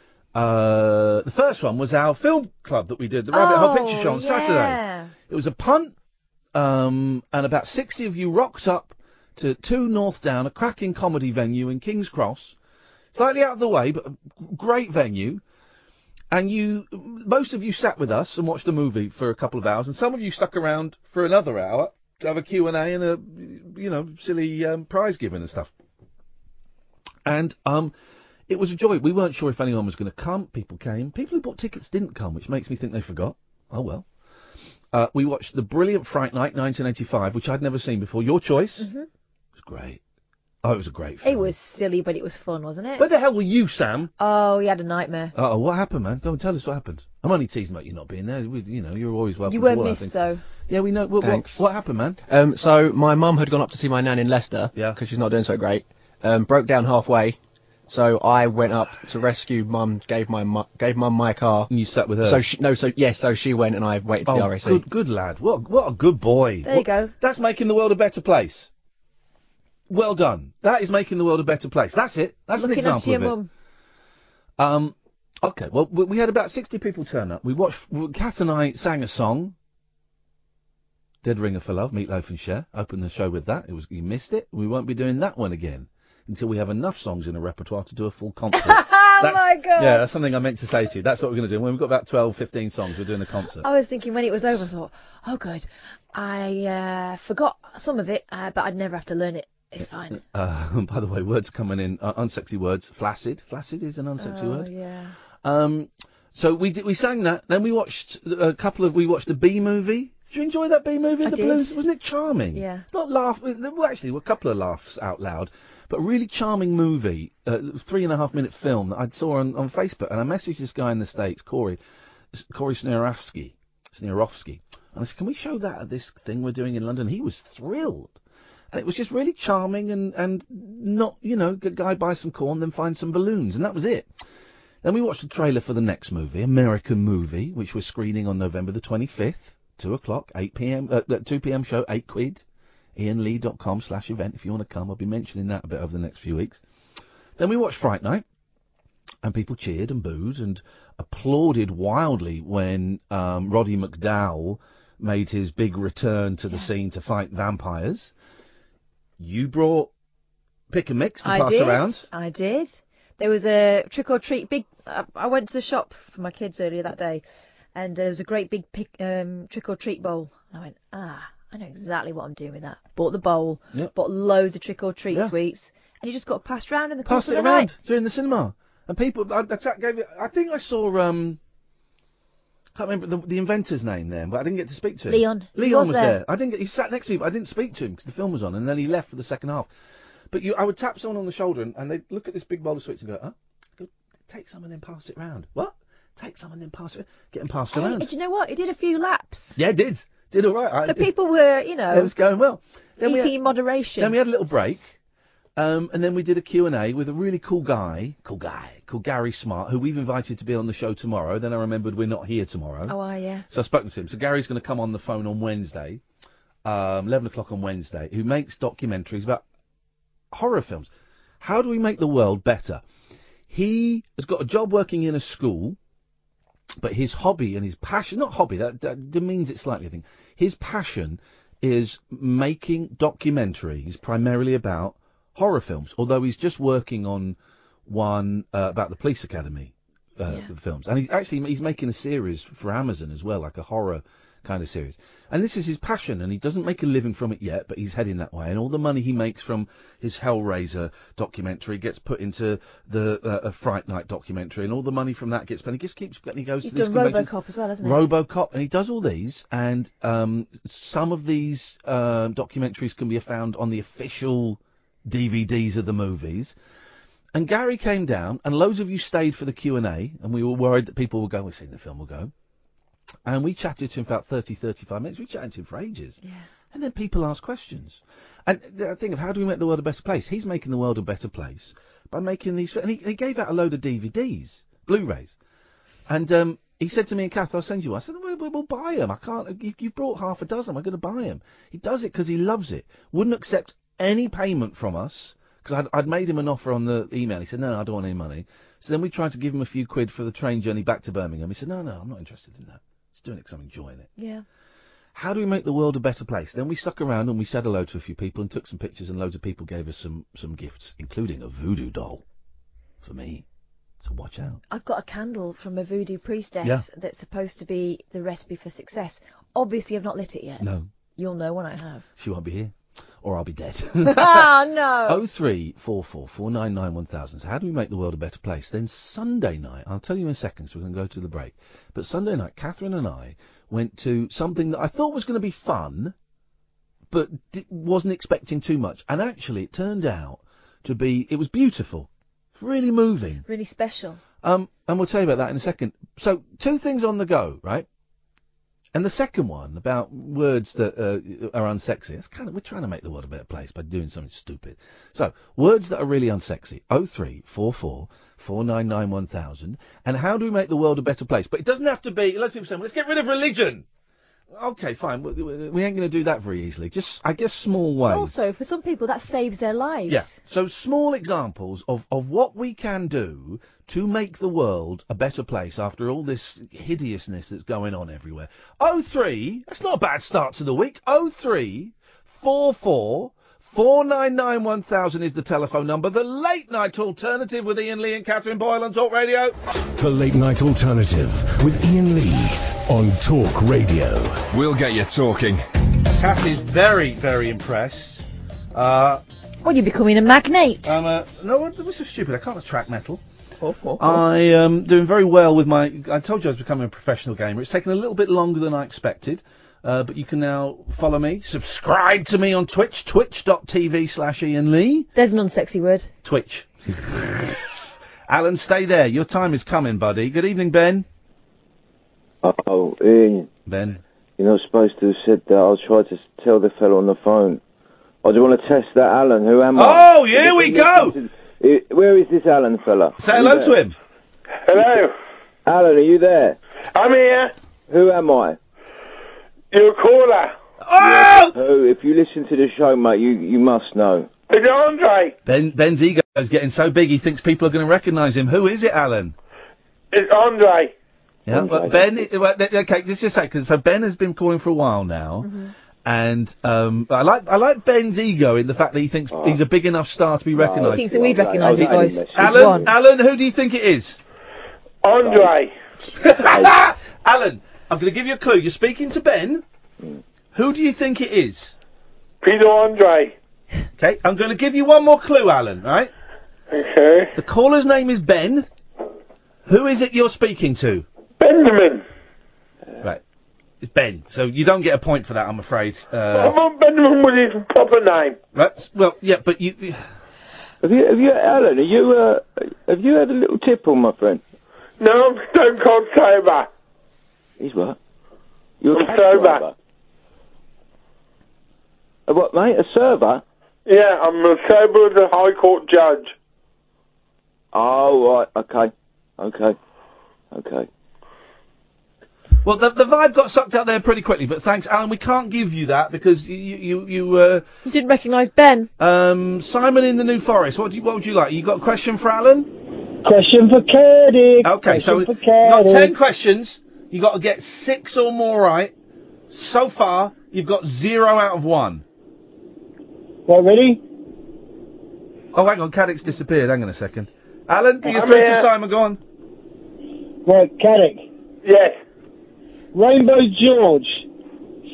The first one was our film club that we did, the Rabbit Hole Picture Show on Saturday. It was a punt, and about 60 of you rocked up to 2 North Down, a cracking comedy venue in King's Cross. Slightly out of the way, but a great venue. And most of you sat with us and watched a movie for a couple of hours, and some of you stuck around for another hour to have a Q&A and a, silly prize giving and stuff. And it was a joy. We weren't sure if anyone was going to come. People came. People who bought tickets didn't come, which makes me think they forgot. Oh, well. We watched the brilliant Fright Night 1985, which I'd never seen before. Your choice. Mm-hmm. It was great. Oh, it was a great film. It was silly, but it was fun, wasn't it? Where the hell were you, Sam? Oh, he had a nightmare. Oh, what happened, man? Go and tell us what happened. I'm only teasing about you not being there. You're always welcome. You weren't missed, though. Yeah, we know. What happened, man? So my mum had gone up to see my nan in Leicester. Yeah. Because she's not doing so great. Broke down halfway. So I went up to rescue Mum, gave Mum my car. And you sat with her? So she went and I waited for the RAC. Good lad. What a good boy. There you go. That's making the world a better place. Well done. That is making the world a better place. That's it. That's an example of it. Looking after your mum. Okay, well, we had about 60 people turn up. Kath and I sang a song. Dead Ringer for Love, Meat Loaf and Cher. Opened the show with that. You missed it. We won't be doing that one again until we have enough songs in a repertoire to do a full concert. My God. Yeah, that's something I meant to say to you. That's what we're going to do. When we've got about 12, 15 songs, we're doing a concert. I was thinking when it was over, I thought, oh, good. I forgot some of it, but I'd never have to learn it. It's fine. By the way, words coming in, unsexy words. Flaccid. Flaccid is an unsexy word. Yeah. So we sang that. Then we watched we watched the Bee Movie. Did you enjoy that Bee Movie? I did. Blues? Wasn't it charming? Yeah. Not actually, a couple of laughs out loud, but a really charming movie, 3.5 minute film that I saw on Facebook, and I messaged this guy in the States, Corey Sniarowski, and I said, can we show that at this thing we're doing in London? He was thrilled. And it was just really charming and not, a guy buys some corn, then finds some balloons, and that was it. Then we watched the trailer for the next movie, American Movie, which we're screening on November the 25th, 2 o'clock, 8 p.m., 2 p.m. show, £8. IanLee.com/event if you want to come. I'll be mentioning that a bit over the next few weeks. Then we watched Fright Night, and people cheered and booed and applauded wildly when Roddy McDowall made his big return to the scene to fight vampires. You brought pick and mix to pass around. I did. There was a trick or treat I went to the shop for my kids earlier that day, and there was a great big trick or treat bowl. And I went, I know exactly what I'm doing with that. Bought the bowl, bought loads of trick or treat sweets, and you just got passed around in the course of the night. Passed it around during the cinema, and people. I think I saw. Can't remember the inventor's name there, but I didn't get to speak to him. Leon was there. He sat next to me, but I didn't speak to him because the film was on, and then he left for the second half. But I would tap someone on the shoulder, and they'd look at this big bowl of sweets and go, go, take some and then pass it round. What? Take some and then pass it. Get them passed around. Do you know what? It did a few laps. Yeah, it did. Did all right. So people were, it was going well. Eating in moderation. Then we had a little break. And then we did a Q&A with a really cool guy called Gary Smart, who we've invited to be on the show tomorrow. Then I remembered we're not here tomorrow. Oh, yeah. So I spoke to him. So Gary's going to come on the phone on Wednesday, 11 o'clock on Wednesday, who makes documentaries about horror films. How do we make the world better? He has got a job working in a school, but his hobby and his passion, not hobby, that demeans it slightly, I think. His passion is making documentaries primarily about horror films, although he's just working on one about the police academy films, and he's making a series for Amazon as well, like a horror kind of series. And this is his passion, and he doesn't make a living from it yet, but he's heading that way. And all the money he makes from his Hellraiser documentary gets put into the Fright Night documentary, and all the money from that gets spent. He just keeps getting. He goes He's to these done conventions. RoboCop as well, hasn't he? RoboCop, and he does all these, and some of these documentaries can be found on the official DVDs of the movies. And Gary came down, and loads of you stayed for the Q&A, and we were worried that people would go, we've seen the film, we'll go. And we chatted to him for about 30, 35 minutes. We chatted to him for ages. Yeah. And then people ask questions. And the thing of how do we make the world a better place? He's making the world a better place by making these... And he gave out a load of DVDs, Blu-rays. And he said to me and Kath, I'll send you one. I said, we'll buy them. I can't... You brought half a dozen. I'm going to buy them. He does it because he loves it. Wouldn't accept any payment from us. Because I'd made him an offer on the email. He said, no, I don't want any money. So then we tried to give him a few quid for the train journey back to Birmingham. He said, no, I'm not interested in that. Just doing it because I'm enjoying it. Yeah. How do we make the world a better place? Then we stuck around and we said hello to a few people and took some pictures, and loads of people gave us some gifts, including a voodoo doll for me. So watch out. I've got a candle from a voodoo priestess that's supposed to be the recipe for success. Obviously, I've not lit it yet. No. You'll know when I have. She won't be here. Or I'll be dead. Oh, no. 0344 499 1000. So how do we make the world a better place? Then Sunday night, I'll tell you in a second, so we're going to go to the break. But Sunday night, Catherine and I went to something that I thought was going to be fun, but wasn't expecting too much. And actually, it turned out to be, it was beautiful. Really moving. Really special. And we'll tell you about that in a second. So, two things on the go, right? And the second one, about words that are unsexy, it's kind of, we're trying to make the world a better place by doing something stupid. So, words that are really unsexy, 0344 499 1000. And how do we make the world a better place? But it doesn't have to be, lots of people say, well, let's get rid of religion. Okay, fine, we ain't going to do that very easily. Just, I guess, small ways. Also, for some people, that saves their lives. Yeah, so small examples of what we can do to make the world a better place after all this hideousness that's going on everywhere. 03, that's not a bad start to the week. 0344 499 1000 is the telephone number. The Late Night Alternative with Ian Lee and Catherine Boyle on Talk Radio. The Late Night Alternative with Ian Lee on Talk Radio. We'll get you talking. Kathy's very, very impressed. Well, you're becoming a magnate. No, this is stupid. I can't attract metal. I am doing very well with my... I told you I was becoming a professional gamer. It's taken a little bit longer than I expected. But you can now follow me, subscribe to me on Twitch, twitch.tv/Ian Lee. There's an unsexy word. Twitch. Alan, stay there. Your time is coming, buddy. Good evening, Ben. Oh, Ian. Ben. You're not supposed to have said that. I'll try to tell the fellow on the phone. I just want to test that Alan. Who am I? Oh, here we go! Where is this Alan fella? Say hello to him. Hello. Alan, are you there? I'm here. Who am I? You're a caller. Oh! Who? If you listen to the show, mate, you must know. It's Andre. Ben's ego is getting so big he thinks people are going to recognise him. Who is it, Alan? It's Andre. Yeah, well, Ben. Okay, just a second. So Ben has been calling for a while now, and I like Ben's ego in the fact that he thinks he's a big enough star to be recognised. He thinks that we'd recognise his voice. Alan, who do you think it is? Andre. Alan, I'm going to give you a clue. You're speaking to Ben. Who do you think it is? Peter Andre. Okay, I'm going to give you one more clue, Alan. Right? Okay. The caller's name is Ben. Who is it you're speaking to? Benjamin. Right. It's Ben. So you don't get a point for that, I'm afraid. I want Benjamin with his proper name. Right. Well, yeah, but you. Have you, Alan? Have you had a little tipple, my friend? No, I'm stone cold sober. He's what? You're I'm sober. A what, mate? A server? Yeah, I'm a sober as a High Court judge. Oh, right. Okay. Well, the vibe got sucked out there pretty quickly, but thanks, Alan. We can't give you that because you didn't recognise Ben. Simon in the New Forest. What would you like? You got a question for Alan? Question for Caddy. Okay, so you've got 10 questions. You got to get 6 or more right. So far, you've got 0 out of 1. Right, ready? Oh, hang on, Caddick's disappeared. Hang on a second. Alan, you're through to Simon. Go on. Right, Caddick. Yes. Rainbow George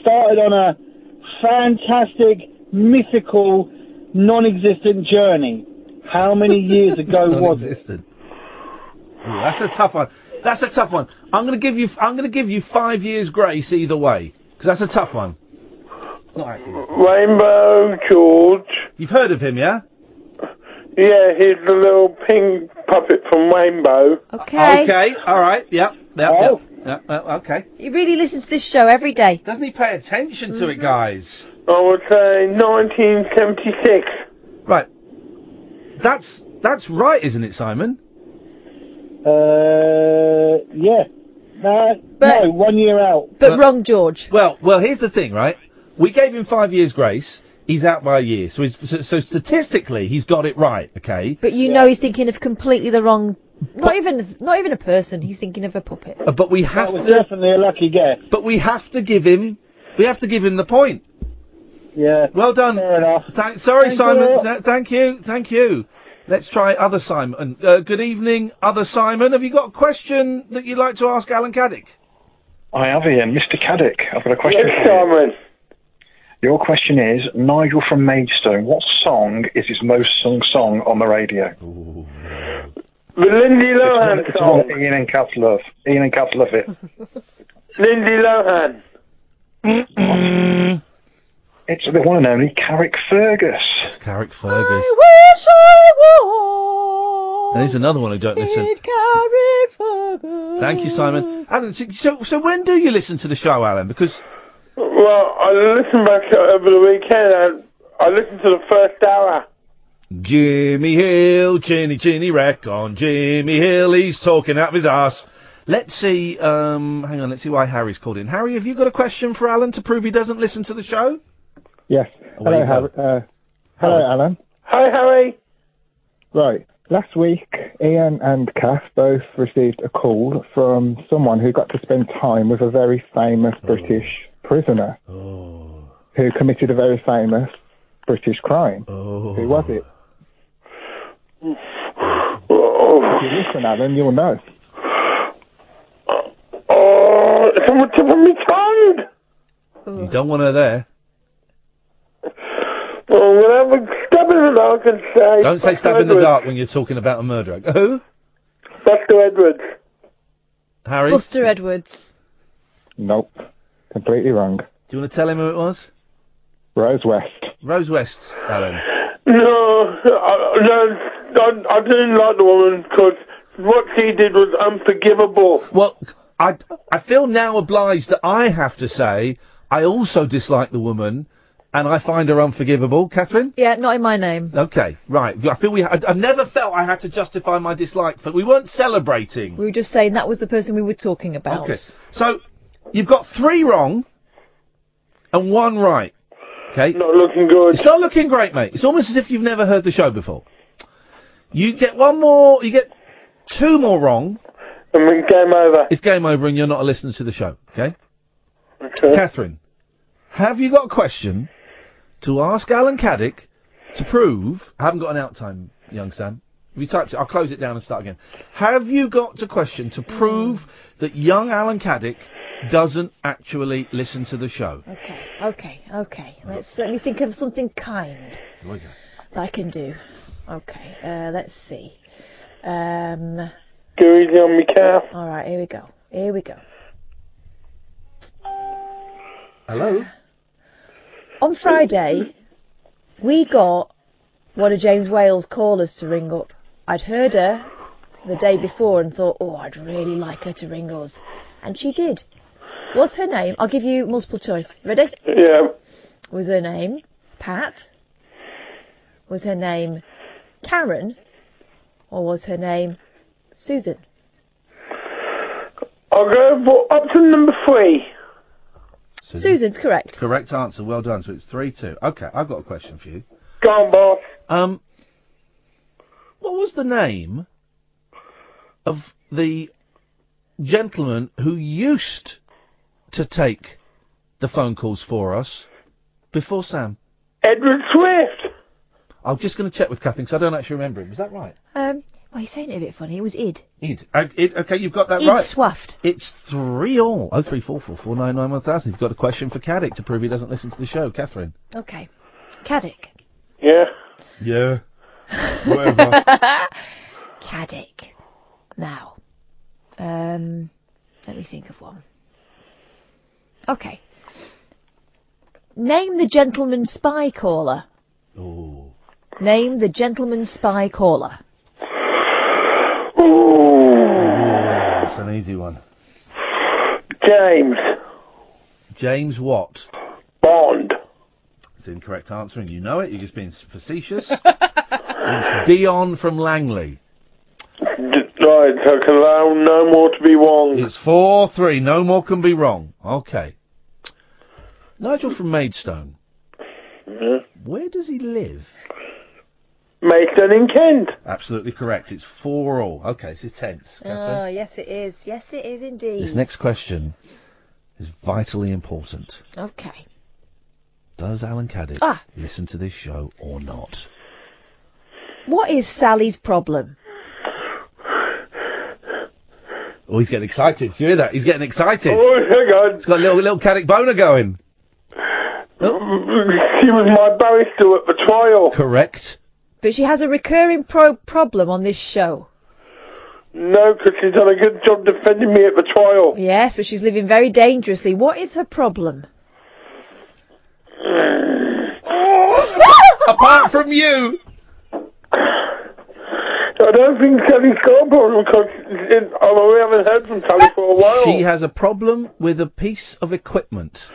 started on a fantastic, mythical, non-existent journey. How many years ago was it? Non-existent. Ooh, that's a tough one. That's a tough one. I'm going to give you 5 years grace either way, because that's a tough one. It's not actually. Rainbow George. You've heard of him, yeah? Yeah, he's the little pink puppet from Rainbow. Okay. Okay. All right. Yep. Okay. He really listens to this show every day. Doesn't he pay attention to it, guys? I would say 1976. Right. That's right, isn't it, Simon? Yeah. No, 1 year out. But wrong, George. Well, here's the thing, right? We gave him 5 years grace. He's out by a year, so statistically he's got it right. Okay. But you know he's thinking of completely the wrong. Not even a person. He's thinking of a puppet. But we have That was definitely a lucky guess. But we have to give him. We have to give him the point. Yeah. Well done. Fair enough. Sorry, Thanks Simon. a lot. Thank you. Let's try other Simon. Good evening, other Simon. Have you got a question that you'd like to ask Alan Caddick? I have, Ian. Mr. Caddick, I've got a question Yes, for you. Simon. Your question is, Nigel from Maidstone, what song is his most sung song on the radio? The Lindsay Lohan It's song. one Ian and Kath love. Ian and Kath love it. Lindsay Lohan. It's the one and only Carrick Fergus. It's Carrick Fergus. Wish I was. There's another one who don't listen. Carrick Fergus. Thank you, Simon. Alan, so when do you listen to the show, Alan? Because Well, I listened back over the weekend. I listened to the first hour. Jimmy Hill, chinny wreck on Jimmy Hill, he's talking out of his arse. Let's see, hang on, let's see why Harry's called in. Harry, have you got a question for Alan to prove he doesn't listen to the show? Yes. Away you Hello, go. hello, Alan. Hi, Harry. Right. Last week, Ian and Kath both received a call from someone who got to spend time with a very famous British prisoner who committed a very famous British crime. Who was it? If you listen, Alan, you'll know. Oh, it's on the tip of my tongue. You don't want her there. Oh, whatever. Stab in the dark and say. Don't say stab in the dark when you're talking about a murderer. Who? Buster Edwards. Harry? Buster Edwards. Nope. Completely wrong. Do you want to tell him who it was? Rose West. Rose West, Alan. No, I didn't like the woman because what she did was unforgivable. Well, I feel now obliged that I have to say I also dislike the woman and I find her unforgivable. Catherine? Yeah, not in my name. Okay, right. I feel I've never felt I had to justify my dislike, but we weren't celebrating. We were just saying that was the person we were talking about. Okay. So, you've got 3 wrong and 1 right. Okay? Not looking good. It's not looking great, mate. It's almost as if you've never heard the show before. You get 1 more, you get 2 more wrong. And then game over. It's game over and you're not a listener to the show, okay? Okay. Catherine, have you got a question to ask Alan Caddick to prove... I haven't got an out time, young Sam. Have you typed it? I'll close it down and start again. Have you got a question to prove that young Alan Caddick doesn't actually listen to the show? Okay. Let me think of something kind Here we go. that I can do. Okay, let's see. Go easy on me, calf. All right, here we go. Hello? On Friday, we got one of James Wales' callers to ring up. I'd heard her the day before and thought, I'd really like her to ring us. And she did. What's her name? I'll give you multiple choice. Ready? Yeah. Was her name Pat? Was her name Karen? Or was her name Susan? I'll go for option number 3. Susan's correct. Correct answer. Well done. So it's 3-2. Okay, I've got a question for you. Go on, boss. What was the name of the gentleman who used to take the phone calls for us before Sam? Edward Swift. I'm just going to check with Catherine because I don't actually remember him. Is that right? Well, he's saying it a bit funny. It was id. Id. Okay, you've got that Id right. swaffed. It's 3-all. 03444991000. You've got a question for Caddick to prove he doesn't listen to the show. Catherine. Okay. Caddick. Yeah. Yeah. Whatever. Caddick. Now. Let me think of one. Okay. Name the gentleman spy caller. Oh. Name the gentleman spy caller. That's an easy one. James. James what? Bond. It's the incorrect answer, and you know it. You're just being facetious. It's Dion from Langley. Right, so can allow no more to be wrong. It's 4-3. No more can be wrong. Okay. Nigel from Maidstone. Yeah. Where does he live? Maidstone in Kent. Absolutely correct. It's 4-all. Okay, this is tense. Oh, yes it is. Yes it is indeed. This next question is vitally important. Okay. Does Alan Caddick listen to this show or not? What is Sally's problem? Oh, he's getting excited. Do you hear that? He's getting excited. Oh, hang on. He's got a little Caddick boner going. She was my barrister at the trial. Correct. But she has a recurring problem on this show. No, because she's done a good job defending me at the trial. Yes, but she's living very dangerously. What is her problem? Apart from you. I don't think Sally's got a problem because we haven't heard from Sally for a while. She has a problem with a piece of equipment.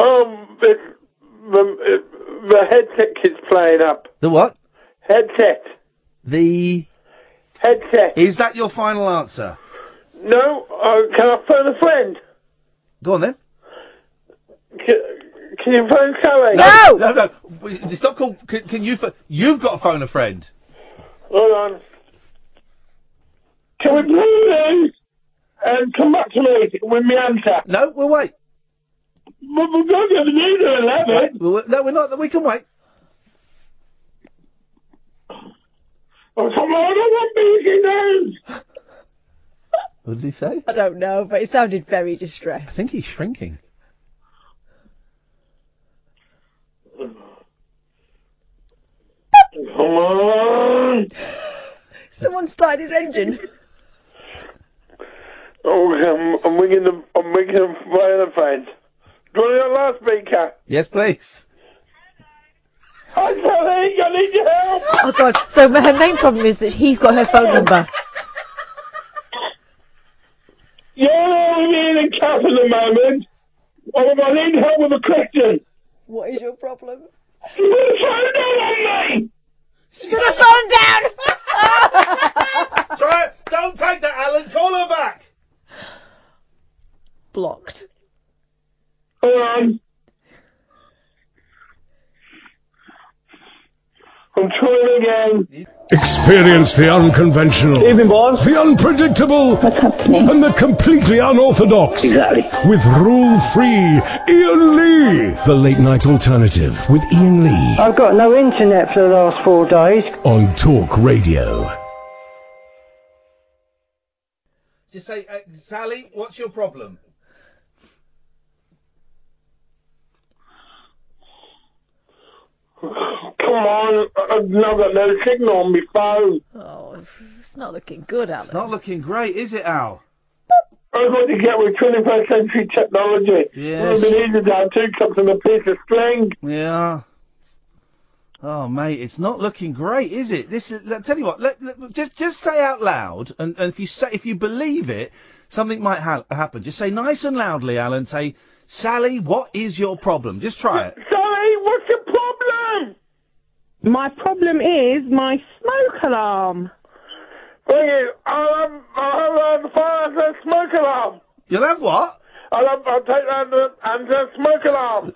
The headset keeps playing up. The what? Headset. The headset. Is that your final answer? No. Can I phone a friend? Go on then. Can you phone Sally? No. It's not called. Can you? You've got to phone a friend. Hold on. Can we please come back to me with my answer? No, we'll wait. But we're going to need at 11. No, we're not. We can wait. Oh, come on, I don't want breaking news. What did he say? I don't know, but it sounded very distressed. I think he's shrinking. Come on. Someone started his engine. Oh, I'm ringing the phone. Do you want a loudspeaker? Yes, please. Hi, Sally, I need your help. Oh, God. So her main problem is that he's got her phone number. You're only me and Kath at the moment. Oh, I need help with a question. What is your problem? You put the phone down on me. She's got her phone down. Try it. Don't take that, Alan. Call her back. Blocked. Hold on. I'm trying again. Experience the unconventional, the unpredictable, and the completely unorthodox. Exactly. With rule-free Ian Lee. The Late Night Alternative with Ian Lee. I've got no internet for the last 4 days. On Talk Radio. Just say, Sally, what's your problem? Come on, I've not got no signal on my phone. Oh, it's not looking good, Alan. It's not looking great, is it, Al? I've got to get with 21st century technology. Yes. It would have been easy to have 2 cups and a piece of string. Yeah. Oh, mate, it's not looking great, is it? Tell you what, just say out loud, and if you believe it, something might happen. Just say nice and loudly, Alan. Say, Sally, what is your problem? Just try it. Sally, what's your problem? My problem is my smoke alarm. Bring it. I'll have the fire smoke alarm. You'll have what? I'll take that and the smoke alarm.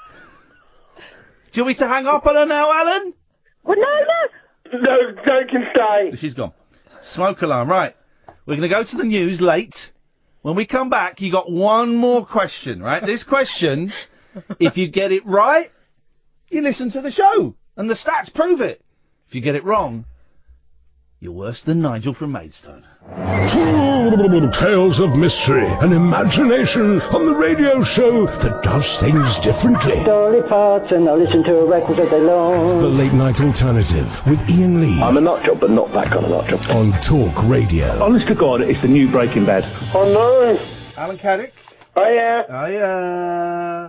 Do you want me to hang up on her now, Alan? Well, no. No, they can stay. She's gone. Smoke alarm, right. We're going to go to the news late. When we come back, you got one more question, right? This question, if you get it right, you listen to the show. And the stats prove it. If you get it wrong, You're worse than Nigel from Maidstone. Tales of mystery and imagination on the radio show that does things differently. Dolly Parton, I listen to a record all day long. The Late Night Alternative with Ian Lee. I'm a nut job, but not that kind of nut job. On Talk Radio. Honest to God, it's the new Breaking Bad. Oh no! Alan Caddick? Oh yeah.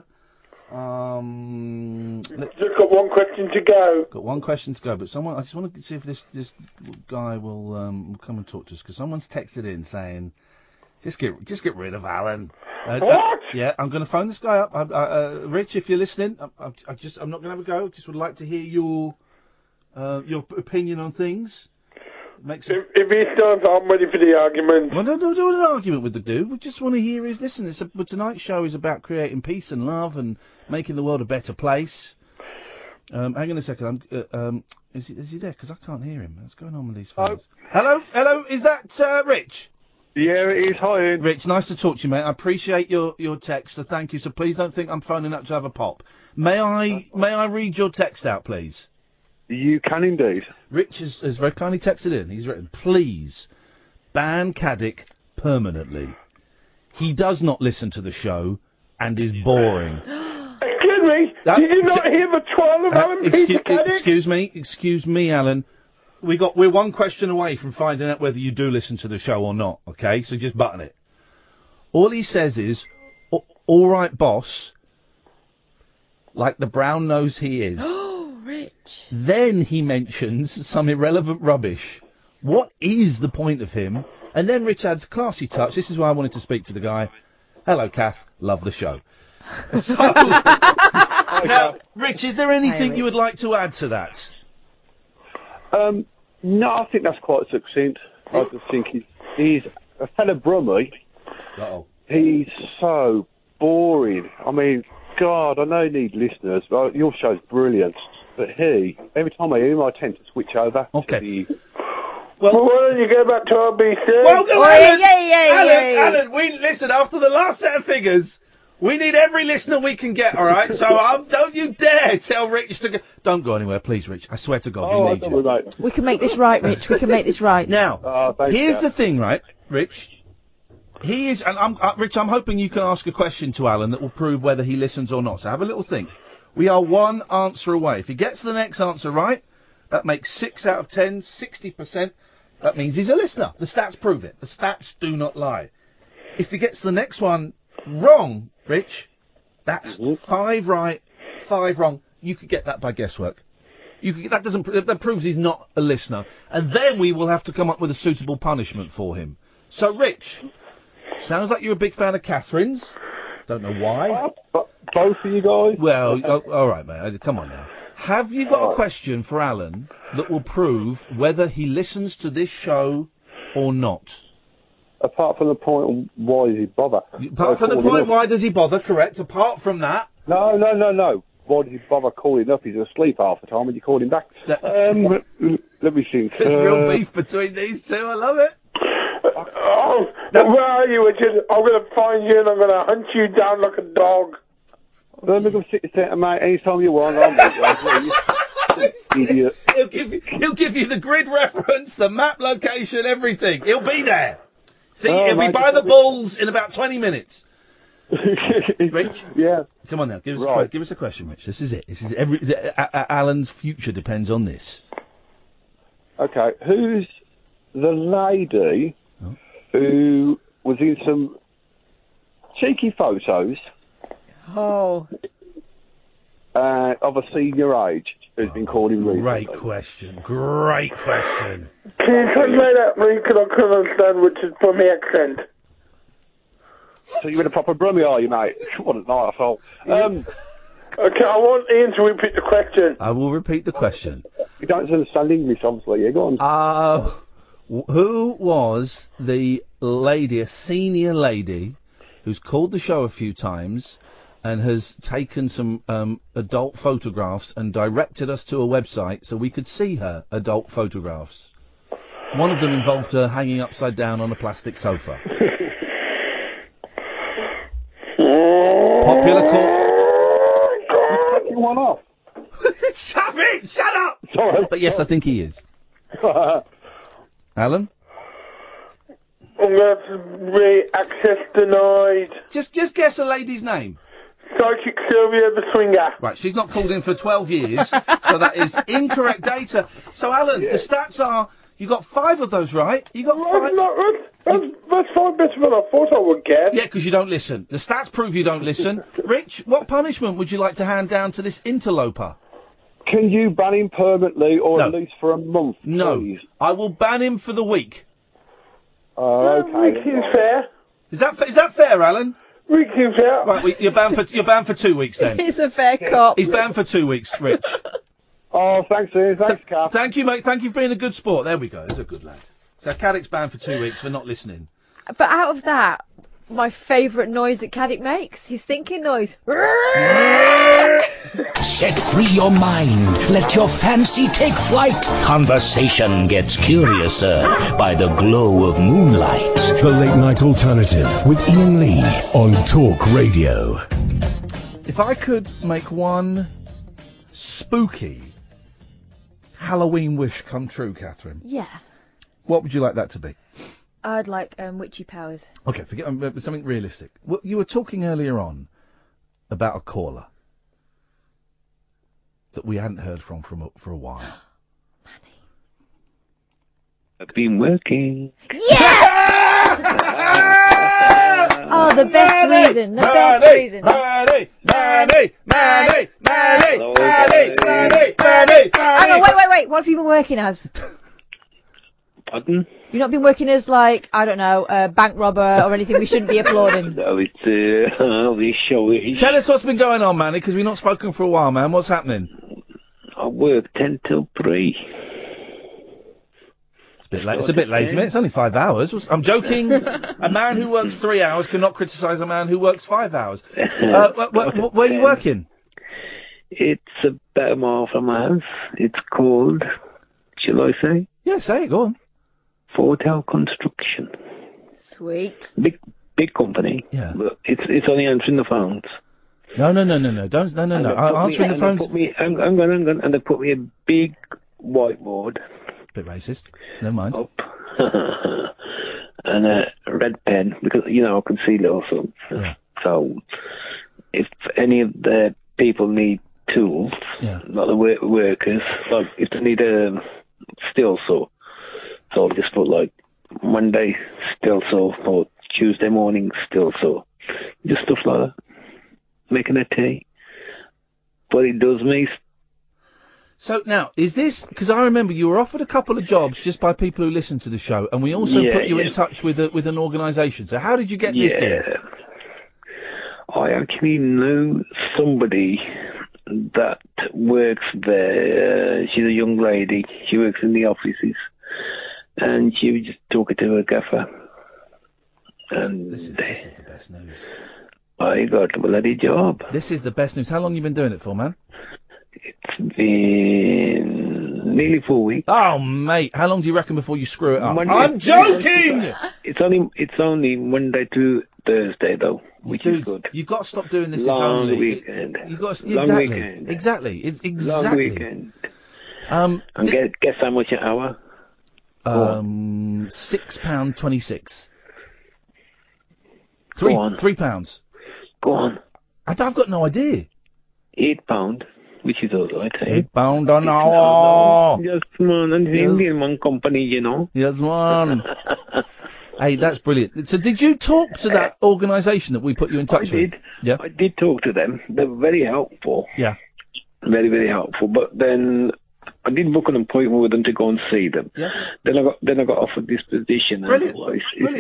Just got one question to go. Got one question to go, but I just want to see if this guy will come and talk to us, because someone's texted in saying, just get rid of Alan. What? Yeah, I'm going to phone this guy up. Rich, if you're listening, I'm not going to have a go. Just would like to hear your opinion on things. If he starts, I'm ready for the argument. Well, don't do an argument with the dude. We just want to hear his listen. Tonight's show is about creating peace and love and making the world a better place. Hang on a second. Is he there? Because I can't hear him. What's going on with these phones? Hello. Is that Rich? Yeah, it is. Hi, Ian. Rich, nice to talk to you, mate. I appreciate your text, so thank you. So please don't think I'm phoning up to have a pop. May I read your text out, please? You can indeed. Rich has very kindly texted in. He's written, please ban Caddick permanently. He does not listen to the show and is boring. Excuse me, did you not hear the trial of Alan Peter Caddick? Excuse me, Alan. We're one question away from finding out whether you do listen to the show or not, okay? So just button it. All he says is, all right, boss, like the brown nose he is. Rich. Then he mentions some irrelevant rubbish. What is the point of him? And then Rich adds, classy touch. This is why I wanted to speak to the guy. Hello, Kath. Love the show. So, now, Rich, is there anything you would like to add to that? No, I think that's quite succinct. I just think he's a fella Brummy. Uh-oh. He's so boring. I mean, God, I know you need listeners, but your show's brilliant. But every time I hear him, I tend to switch over. Okay. Well, why don't you go back to RBC? Well, no, Alan, listen, after the last set of figures, we need every listener we can get, all right? So don't you dare tell Rich to go. Don't go anywhere, please, Rich. I swear to God, we need you. We can make this right, Rich. We can make this right. Now, here's the thing, right, Rich? He is, and Rich, I'm hoping you can ask a question to Alan that will prove whether he listens or not. So have a little think. We are one answer away. If he gets the next answer right, that makes 6 out of 10, 60%. That means he's a listener. The stats prove it. The stats do not lie. If he gets the next one wrong, Rich, that's 5 right, 5 wrong. You could get that by guesswork. That proves he's not a listener. And then we will have to come up with a suitable punishment for him. So, Rich, sounds like you're a big fan of Catherine's. Don't know why. Both of you guys? Well, all right, mate. Come on now. Have you got a question for Alan that will prove whether he listens to this show or not? Apart from the point, why does he bother? Apart from the point, why does he bother? Correct. Apart from that. No. Why does he bother calling up? He's asleep half the time when you call him back. Let me think. There's real beef between these two. I love it. Oh, where are you, Richard? I'm going to find you and I'm going to hunt you down like a dog. Let me go sit there, mate, anytime you want. Idiot. He'll give you the grid reference, the map location, everything. He'll be there. See, he'll be by the Bulls in about 20 minutes. Rich? Yeah. Come on now, give us a question, Rich. This is it. This is Alan's future depends on this. Okay, who's the lady who was in some cheeky photos of a senior age who's been called in recently? Great question. Can you translate that for me? Because I couldn't understand which is from the accent. So you're in a proper Brummy, are you, mate? What a night I felt. Okay, I want Ian to repeat the question. I will repeat the question. You don't understand English, obviously. Yeah, go on. Who was the lady, a senior lady, who's called the show a few times and has taken some adult photographs and directed us to a website so we could see her adult photographs? One of them involved her hanging upside down on a plastic sofa. Popular call. One off. Shut up! Sorry. But yes, I think he is. Alan? I'm going to have to read access denied. Just guess a lady's name. Psychic Sylvia the Swinger. Right, she's not called in for 12 years, so that is incorrect data. So, Alan, the stats are, you got 5 of those right. You got 5... That's far better than I thought I would get. Yeah, because you don't listen. The stats prove you don't listen. Rich, what punishment would you like to hand down to this interloper? Can you ban him permanently or No. at least for a month? No. Please? I will ban him for the week. Okay. Which is fair. Is that fair, Alan? Which is fair. Right, you're banned for 2 weeks then. He's a fair cop. He's banned for 2 weeks, Rich. Oh, thanks, Ian. Thanks, Kath. Thank you, mate. Thank you for being a good sport. There we go. He's a good lad. So Caddick's banned for 2 weeks for not listening. But out of that, my favourite noise that Caddick makes, his thinking noise. Set free your mind. Let your fancy take flight. Conversation gets curiouser by the glow of moonlight. The Late Night Alternative with Ian Lee on Talk Radio. If I could make one spooky Halloween wish come true, Catherine, Yeah. what would you like that to be? I'd like witchy powers. Okay, forget something realistic. Well, you were talking earlier on about a caller that we hadn't heard from for a while. I've been working. Oh, the best reason. The best reason. Manny! Hang on, wait. What have you been working as? Pardon? You've not been working as, like, I don't know, a bank robber or anything we shouldn't be applauding? No, it's this show. Tell us what's been going on, Manny, because we've not spoken for a while, man. What's happening? I work 10 till 3. It's a bit late. It's a bit lazy, mate. It's only 5 hours. I'm joking. A man who works 3 hours cannot criticise a man who works 5 hours. Where are you working? It's about a mile from my house. It's called, shall I say? Yeah, say it, go on. Fortel Construction. Sweet. Big company. Yeah. But it's only answering the phones. No. Answering the phones. Hang on. And they put me a big whiteboard. Bit racist. Never mind. Up. And a red pen, because, I can see little things. Yeah. So, if any of the people need tools, not the workers, like, if they need a steel saw, so I'll just put, like, Monday steel saw, or Tuesday morning steel saw. Just stuff like that. Making a tea. But it does me. So now, is this, because I remember you were offered a couple of jobs just by people who listen to the show, and we also put you in touch with an organisation. So how did you get this gig? I actually know somebody that works there. She's a young lady. She works in the offices. And she was just talking to her gaffer. And this is the best news. I got a bloody job. This is the best news. How long have you been doing it for, man? It's been nearly 4 weeks. Oh, mate, how long do you reckon before you screw it up? Monday, I'm joking! It's only Monday to Thursday, though, which is good. You've got to stop doing this. Long it's only weekend. You've got to, Long exactly, weekend. exactly. It's exactly. Long weekend. And guess how much an hour? £6.26. Go on. £3. Go on. I've got no idea. £8, which is all right. £8 an hour. Yes, man. And the Indian one company, Yes, man. Hey, that's brilliant. So did you talk to that organisation that we put you in touch with? Yeah. I did talk to them. They were very helpful. Yeah. Very, very helpful. But then I did book an appointment with them to go and see them. Yeah. Then I got offered this position. Brilliant. And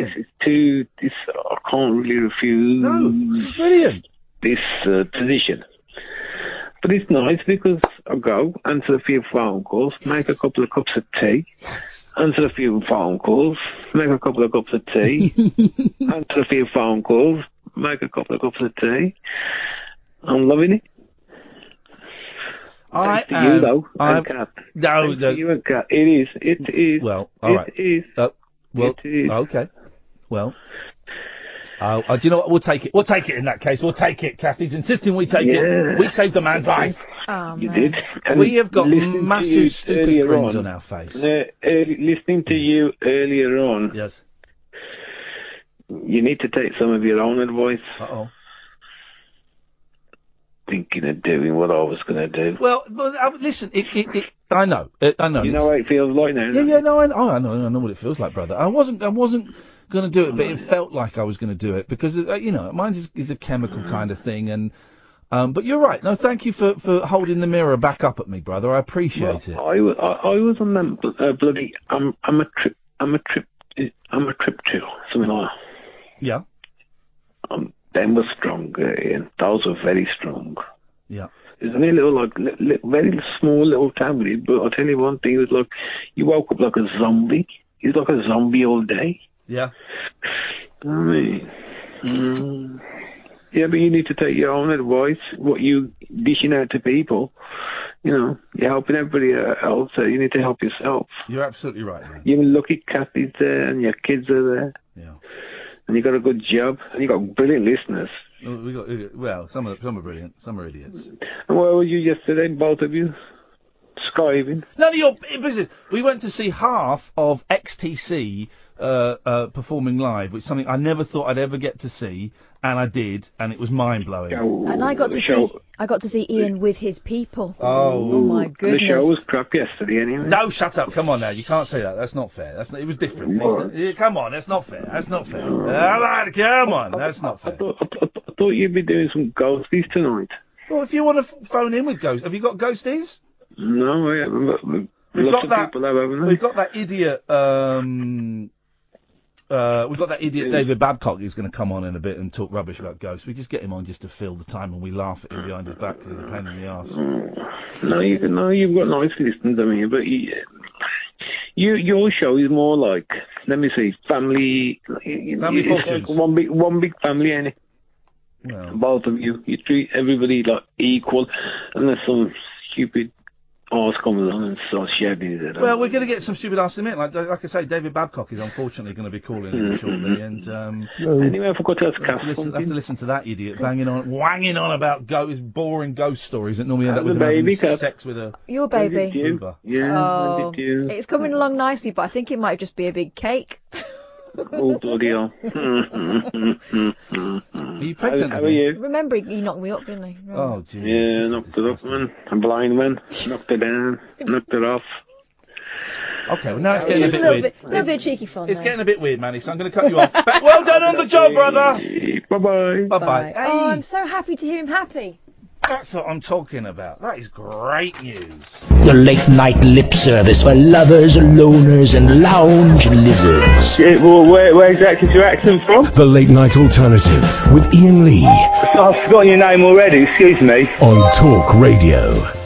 I can't really refuse. No, it's brilliant. This position. But it's nice because I go, answer a few phone calls, make a couple of cups of tea, answer a few phone calls, make a couple of cups of tea, answer a few phone calls, make a couple of cups of tea. I'm loving it. Thanks to you, though, and Kat. No, you and Kat. It is. Well, all right. It is. Well, it is. okay. Well, Do you know what? We'll take it. We'll take it in that case. We'll take it. Kathy's insisting we take it. We saved a man's life. Oh, You man. did. And We have got listening to you massive stupid earlier grins on our face. Listening to you earlier on. Yes. You need to take some of your own advice. Uh-oh. Thinking of doing what I was going to do. Well, listen, I know. I know. You know what it feels like now? Yeah, no, I know what it feels like, brother. I wasn't going to do it, but it felt like I was going to do it because, mine is a chemical kind of thing, and but you're right. No, thank you for holding the mirror back up at me, brother. I appreciate it. I was on that bloody. I'm a trip to something like that. Yeah. Them were strong, and those were very strong. Yeah. It's only a little, very small little tablet, but I'll tell you one thing, it was like, you woke up like a zombie. You was like a zombie all day. Yeah. I mean, yeah, but you need to take your own advice, what you dishing out to people. You're helping everybody else, so you need to help yourself. You're absolutely right, man. You're lucky Kathy's there, and your kids are there. Yeah. And you got a good job, and you got brilliant listeners. Some are brilliant, some are idiots. And where were you yesterday, both of you? Skiving? None of your business. We went to see half of XTC performing live, which is something I never thought I'd ever get to see, and I did, and it was mind blowing. And I got to see Ian with his people. Oh my goodness. The show was crap yesterday, anyway. No, shut up! Come on now, you can't say that. That's not fair. It was different. Come on, that's not fair. That's not fair. Come on, that's not fair. I thought you'd be doing some ghosties tonight. Well, if you want to phone in with ghosts, have you got ghosties? No, I haven't. We've got that idiot. We've got that idiot David Babcock who's going to come on in a bit and talk rubbish about ghosts. We just get him on just to fill the time, and we laugh at him behind his back because he's a pain in the arse. No, you've got nice listeners, I mean, but your show is more like, let me see, family. Family fortunes. Like one big family, ain't it? Well. Both of you treat everybody like equal, unless some stupid arse comes on and starts shouting it. Well, we're going to get some stupid arse in a minute. Like I say, David Babcock is unfortunately going to be calling in shortly, and anyway, I forgot to ask have to listen to that idiot wanging on about boring ghost stories that normally end up with baby having sex with a your baby. Yeah, it's coming along nicely, but I think it might just be a big cake. Oh, bloody hell. Are you pregnant? How are you? Remember, he knocked me up, didn't he? Oh, jeez. Yeah, knocked it up, man. A blind man. Knocked it down. Knocked it off. Okay, well, now it's getting a bit weird. A little bit of cheeky fun. It's getting a bit weird, Manny, so I'm going to cut you off. Well done on the job, brother! Bye-bye. Bye-bye. Hey. Oh, I'm so happy to hear him happy. That's what I'm talking about. That is great news. The late night lip service for lovers, loners, and lounge lizards. Yeah, well, where exactly is your accent from? The Late Night Alternative with Ian Lee. I've forgotten your name already, excuse me. On Talk Radio.